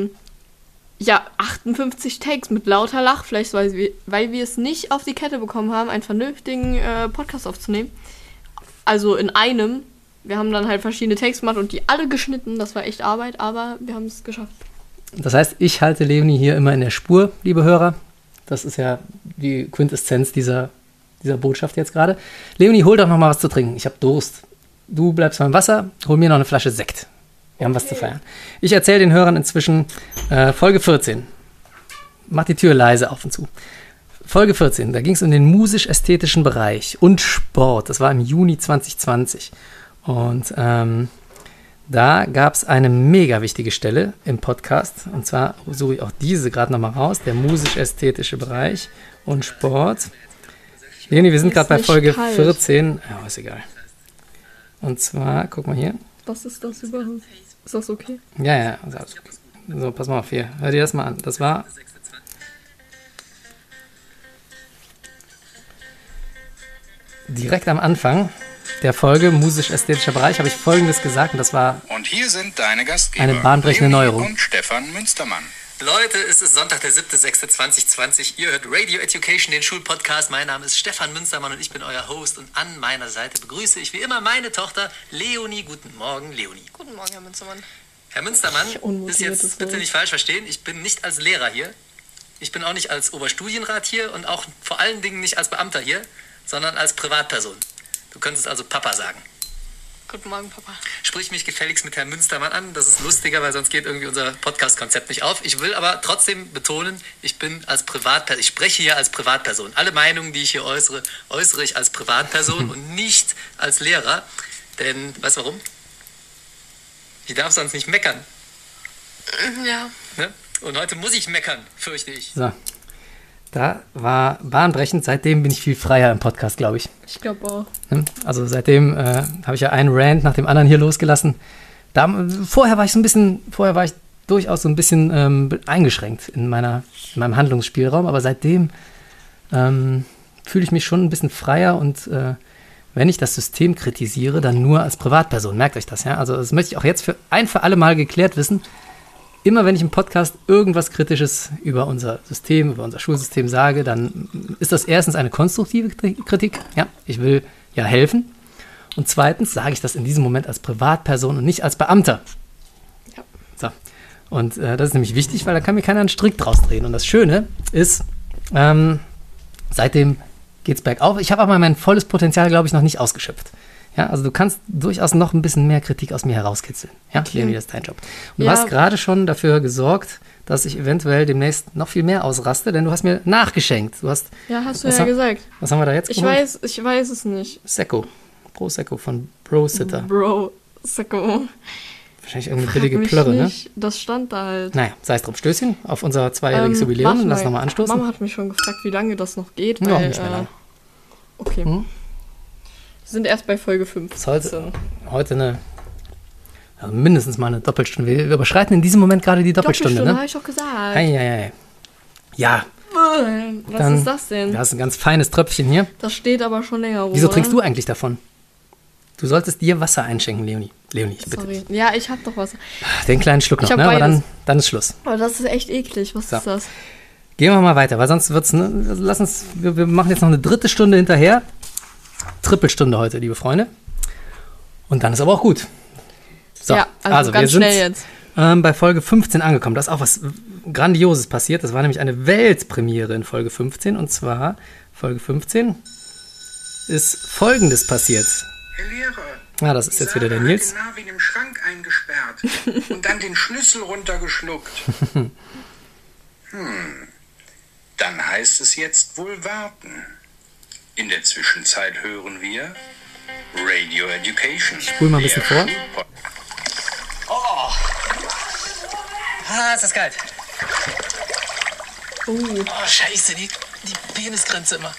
ja, 58 Takes mit lauter Lachfleisch, weil wir es nicht auf die Kette bekommen haben, einen vernünftigen Podcast aufzunehmen. Also in einem. Wir haben dann halt verschiedene Takes gemacht und die alle geschnitten. Das war echt Arbeit, aber wir haben es geschafft. Das heißt, ich halte Leonie hier immer in der Spur, liebe Hörer. Das ist ja die Quintessenz dieser Botschaft jetzt gerade. Leonie, hol doch noch mal was zu trinken. Ich habe Durst. Du bleibst beim Wasser, hol mir noch eine Flasche Sekt. Wir haben was zu feiern. Ich erzähle den Hörern inzwischen Folge 14. Mach die Tür leise auf und zu. Folge 14, da ging es um den musisch-ästhetischen Bereich und Sport. Das war im Juni 2020. Und da gab es eine mega wichtige Stelle im Podcast. Und zwar suche ich auch diese gerade nochmal raus. Der musisch-ästhetische Bereich und Sport. Leonie, wir sind gerade bei nicht Folge kalt. 14. Ja, ist egal. Und zwar, guck mal hier. Was ist das überhaupt? Ist das okay? Ja, also alles okay. So, pass mal auf hier. Hör dir das mal an. Das war direkt am Anfang der Folge musisch-ästhetischer Bereich habe ich Folgendes gesagt und das war Und hier sind deine Gastgeber. Eine bahnbrechende Leonie Neuerung. Und Stefan Münstermann. Leute, es ist Sonntag, der 7.6.2020. Ihr hört Radio Education, den Schulpodcast. Mein Name ist Stefan Münstermann und ich bin euer Host. Und an meiner Seite begrüße ich wie immer meine Tochter Leonie. Guten Morgen, Leonie. Guten Morgen, Herr Münstermann. Herr Münstermann, Ich unmotiviertes ist jetzt bitte Wort. nicht falsch verstehen. Ich bin nicht als Lehrer hier. Ich bin auch nicht als Oberstudienrat hier und auch vor allen Dingen nicht als Beamter hier, sondern als Privatperson. Du könntest also Papa sagen. Guten Morgen, Papa. Sprich mich gefälligst mit Herrn Münstermann an. Das ist lustiger, weil sonst geht irgendwie unser Podcast-Konzept nicht auf. Ich will aber trotzdem betonen, ich spreche hier als Privatperson. Alle Meinungen, die ich hier äußere ich als Privatperson und nicht als Lehrer. Denn, weißt du warum? Ich darf sonst nicht meckern. Ja. Ne? Und heute muss ich meckern, fürchte ich. So. Da war bahnbrechend. Seitdem bin ich viel freier im Podcast, glaube ich. Ich glaube auch. Also seitdem habe ich ja einen Rant nach dem anderen hier losgelassen. Vorher war ich durchaus so ein bisschen eingeschränkt in meinem Handlungsspielraum, aber seitdem fühle ich mich schon ein bisschen freier und wenn ich das System kritisiere, dann nur als Privatperson. Merkt euch das, ja? Also das möchte ich auch jetzt für alle Mal geklärt wissen. Immer wenn ich im Podcast irgendwas Kritisches über unser System, über unser Schulsystem sage, dann ist das erstens eine konstruktive Kritik. Ja, ich will ja helfen. Und zweitens sage ich das in diesem Moment als Privatperson und nicht als Beamter. Ja. So. Und das ist nämlich wichtig, weil da kann mir keiner einen Strick draus drehen. Und das Schöne ist, seitdem geht es bergauf. Ich habe aber mein volles Potenzial, glaube ich, noch nicht ausgeschöpft. Ja, also du kannst durchaus noch ein bisschen mehr Kritik aus mir herauskitzeln. Ja, Leonie, das ist dein Job. Und du hast gerade schon dafür gesorgt, dass ich eventuell demnächst noch viel mehr ausraste, denn du hast mir nachgeschenkt. Hast du ja gesagt. Was haben wir da jetzt geholt? Ich weiß es nicht. Secco. Prosecco von Bro-Sitter. Bro-Secco. Wahrscheinlich irgendeine billige Plörre, ne? Das stand da halt. Naja, sei es drum. Stößchen auf unser 2-jähriges Jubiläum. Lass nochmal anstoßen. Mama hat mich schon gefragt, wie lange das noch geht. Noch nicht mehr lang. Okay. Wir sind erst bei Folge 15. Heute mindestens mal eine Doppelstunde. Wir überschreiten in diesem Moment gerade die Doppelstunde, ne? Habe ich doch gesagt. Ei. Ja. Was ist das denn? Das ist ein ganz feines Tröpfchen hier. Das steht aber schon länger rum. Wieso trinkst du eigentlich davon? Du solltest dir Wasser einschenken, Leonie. Leonie, ich bitte. Sorry. Ja, ich hab doch Wasser. Den kleinen Schluck noch, ne? Aber dann ist Schluss. Aber das ist echt eklig. Was ist das? Gehen wir mal weiter, weil sonst wird's, ne? Wir machen jetzt noch eine dritte Stunde hinterher. Trippelstunde heute, liebe Freunde. Und dann ist aber auch gut. So, ja, also ganz wir schnell sind jetzt. Bei Folge 15 angekommen. Da ist auch was Grandioses passiert. Das war nämlich eine Weltpremiere in Folge 15. Und zwar, Folge 15 ist Folgendes passiert. Herr Lehrer, Ah, das ist jetzt wieder der Nils. Sarah hat den Marvin im Schrank eingesperrt und dann den Schlüssel runtergeschluckt. Dann heißt es jetzt wohl warten. In der Zwischenzeit hören wir Radio Education. Ich spule mal ein bisschen vor. Oh, ist das kalt. Oh, scheiße, die Penisgrenze immer.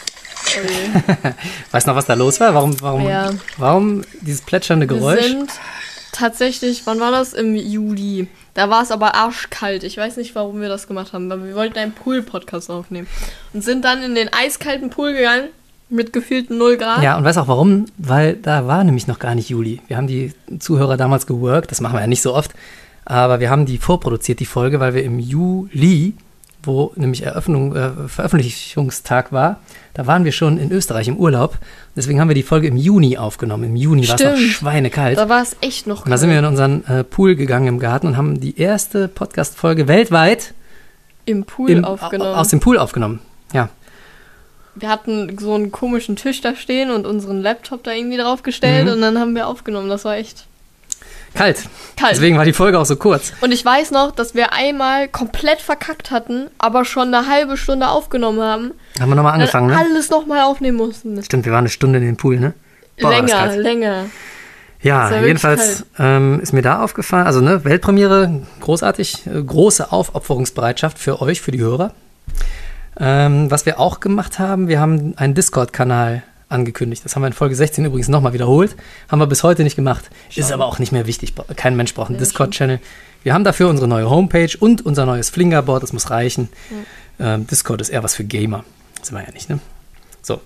Weißt du noch, was da los war? Warum dieses plätschernde Geräusch? Wir sind tatsächlich, wann war das? Im Juli. Da war es aber arschkalt. Ich weiß nicht, warum wir das gemacht haben, aber wir wollten einen Pool-Podcast aufnehmen. Und sind dann in den eiskalten Pool gegangen, mit gefühlten 0 Grad. Ja, und weißt auch warum? Weil da war nämlich noch gar nicht Juli. Wir haben die Zuhörer damals geworkt, das machen wir ja nicht so oft, aber wir haben die vorproduziert, die Folge, weil wir im Juli, wo nämlich Veröffentlichungstag war, da waren wir schon in Österreich im Urlaub. Deswegen haben wir die Folge im Juni aufgenommen. Im Juni war es noch schweinekalt. Da war es echt noch kalt. Und da sind wir in unseren Pool gegangen im Garten und haben die erste Podcast-Folge weltweit im Pool aufgenommen. Aus dem Pool aufgenommen, ja. Wir hatten so einen komischen Tisch da stehen und unseren Laptop da irgendwie draufgestellt und dann haben wir aufgenommen. Das war echt kalt. Deswegen war die Folge auch so kurz. Und ich weiß noch, dass wir einmal komplett verkackt hatten, aber schon eine halbe Stunde aufgenommen haben. Haben wir nochmal angefangen, ne? Alles nochmal aufnehmen mussten. Stimmt, wir waren eine Stunde in den Pool, ne? Boah, länger. Ja, jedenfalls ist mir da aufgefallen, also ne, Weltpremiere, großartig, große Aufopferungsbereitschaft für euch, für die Hörer. Was wir auch gemacht haben, wir haben einen Discord-Kanal angekündigt. Das haben wir in Folge 16 übrigens nochmal wiederholt. Haben wir bis heute nicht gemacht. Ist aber auch nicht mehr wichtig. Kein Mensch braucht einen Discord-Channel. Wir haben dafür unsere neue Homepage und unser neues Flingerboard. Das muss reichen. Ja. Discord ist eher was für Gamer. Sind wir ja nicht, ne? So.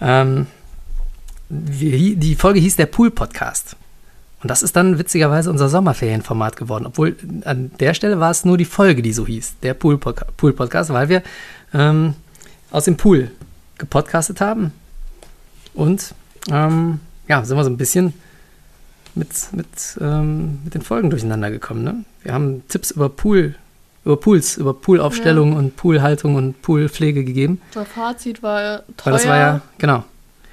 Die Folge hieß der Pool-Podcast. Und das ist dann witzigerweise unser Sommerferienformat geworden. Obwohl an der Stelle war es nur die Folge, die so hieß. Der Pool-Podcast, weil wir aus dem Pool gepodcastet haben. Und sind wir so ein bisschen mit den Folgen durcheinander gekommen. Ne? Wir haben Tipps über Pool Pools, über Poolaufstellung und Poolhaltung und Poolpflege gegeben. Das Fazit war teuer. Weil das war ja, genau.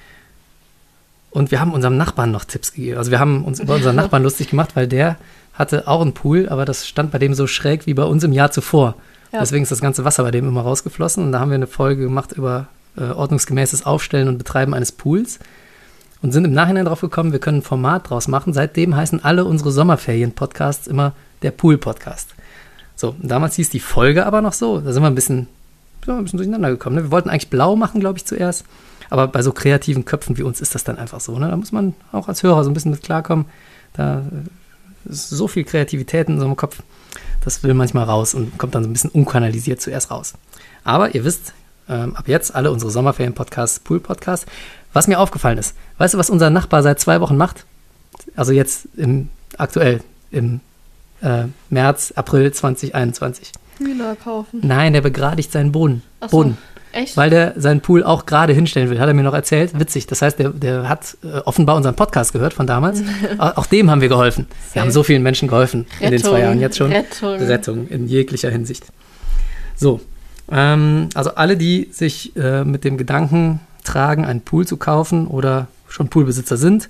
Und wir haben unserem Nachbarn noch Tipps gegeben. Also wir haben uns über unseren Nachbarn lustig gemacht, weil der hatte auch einen Pool, aber das stand bei dem so schräg wie bei uns im Jahr zuvor. Ja. Deswegen ist das ganze Wasser bei dem immer rausgeflossen. Und da haben wir eine Folge gemacht über ordnungsgemäßes Aufstellen und Betreiben eines Pools. Und sind im Nachhinein drauf gekommen, wir können ein Format draus machen. Seitdem heißen alle unsere Sommerferien-Podcasts immer der Pool-Podcast. So, damals hieß die Folge aber noch so. Da sind wir ein bisschen durcheinander gekommen. Ne? Wir wollten eigentlich blau machen, glaube ich, zuerst. Aber bei so kreativen Köpfen wie uns ist das dann einfach so. Ne? Da muss man auch als Hörer so ein bisschen mit klarkommen. Da ist so viel Kreativität in so einem Kopf. Das will manchmal raus und kommt dann so ein bisschen unkanalisiert zuerst raus. Aber ihr wisst, ab jetzt alle unsere Sommerferien-Podcasts, Pool-Podcasts. Was mir aufgefallen ist, weißt du, was unser Nachbar seit 2 Wochen macht? Also jetzt aktuell im März, April 2021. Hühner kaufen. Nein, der begradigt seinen Boden. Ach so, echt? Weil der seinen Pool auch gerade hinstellen will, hat er mir noch erzählt. Witzig, das heißt, der hat offenbar unseren Podcast gehört von damals. Auch dem haben wir geholfen. Wir haben so vielen Menschen geholfen in den 2 Jahren jetzt schon. Rettung in jeglicher Hinsicht. So, also alle, die sich mit dem Gedanken tragen, einen Pool zu kaufen oder schon Poolbesitzer sind,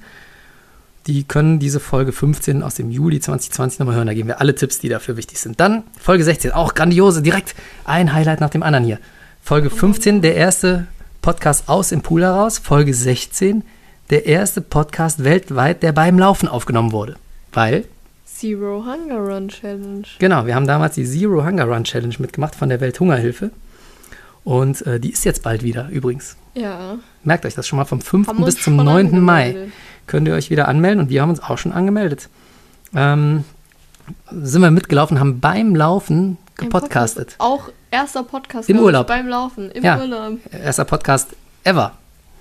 die können diese Folge 15 aus dem Juli 2020 nochmal hören. Da geben wir alle Tipps, die dafür wichtig sind. Dann Folge 16, auch grandiose, direkt ein Highlight nach dem anderen hier. Folge 15, der erste Podcast aus dem Pool heraus. Folge 16, der erste Podcast weltweit, der beim Laufen aufgenommen wurde. Weil? Zero Hunger Run Challenge. Genau, wir haben damals die Zero Hunger Run Challenge mitgemacht von der Welthungerhilfe. Und die ist jetzt bald wieder übrigens. Ja. Merkt euch das schon mal, vom 5. bis zum 9. Mai könnt ihr euch wieder anmelden und wir haben uns auch schon angemeldet. Sind wir mitgelaufen, haben beim Laufen gepodcastet. Auch erster Podcast im Urlaub. Beim Laufen, im Urlaub. Erster Podcast ever.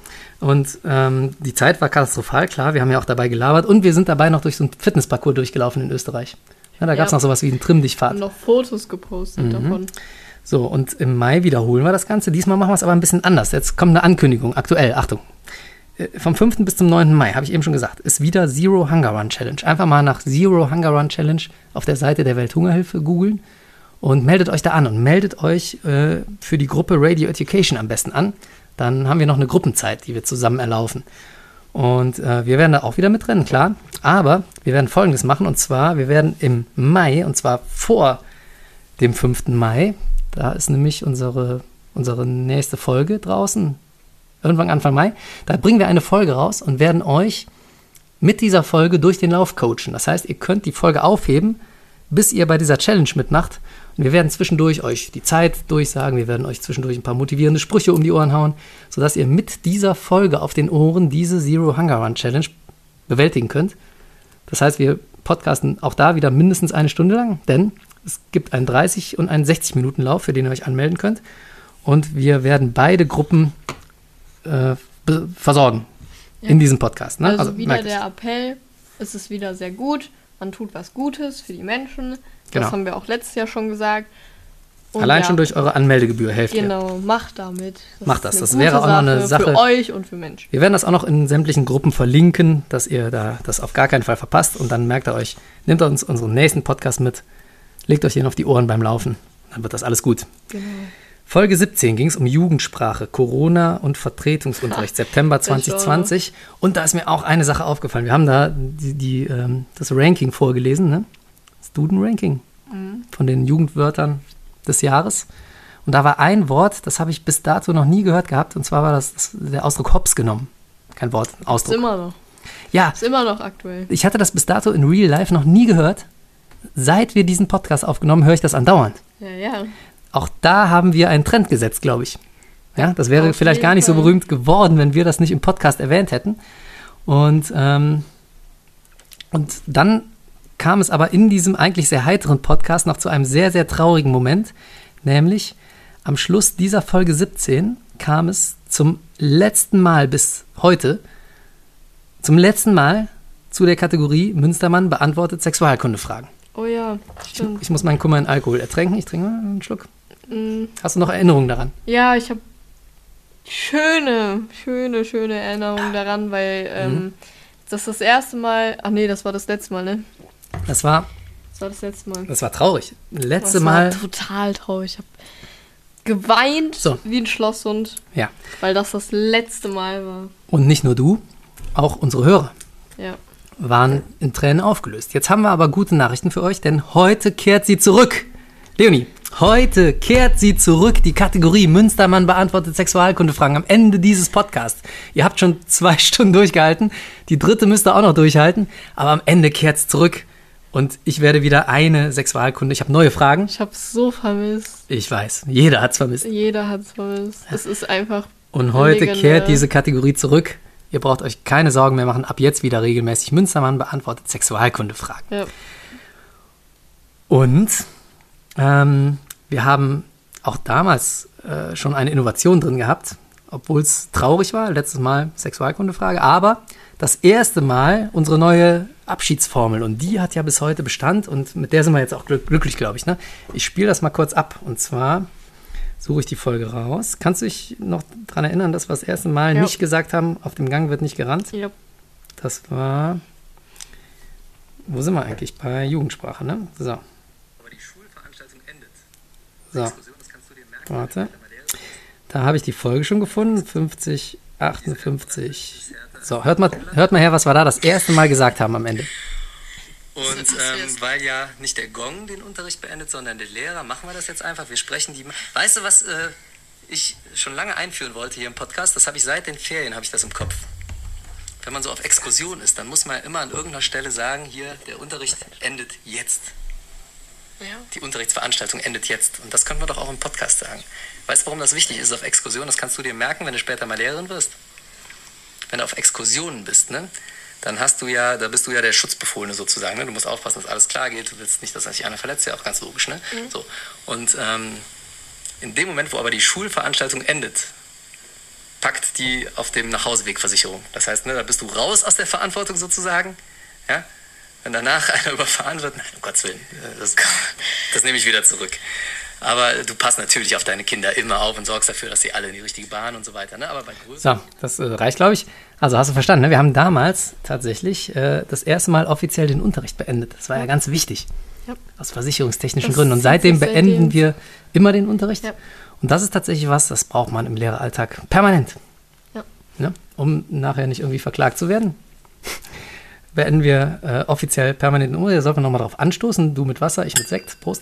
Und die Zeit war katastrophal, klar, wir haben ja auch dabei gelabert und wir sind dabei noch durch so einen Fitnessparcours durchgelaufen in Österreich. Ja, da gab es noch sowas wie einen Trimm-Dich-Fahrt. Wir haben noch Fotos gepostet davon. So, und im Mai wiederholen wir das Ganze. Diesmal machen wir es aber ein bisschen anders. Jetzt kommt eine Ankündigung, aktuell, Achtung. Vom 5. bis zum 9. Mai, habe ich eben schon gesagt, ist wieder Zero Hunger Run Challenge. Einfach mal nach Zero Hunger Run Challenge auf der Seite der Welthungerhilfe googeln und meldet euch da an und meldet euch für die Gruppe Radio Education am besten an. Dann haben wir noch eine Gruppenzeit, die wir zusammen erlaufen. Und wir werden da auch wieder mitrennen, klar. Aber wir werden Folgendes machen, und zwar, wir werden im Mai, und zwar vor dem 5. Mai, da ist nämlich unsere nächste Folge draußen, irgendwann Anfang Mai. Da bringen wir eine Folge raus und werden euch mit dieser Folge durch den Lauf coachen. Das heißt, ihr könnt die Folge aufheben, bis ihr bei dieser Challenge mitmacht. Und wir werden zwischendurch euch die Zeit durchsagen. Wir werden euch zwischendurch ein paar motivierende Sprüche um die Ohren hauen, sodass ihr mit dieser Folge auf den Ohren diese Zero Hunger Run Challenge bewältigen könnt. Das heißt, wir podcasten auch da wieder mindestens 1 Stunde lang, denn es gibt einen 30- und einen 60-Minuten-Lauf, für den ihr euch anmelden könnt. Und wir werden beide Gruppen versorgen in diesem Podcast. Ne? Also wieder der Appell, es ist wieder sehr gut, man tut was Gutes für die Menschen. Das haben wir auch letztes Jahr schon gesagt. Und allein schon durch eure Anmeldegebühr helft ihr. Genau, macht damit. Macht das. Das wäre auch noch eine Sache für euch und für Menschen. Wir werden das auch noch in sämtlichen Gruppen verlinken, dass ihr da das auf gar keinen Fall verpasst. Und dann merkt ihr euch, nehmt uns unseren nächsten Podcast mit, legt euch den auf die Ohren beim Laufen. Dann wird das alles gut. Genau. Folge 17 ging es um Jugendsprache, Corona und Vertretungsunterricht, September 2020. Und da ist mir auch eine Sache aufgefallen. Wir haben da das Ranking vorgelesen, ne? Student Ranking von den Jugendwörtern des Jahres. Und da war ein Wort, das habe ich bis dato noch nie gehört gehabt, und zwar war das der Ausdruck Hops genommen. Kein Wort, ein Ausdruck. Ist immer noch. Ja. Ist immer noch aktuell. Ich hatte das bis dato in Real Life noch nie gehört. Seit wir diesen Podcast aufgenommen, höre ich das andauernd. Ja. Auch da haben wir einen Trend gesetzt, glaube ich. Ja, das wäre vielleicht gar nicht so berühmt geworden, wenn wir das nicht im Podcast erwähnt hätten. Und dann kam es aber in diesem eigentlich sehr heiteren Podcast noch zu einem sehr, sehr traurigen Moment. Nämlich am Schluss dieser Folge 17 kam es zum letzten Mal bis heute, zum letzten Mal zu der Kategorie Münstermann beantwortet Sexualkundefragen. Oh ja, stimmt. Ich muss meinen Kummer in Alkohol ertränken. Ich trinke mal einen Schluck. Hast du noch Erinnerungen daran? Ja, ich habe schöne Erinnerungen daran, weil das erste Mal, das war das letzte Mal, ne? Das war Das war das letzte Mal. Das war traurig. Letzte Das Mal. war total traurig. Ich habe geweint wie ein Schlosshund, Ja. weil das letzte Mal war. Und nicht nur du, auch unsere Hörer Ja. waren in Tränen aufgelöst. Jetzt haben wir aber gute Nachrichten für euch, denn heute kehrt sie zurück. Leonie, heute kehrt sie zurück, die Kategorie Münstermann beantwortet Sexualkundefragen am Ende dieses Podcasts. Ihr habt schon 2 Stunden durchgehalten, die 3. müsst ihr auch noch durchhalten, aber am Ende kehrt es zurück. Und ich werde wieder eine Sexualkunde. Ich habe neue Fragen. Ich habe es so vermisst. Ich weiß, jeder hat es vermisst. Jeder hat es vermisst. Es ist einfach. Und heute legendär. kehrt diese Kategorie zurück. Ihr braucht euch keine Sorgen mehr machen. Ab jetzt wieder regelmäßig Münstermann beantwortet Sexualkundefragen. Ja. Und wir haben auch damals schon eine Innovation drin gehabt, obwohl es traurig war. Letztes Mal Sexualkundefrage. Aber das erste Mal unsere neue Abschiedsformel. Und die hat ja bis heute Bestand. Und mit der sind wir jetzt auch glücklich, glaube ich. Ne? Ich spiele das mal kurz ab. Und zwar suche ich die Folge raus. Kannst du dich noch daran erinnern, dass wir das erste Mal nicht gesagt haben, auf dem Gang wird nicht gerannt? Ja. Das war... Wo sind wir eigentlich? Bei Jugendsprache, ne? So. Aber die Schulveranstaltung endet. So. Exkursion, das kannst du dir merken. Warte. Da habe ich die Folge schon gefunden. 50, 58. So, hört mal her, was wir da das erste Mal gesagt haben am Ende. Und weil ja nicht der Gong den Unterricht beendet, sondern der Lehrer, machen wir das jetzt einfach. Wir sprechen die... Weißt du, was ich schon lange einführen wollte hier im Podcast? Das habe ich seit den Ferien, habe ich das im Kopf. Wenn man so auf Exkursion ist, dann muss man immer an irgendeiner Stelle sagen, hier, der Unterricht endet jetzt. Ja. Die Unterrichtsveranstaltung endet jetzt. Und das können wir doch auch im Podcast sagen. Weißt du, warum das wichtig ist auf Exkursion? Das kannst du dir merken, wenn du später mal Lehrerin wirst. Wenn du auf Exkursionen bist, ne? Dann bist du ja der Schutzbefohlene sozusagen. Ne? Du musst aufpassen, dass alles klar geht. Du willst nicht, dass sich einer verletzt. Ja, auch ganz logisch. Ne? Mhm. So. Und in dem Moment, wo aber die Schulveranstaltung endet, packt die auf dem Nachhausewegversicherung. Das heißt, ne, da bist du raus aus der Verantwortung sozusagen. Ja? Wenn danach einer überfahren wird, nein, um Gottes Willen, das nehme ich wieder zurück. Aber du passt natürlich auf deine Kinder immer auf und sorgst dafür, dass sie alle in die richtige Bahn und so weiter. Ne? Aber bei So, das reicht, glaube ich. Also hast du verstanden, ne? Wir haben damals tatsächlich das erste Mal offiziell den Unterricht beendet. Das war ja ganz wichtig. Ja. Aus versicherungstechnischen Das Gründen. Und zieht seitdem sich beenden wir immer den Unterricht. Ja. Und das ist tatsächlich was, das braucht man im Lehreralltag permanent. Ja. Ne? Um nachher nicht irgendwie verklagt zu werden. Beenden wir offiziell permanent den Unterricht. Da sollten wir nochmal drauf anstoßen. Du mit Wasser, ich mit Sekt. Prost.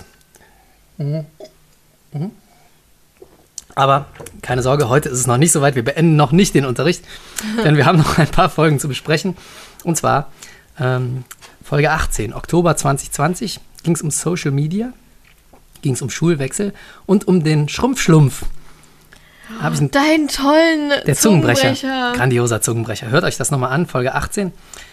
Aber keine Sorge, heute ist es noch nicht so weit. Wir beenden noch nicht den Unterricht, denn wir haben noch ein paar Folgen zu besprechen. Und zwar Folge 18, Oktober 2020, ging es um Social Media, ging es um Schulwechsel und um den Schrumpfschlumpf. Deinen tollen Der Zungenbrecher. Grandioser Zungenbrecher. Hört euch das nochmal an, Folge 18.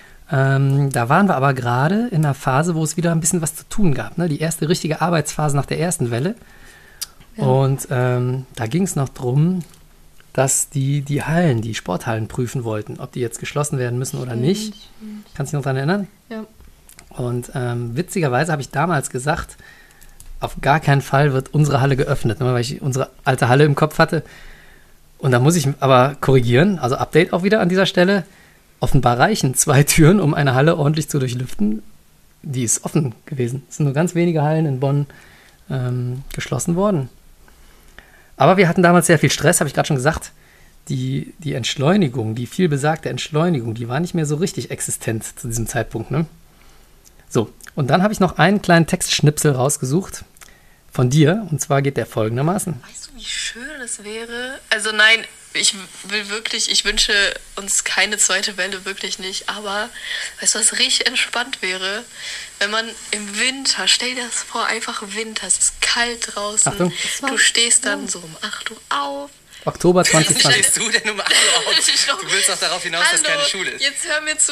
Da waren wir aber gerade in einer Phase, wo es wieder ein bisschen was zu tun gab. Ne? Die erste richtige Arbeitsphase nach der ersten Welle. Ja. Und da ging es noch drum, dass die Hallen, die Sporthallen prüfen wollten, ob die jetzt geschlossen werden müssen oder nicht. Kannst du dich noch daran erinnern? Ja. Und witzigerweise habe ich damals gesagt, auf gar keinen Fall wird unsere Halle geöffnet, ne? Weil ich unsere alte Halle im Kopf hatte. Und da muss ich aber korrigieren, also Update auch wieder an dieser Stelle. Offenbar reichen 2 Türen, um eine Halle ordentlich zu durchlüften. Die ist offen gewesen. Es sind nur ganz wenige Hallen in Bonn geschlossen worden. Aber wir hatten damals sehr viel Stress, habe ich gerade schon gesagt. Die Entschleunigung, die vielbesagte Entschleunigung, die war nicht mehr so richtig existent zu diesem Zeitpunkt. Ne? So, und dann habe ich noch einen kleinen Textschnipsel rausgesucht von dir. Und zwar geht der folgendermaßen. Weißt du, wie schön es wäre? Also nein, ich wünsche uns keine zweite Welle, wirklich nicht. Aber weißt du, was richtig entspannt wäre? Wenn man im Winter, stell dir das vor, einfach Winter, es ist kalt draußen. Achtung. Du stehst dann so um 8 Uhr auf. Oktober 2020. stehst du denn um 8 Uhr auf? Du willst doch darauf hinaus, dass keine Schule ist. Jetzt hör mir zu.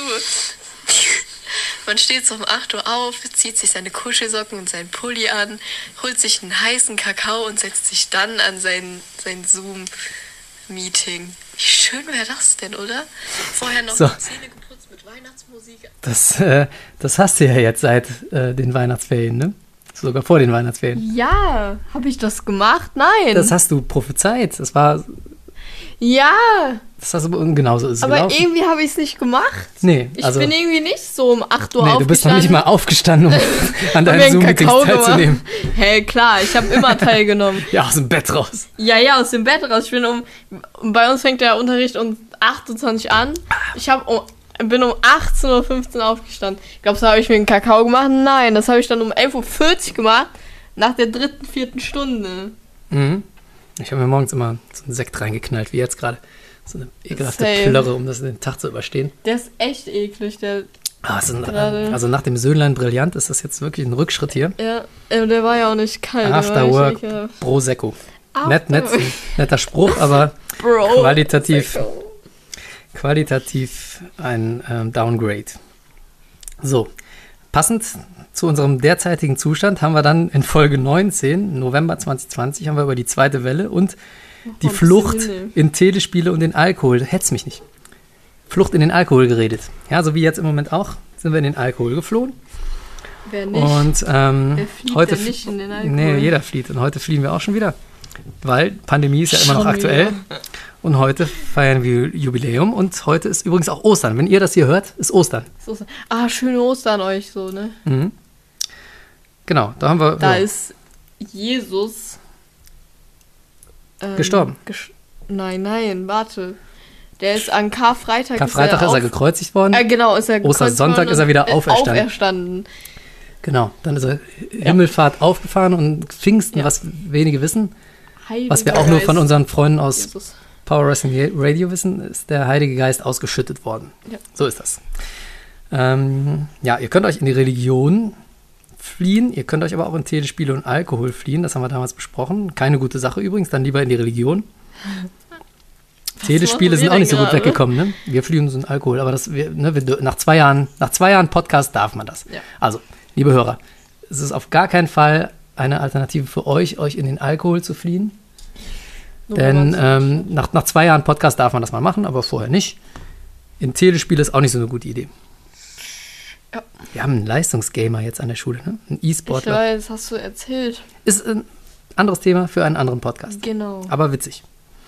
Man steht so um 8 Uhr auf, zieht sich seine Kuschelsocken und seinen Pulli an, holt sich einen heißen Kakao und setzt sich dann an sein Zoom-Meeting. Wie schön wäre das denn, oder? Vorher noch So. die Zähne geputzt mit Weihnachtsmusik. Das hast du ja jetzt seit den Weihnachtsferien, ne? Sogar vor den Weihnachtsferien. Ja, habe ich das gemacht? Nein. Das hast du prophezeit. Das war Ja, Das hast du, und genauso ist es aber gelaufen. irgendwie habe ich es nicht gemacht. Nee, Ich also, bin irgendwie nicht so um 8 Uhr nee, du bist noch nicht mal aufgestanden, um an Hab mir deinen einen Zoom-Meetings Kakao teilzunehmen. gemacht. Hey, klar, ich habe immer teilgenommen. Ja, aus dem Bett raus. Ja, aus dem Bett raus. Bei uns fängt der Unterricht um 8:20 Uhr an. Ich bin um 18:15 Uhr aufgestanden. Glaubst du, habe ich mir einen Kakao gemacht? Nein, das habe ich dann um 11:40 Uhr gemacht, nach der 3., 4. Stunde. Mhm. Ich habe mir morgens immer so einen Sekt reingeknallt, wie jetzt gerade. So eine ekelhafte Same. Plörre, um das den Tag zu überstehen. Der ist echt eklig, der. Also nach dem Söhnlein Brillant ist das jetzt wirklich ein Rückschritt hier. Ja, der war ja auch nicht kalt. der After war echt Work, ekelhaft. Prosecco. After Netter Spruch, aber Bro, qualitativ ein Downgrade. So, passend zu unserem derzeitigen Zustand haben wir dann in Folge 19, November 2020, haben wir über die zweite Welle und die Flucht in Telespiele und den Alkohol, hetz mich nicht, Flucht in den Alkohol geredet. Ja, so wie jetzt im Moment auch, sind wir in den Alkohol geflohen. Wer nicht? Und Wer flieht heute denn nicht in den Alkohol? Nee, jeder flieht. Und heute fliehen wir auch schon wieder. Weil Pandemie ist ja immer noch Schon aktuell. wieder. Und heute feiern wir Jubiläum. Und heute ist übrigens auch Ostern. Wenn ihr das hier hört, ist Ostern. Schöne Ostern euch so, ne? Mhm. Genau, da haben wir. Da ja, ist Jesus gestorben. Nein, warte. Der ist an Karfreitag. Karfreitag ist er gekreuzigt worden. Genau, ist er gekreuzigt Ostersonntag worden ist er wieder und auferstanden. Genau, dann ist er Himmelfahrt aufgefahren und Pfingsten, was wenige wissen, was wir auch nur von unseren Freunden aus Jesus. Power Wrestling Radio wissen, ist der Heilige Geist ausgeschüttet worden. Ja. So ist das. Ihr könnt euch in die Religion fliehen, ihr könnt euch aber auch in Telespiele und Alkohol fliehen, das haben wir damals besprochen. Keine gute Sache übrigens, dann lieber in die Religion. Telespiele sind auch nicht so gut weggekommen, ne? Wir fliehen uns in Alkohol, aber nach 2 Jahren Podcast darf man das. Ja. Also, liebe Hörer, es ist auf gar keinen Fall eine Alternative für euch in den Alkohol zu fliehen. Denn nach 2 Jahren Podcast darf man das mal machen, aber vorher nicht. In Telespiele ist auch nicht so eine gute Idee. Ja. Wir haben einen Leistungsgamer jetzt an der Schule, ne? Ein E-Sportler. Ich weiß, das hast du erzählt. Ist ein anderes Thema für einen anderen Podcast. Genau. Aber witzig.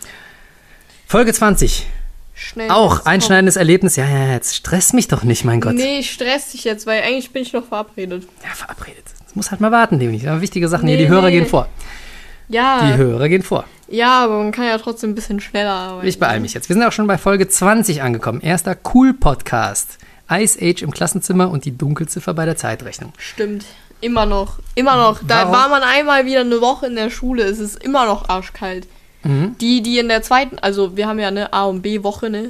Folge 20. Schnell. Auch einschneidendes Erlebnis. Ja, jetzt stress mich doch nicht, mein Gott. Nee, ich stress dich jetzt, weil eigentlich bin ich noch verabredet. Ja, verabredet. Das muss halt mal warten, nämlich. Ja, wichtige Sachen hier. Nee, Die Hörer gehen vor. Ja. Die Hörer gehen vor. Ja, aber man kann ja trotzdem ein bisschen schneller arbeiten. Ich beeile mich jetzt. Wir sind auch schon bei Folge 20 angekommen. Erster Cool-Podcast. Ice Age im Klassenzimmer und die Dunkelziffer bei der Zeitrechnung. Stimmt. Immer noch. Da war man einmal wieder eine Woche in der Schule. Es ist immer noch arschkalt. Mhm. Die in der zweiten, also wir haben ja eine A- und B-Woche, ne?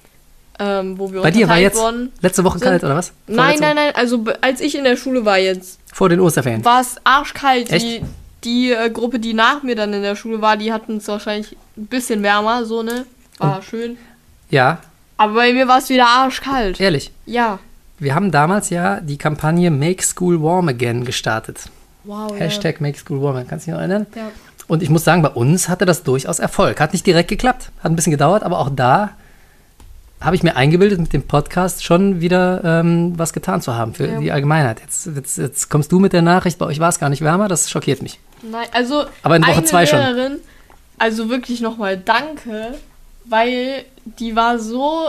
Wo wir Bei dir war jetzt worden letzte Woche sind. kalt, oder was? Nein, also als ich in der Schule war jetzt, Vor den Osterferien. war es arschkalt. Echt? Die Gruppe, die nach mir dann in der Schule war, die hatten es wahrscheinlich ein bisschen wärmer, so, ne? War schön. Ja, Aber bei mir war es wieder arschkalt. ehrlich. Ja. Wir haben damals ja die Kampagne Make School Warm Again gestartet. Wow, Hashtag Make School Warm Again. Kannst du dich noch erinnern? Ja. Und ich muss sagen, bei uns hatte das durchaus Erfolg. Hat nicht direkt geklappt, hat ein bisschen gedauert, aber auch da habe ich mir eingebildet, mit dem Podcast schon wieder was getan zu haben für die Allgemeinheit. Jetzt kommst du mit der Nachricht, bei euch war es gar nicht wärmer, das schockiert mich. Nein, also Aber in Woche eine 2 schon. Lehrerin, also wirklich nochmal danke, weil die war so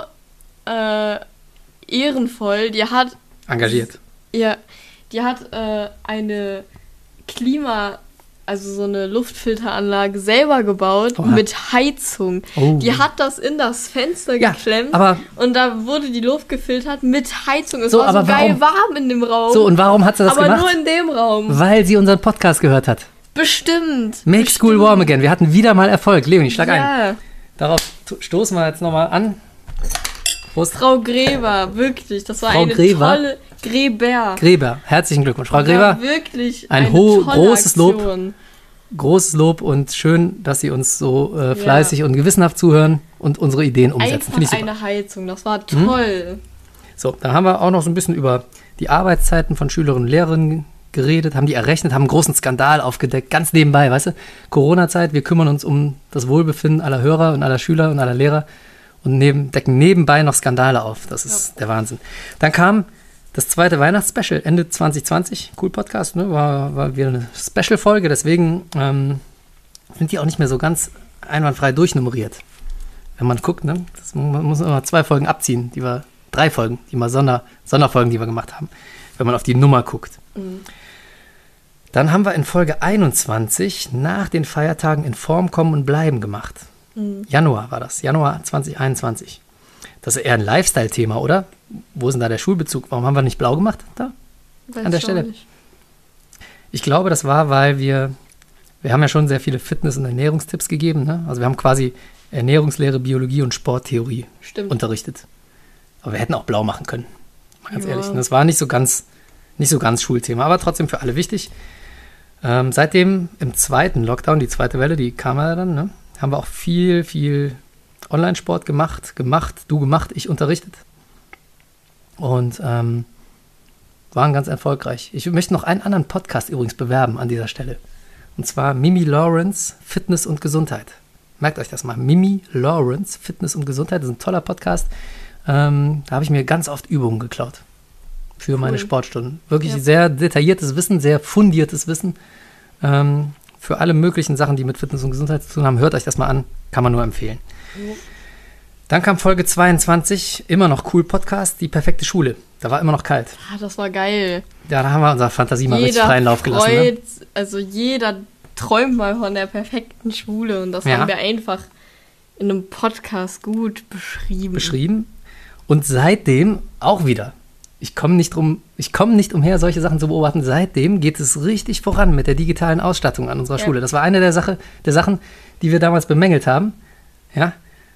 ehrenvoll, die hat Engagiert. Ja, die hat eine also so eine Luftfilteranlage selber gebaut mit Heizung. Oh. Die hat das in das Fenster geklemmt aber und da wurde die Luft gefiltert mit Heizung. Es So, war so aber geil warm in dem Raum. So, und warum hat sie das aber gemacht? nur in dem Raum. Weil sie unseren Podcast gehört hat. Bestimmt. Make School Warm Again. Wir hatten wieder mal Erfolg. Leonie, schlag ein. Ja. Darauf stoßen wir jetzt nochmal an. Prost. Frau Gräber, wirklich. Das war Frau eine Gräber? tolle... Gräber. Gräber, herzlichen Glückwunsch. Frau Ja, Gräber, wirklich ein eine tolle großes Lob. Aktion. Großes Lob und schön, dass Sie uns so fleißig und gewissenhaft zuhören und unsere Ideen umsetzen. Einfach Finde ich super. eine Heizung, das war toll. So, dann haben wir auch noch so ein bisschen über die Arbeitszeiten von Schülerinnen und Lehrerinnen geredet, haben die errechnet, haben einen großen Skandal aufgedeckt, ganz nebenbei, weißt du? Corona-Zeit, wir kümmern uns um das Wohlbefinden aller Hörer und aller Schüler und aller Lehrer und decken nebenbei noch Skandale auf. Das ist der Wahnsinn. Dann kam das zweite Weihnachtsspecial, Ende 2020, cool Podcast, ne? War wieder eine Special-Folge, deswegen sind die auch nicht mehr so ganz einwandfrei durchnummeriert. wenn man guckt, ne, man muss immer 2 Folgen abziehen, 3 Folgen, die mal Sonderfolgen, die wir gemacht haben, wenn man auf die Nummer guckt. Dann haben wir in Folge 21 nach den Feiertagen in Form kommen und bleiben gemacht. Januar war das, Januar 2021. Das ist eher ein Lifestyle-Thema, oder? Wo ist denn da der Schulbezug? Warum haben wir nicht blau gemacht da? Weiß An der ich auch Stelle. nicht. Ich glaube, das war, weil wir haben ja schon sehr viele Fitness- und Ernährungstipps gegeben. Ne? Also wir haben quasi Ernährungslehre, Biologie und Sporttheorie unterrichtet. Aber wir hätten auch blau machen können. Mal ganz ehrlich. Das war nicht so ganz Schulthema, aber trotzdem für alle wichtig. Seitdem im zweiten Lockdown, die zweite Welle, die kam ja dann, ne? Haben wir auch viel Online-Sport gemacht, ich unterrichtet. Und waren ganz erfolgreich. Ich möchte noch einen anderen Podcast übrigens bewerben an dieser Stelle. Und zwar Mimi Lawrence, Fitness und Gesundheit. Merkt euch das mal. Mimi Lawrence, Fitness und Gesundheit. Das ist ein toller Podcast. Da habe ich mir ganz oft Übungen geklaut für meine Sportstunden. Wirklich sehr detailliertes Wissen, sehr fundiertes Wissen für alle möglichen Sachen, die mit Fitness und Gesundheit zu tun haben. Hört euch das mal an, kann man nur empfehlen. Dann kam Folge 22, immer noch cool Podcast, die perfekte Schule. Da war immer noch kalt. Ah, das war geil. Ja, da haben wir unserer Fantasie mal richtig freien Lauf gelassen. Ne? Also jeder träumt mal von der perfekten Schule und das haben wir einfach in einem Podcast gut beschrieben. Und seitdem auch wieder. Ich komme nicht umher, solche Sachen zu beobachten. Seitdem geht es richtig voran mit der digitalen Ausstattung an unserer Schule. Das war eine der Sachen, die wir damals bemängelt haben. Ja.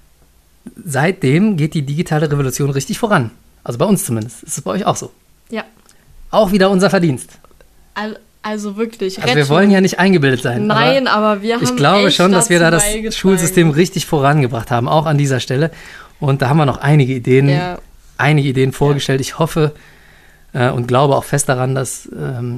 Seitdem geht die digitale Revolution richtig voran. Also bei uns zumindest. Ist es bei euch auch so? Ja. Auch wieder unser Verdienst. Also wirklich. Also wir wollen ja nicht eingebildet sein. Nein, aber wir haben ich glaube schon, dass wir da das beigetragen. Schulsystem richtig vorangebracht haben, auch an dieser Stelle. Und da haben wir noch einige Ideen vorgestellt. Ich hoffe und glaube auch fest daran, dass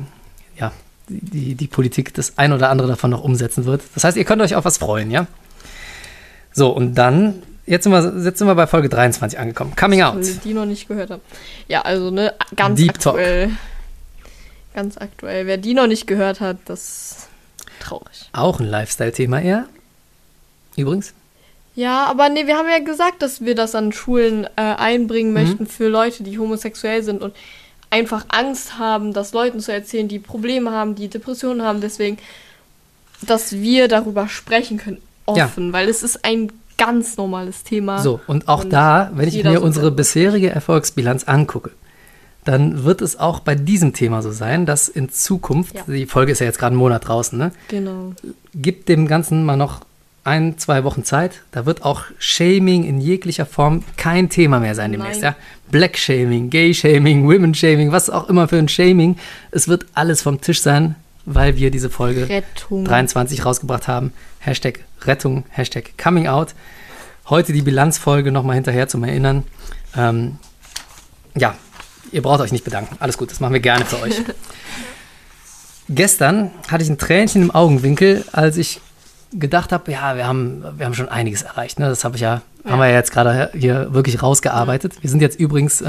die Politik das ein oder andere davon noch umsetzen wird. Das heißt, ihr könnt euch auf was freuen, ja? So, und dann, jetzt sind wir bei Folge 23 angekommen. Coming Out. Die noch nicht gehört haben. Ja, also ganz Deep aktuell. Talk. Ganz aktuell. Wer die noch nicht gehört hat, das ist traurig. Auch ein Lifestyle-Thema eher. Übrigens. Ja, aber nee, wir haben ja gesagt, dass wir das an Schulen einbringen möchten für Leute, die homosexuell sind und einfach Angst haben, das Leuten zu erzählen, die Probleme haben, die Depressionen haben. Deswegen, dass wir darüber sprechen können, offen, weil es ist ein ganz normales Thema. So, und auch da, wenn ich mir unsere bisherige Erfolgsbilanz angucke, dann wird es auch bei diesem Thema so sein, dass in Zukunft, die Folge ist ja jetzt gerade einen Monat draußen, ne? Genau. Gibt dem Ganzen mal noch 1-2 Wochen Zeit. Da wird auch Shaming in jeglicher Form kein Thema mehr sein demnächst. Ja? Black-Shaming, Gay-Shaming, Women-Shaming, was auch immer für ein Shaming. Es wird alles vom Tisch sein, weil wir diese Folge 23 rausgebracht haben. Hashtag Rettung, Hashtag Coming Out. Heute die Bilanzfolge nochmal hinterher zum Erinnern. Ihr braucht euch nicht bedanken. Alles gut, das machen wir gerne für euch. Gestern hatte ich ein Tränchen im Augenwinkel, als ich gedacht habe, ja, wir haben schon einiges erreicht. Ne? Das haben wir ja jetzt gerade hier wirklich rausgearbeitet. Wir sind jetzt übrigens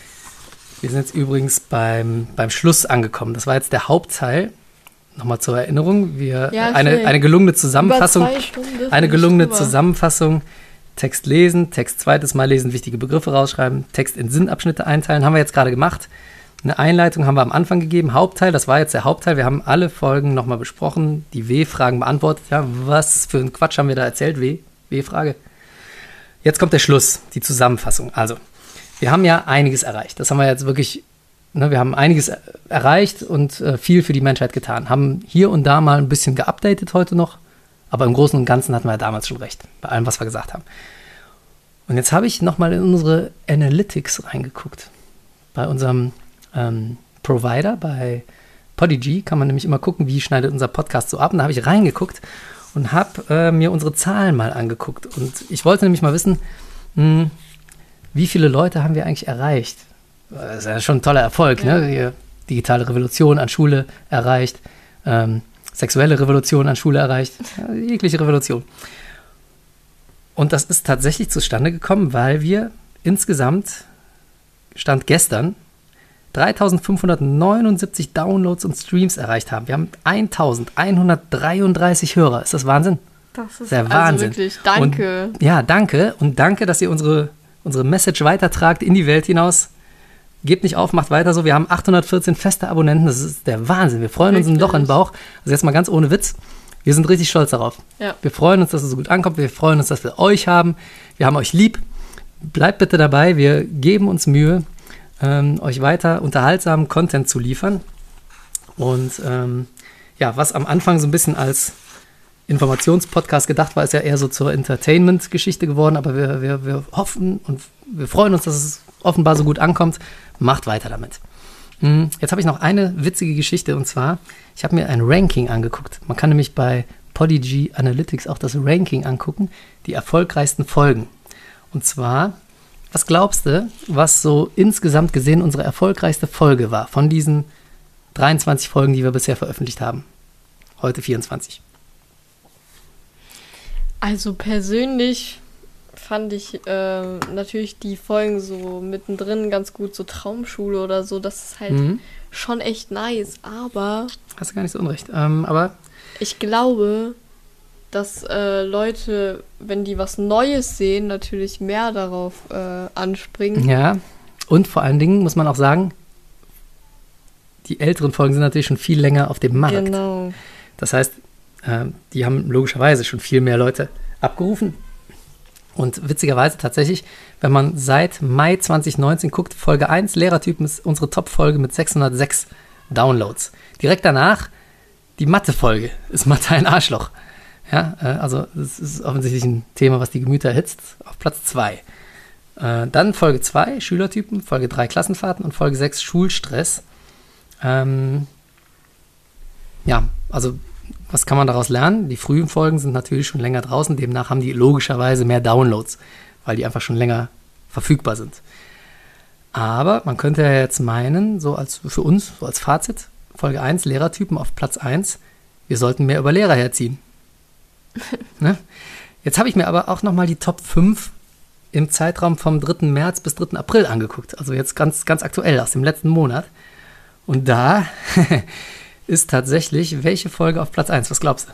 beim Schluss angekommen. Das war jetzt der Hauptteil. Nochmal zur Erinnerung. Eine gelungene Zusammenfassung. Zusammenfassung. Text lesen, Text zweites Mal lesen, wichtige Begriffe rausschreiben, Text in Sinnabschnitte einteilen. Haben wir jetzt gerade gemacht. Eine Einleitung haben wir am Anfang gegeben. Hauptteil, das war jetzt der Hauptteil. Wir haben alle Folgen nochmal besprochen, die W-Fragen beantwortet. Ja, was für ein Quatsch haben wir da erzählt? W-Frage. Jetzt kommt der Schluss, die Zusammenfassung. Also, wir haben ja einiges erreicht. Das haben wir jetzt wirklich, wir haben einiges erreicht und viel für die Menschheit getan. Haben hier und da mal ein bisschen geupdatet heute noch. Aber im Großen und Ganzen hatten wir ja damals schon recht, bei allem, was wir gesagt haben. Und jetzt habe ich nochmal in unsere Analytics reingeguckt. Bei unserem Provider, bei Podigy, kann man nämlich immer gucken, wie schneidet unser Podcast so ab. Und da habe ich reingeguckt und habe mir unsere Zahlen mal angeguckt. Und ich wollte nämlich mal wissen, wie viele Leute haben wir eigentlich erreicht? Das ist ja schon ein toller Erfolg, ne? Die digitale Revolution an Schule erreicht, sexuelle Revolution an Schule erreicht, jegliche Revolution. Und das ist tatsächlich zustande gekommen, weil wir insgesamt, Stand gestern, 3.579 Downloads und Streams erreicht haben. Wir haben 1.133 Hörer. Ist das Wahnsinn? Das ist der Wahnsinn. Also wirklich, danke. Und, ja, danke. Und danke, dass ihr unsere Message weitertragt in die Welt hinaus. Gebt nicht auf, macht weiter so. Wir haben 814 feste Abonnenten. Das ist der Wahnsinn. Wir freuen uns ein Loch in den Bauch. Also jetzt mal ganz ohne Witz. Wir sind richtig stolz darauf. Ja. Wir freuen uns, dass es so gut ankommt. Wir freuen uns, dass wir euch haben. Wir haben euch lieb. Bleibt bitte dabei. Wir geben uns Mühe, euch weiter unterhaltsamen Content zu liefern. Und was am Anfang so ein bisschen als Informationspodcast gedacht war, ist ja eher so zur Entertainment-Geschichte geworden. Aber wir hoffen und wir freuen uns, dass es offenbar so gut ankommt. Macht weiter damit. Jetzt habe ich noch eine witzige Geschichte, und zwar, ich habe mir ein Ranking angeguckt. Man kann nämlich bei Podigy Analytics auch das Ranking angucken, die erfolgreichsten Folgen. Und zwar, was glaubst du, was so insgesamt gesehen unsere erfolgreichste Folge war von diesen 23 Folgen, die wir bisher veröffentlicht haben? Heute 24. Also persönlich fand ich natürlich die Folgen so mittendrin ganz gut, so Traumschule oder so, das ist halt schon echt nice, aber... Hast du gar nicht so unrecht, aber... Ich glaube, dass Leute, wenn die was Neues sehen, natürlich mehr darauf anspringen. Ja, und vor allen Dingen muss man auch sagen, die älteren Folgen sind natürlich schon viel länger auf dem Markt. Genau. Das heißt, die haben logischerweise schon viel mehr Leute abgerufen. Und witzigerweise tatsächlich, wenn man seit Mai 2019 guckt, Folge 1, Lehrertypen, ist unsere Top-Folge mit 606 Downloads. Direkt danach die Mathe-Folge, ist Mathe ein Arschloch. Ja, also das ist offensichtlich ein Thema, was die Gemüter erhitzt, auf Platz 2. Dann Folge 2, Schülertypen, Folge 3, Klassenfahrten und Folge 6, Schulstress. Also was kann man daraus lernen? Die frühen Folgen sind natürlich schon länger draußen, demnach haben die logischerweise mehr Downloads, weil die einfach schon länger verfügbar sind. Aber man könnte ja jetzt meinen, so als für uns, so als Fazit, Folge 1, Lehrertypen auf Platz 1, wir sollten mehr über Lehrer herziehen. Ne? Jetzt habe ich mir aber auch nochmal die Top 5 im Zeitraum vom 3. März bis 3. April angeguckt, also jetzt ganz, ganz aktuell aus dem letzten Monat. Und da ist tatsächlich welche Folge auf Platz 1? Was glaubst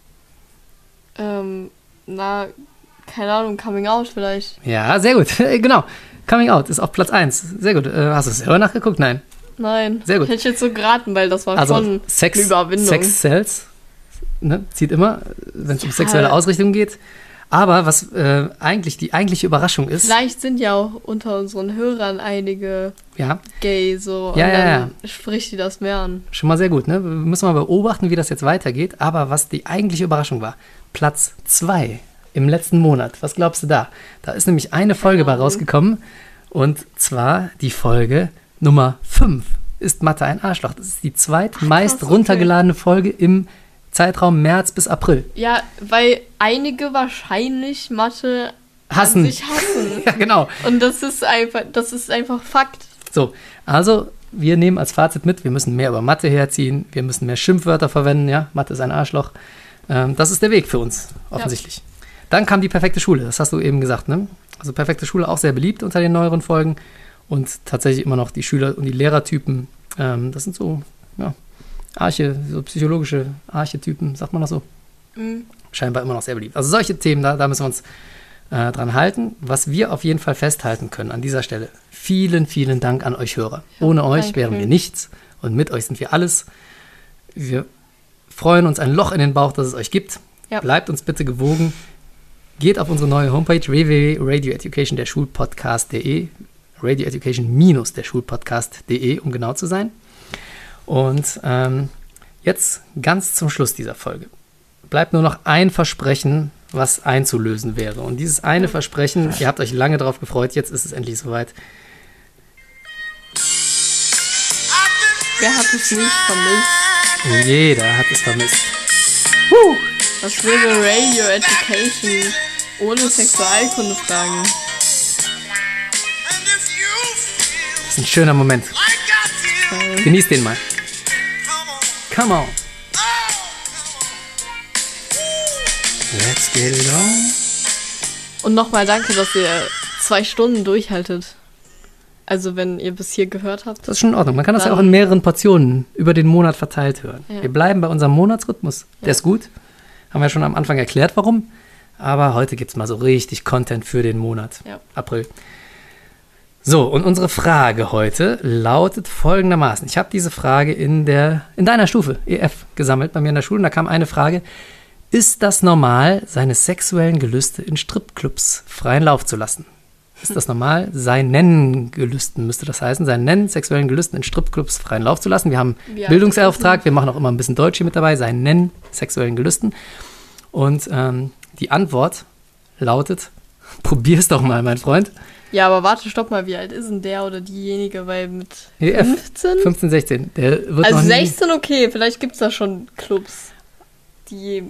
du? Keine Ahnung, Coming Out vielleicht. Ja, sehr gut. Genau. Coming Out ist auf Platz 1. Sehr gut. Hast du es selber nachgeguckt? Nein. Nein. Sehr gut. Hätte ich jetzt so geraten, weil das war also schon eine Überwindung. Sex sells, ne, zieht immer, wenn es um sexuelle Ausrichtung geht. Aber was eigentlich die eigentliche Überraschung ist... Vielleicht sind ja auch unter unseren Hörern einige gay, so. Und dann spricht die das mehr an. Schon mal sehr gut, ne? Wir müssen mal beobachten, wie das jetzt weitergeht. Aber was die eigentliche Überraschung war, Platz 2 im letzten Monat. Was glaubst du da? Da ist nämlich eine Folge bei rausgekommen. Und zwar die Folge Nummer 5. Ist Mathe ein Arschloch? Das ist die zweitmeist runtergeladene Folge im Zeitraum März bis April. Ja, weil einige wahrscheinlich Mathe hassen. An sich hassen. Ja, genau. Und das ist einfach Fakt. So, also wir nehmen als Fazit mit, wir müssen mehr über Mathe herziehen, wir müssen mehr Schimpfwörter verwenden, ja, Mathe ist ein Arschloch. Das ist der Weg für uns, offensichtlich. Ja. Dann kam die perfekte Schule, das hast du eben gesagt, ne? Also perfekte Schule auch sehr beliebt unter den neueren Folgen und tatsächlich immer noch die Schüler- und die Lehrertypen, das sind so, ja, so psychologische Archetypen, sagt man das so? Scheinbar immer noch sehr beliebt. Also solche Themen, da müssen wir uns dran halten. Was wir auf jeden Fall festhalten können an dieser Stelle, vielen, vielen Dank an euch Hörer. Ohne euch wären wir nichts und mit euch sind wir alles. Wir freuen uns ein Loch in den Bauch, dass es euch gibt. Ja. Bleibt uns bitte gewogen. Geht auf unsere neue Homepage www.radioeducation.derschulpodcast.de radioeducation-derschulpodcast.de, um genau zu sein. Und jetzt ganz zum Schluss dieser Folge bleibt nur noch ein Versprechen, was einzulösen wäre. Und dieses eine Versprechen, ihr habt euch lange darauf gefreut, jetzt ist es endlich soweit. Wer hat es nicht vermisst? Jeder hat es vermisst. Was wäre Radio Education ohne Sexualkunde-Fragen? Das ist ein schöner Moment. Genießt den mal. Come on. Let's get it on. Und nochmal danke, dass ihr 2 Stunden durchhaltet. Also wenn ihr bis hier gehört habt. Das ist schon in Ordnung. Man kann das ja auch in mehreren Portionen über den Monat verteilt hören. Ja. Wir bleiben bei unserem Monatsrhythmus. Der ist gut. Haben wir schon am Anfang erklärt, warum. Aber heute gibt es mal so richtig Content für den Monat April. So, und unsere Frage heute lautet folgendermaßen. Ich habe diese Frage in deiner Stufe, EF, gesammelt bei mir in der Schule. Und da kam eine Frage: Ist das normal, seine sexuellen Gelüste in Stripclubs freien Lauf zu lassen? Ist das normal, seinen Gelüsten, müsste das heißen, seinen sexuellen Gelüsten in Stripclubs freien Lauf zu lassen? Wir haben Bildungsauftrag, wir machen auch immer ein bisschen Deutsch hier mit dabei, seinen sexuellen Gelüsten. Und die Antwort lautet: Probier's doch mal, mein Freund. Ja, aber warte, stopp mal, wie alt ist denn der oder diejenige? Weil mit 15? 15, 16. Der wird also noch 16, okay, vielleicht gibt es da schon Clubs, die...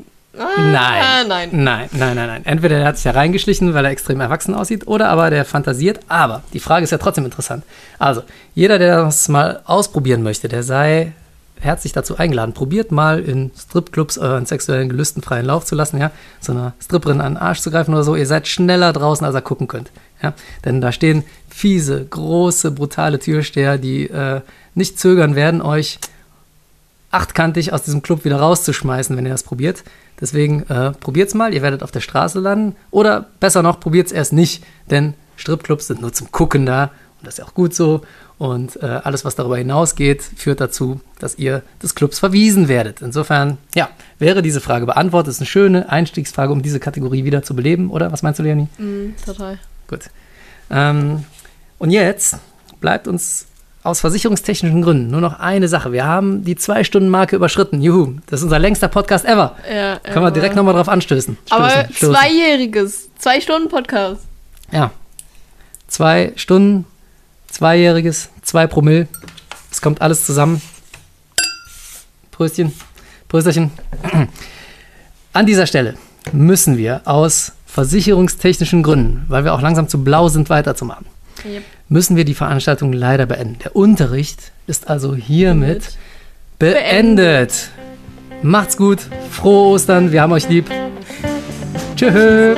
Nein. Entweder der hat sich ja reingeschlichen, weil er extrem erwachsen aussieht, oder aber der fantasiert. Aber die Frage ist ja trotzdem interessant. Also, jeder, der das mal ausprobieren möchte, der sei herzlich dazu eingeladen. Probiert mal in Stripclubs euren sexuellen Gelüsten freien Lauf zu lassen, ja, so einer Stripperin an den Arsch zu greifen oder so. Ihr seid schneller draußen, als ihr gucken könnt. Ja? Denn da stehen fiese, große, brutale Türsteher, die nicht zögern werden, euch achtkantig aus diesem Club wieder rauszuschmeißen, wenn ihr das probiert. Deswegen probiert's mal, ihr werdet auf der Straße landen. Oder besser noch, probiert's erst nicht, denn Stripclubs sind nur zum Gucken da. Und das ist ja auch gut so. Und alles, was darüber hinausgeht, führt dazu, dass ihr des Clubs verwiesen werdet. Insofern, ja, wäre diese Frage beantwortet. Das ist eine schöne Einstiegsfrage, um diese Kategorie wieder zu beleben, oder? Was meinst du, Leonie? Total. Gut. Und jetzt bleibt uns aus versicherungstechnischen Gründen nur noch eine Sache. Wir haben die 2-Stunden-Marke überschritten. Juhu, das ist unser längster Podcast ever. Ja, können wir direkt nochmal drauf anstößen. Aber zweijähriges, 2-Stunden-Podcast. Ja. 2 Stunden, zweijähriges, 2 Promille. Es kommt alles zusammen. Pröstchen. Prösterchen. An dieser Stelle müssen wir aus versicherungstechnischen Gründen, weil wir auch langsam zu blau sind, weiterzumachen, müssen wir die Veranstaltung leider beenden. Der Unterricht ist also hiermit beendet. Macht's gut, frohe Ostern, wir haben euch lieb. Tschö.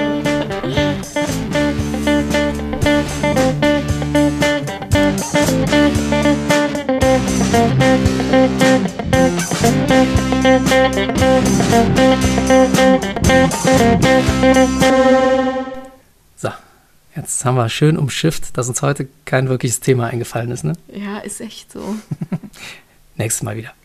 So, jetzt haben wir schön umschifft, dass uns heute kein wirkliches Thema eingefallen ist, ne? Ja, ist echt so. Nächstes Mal wieder.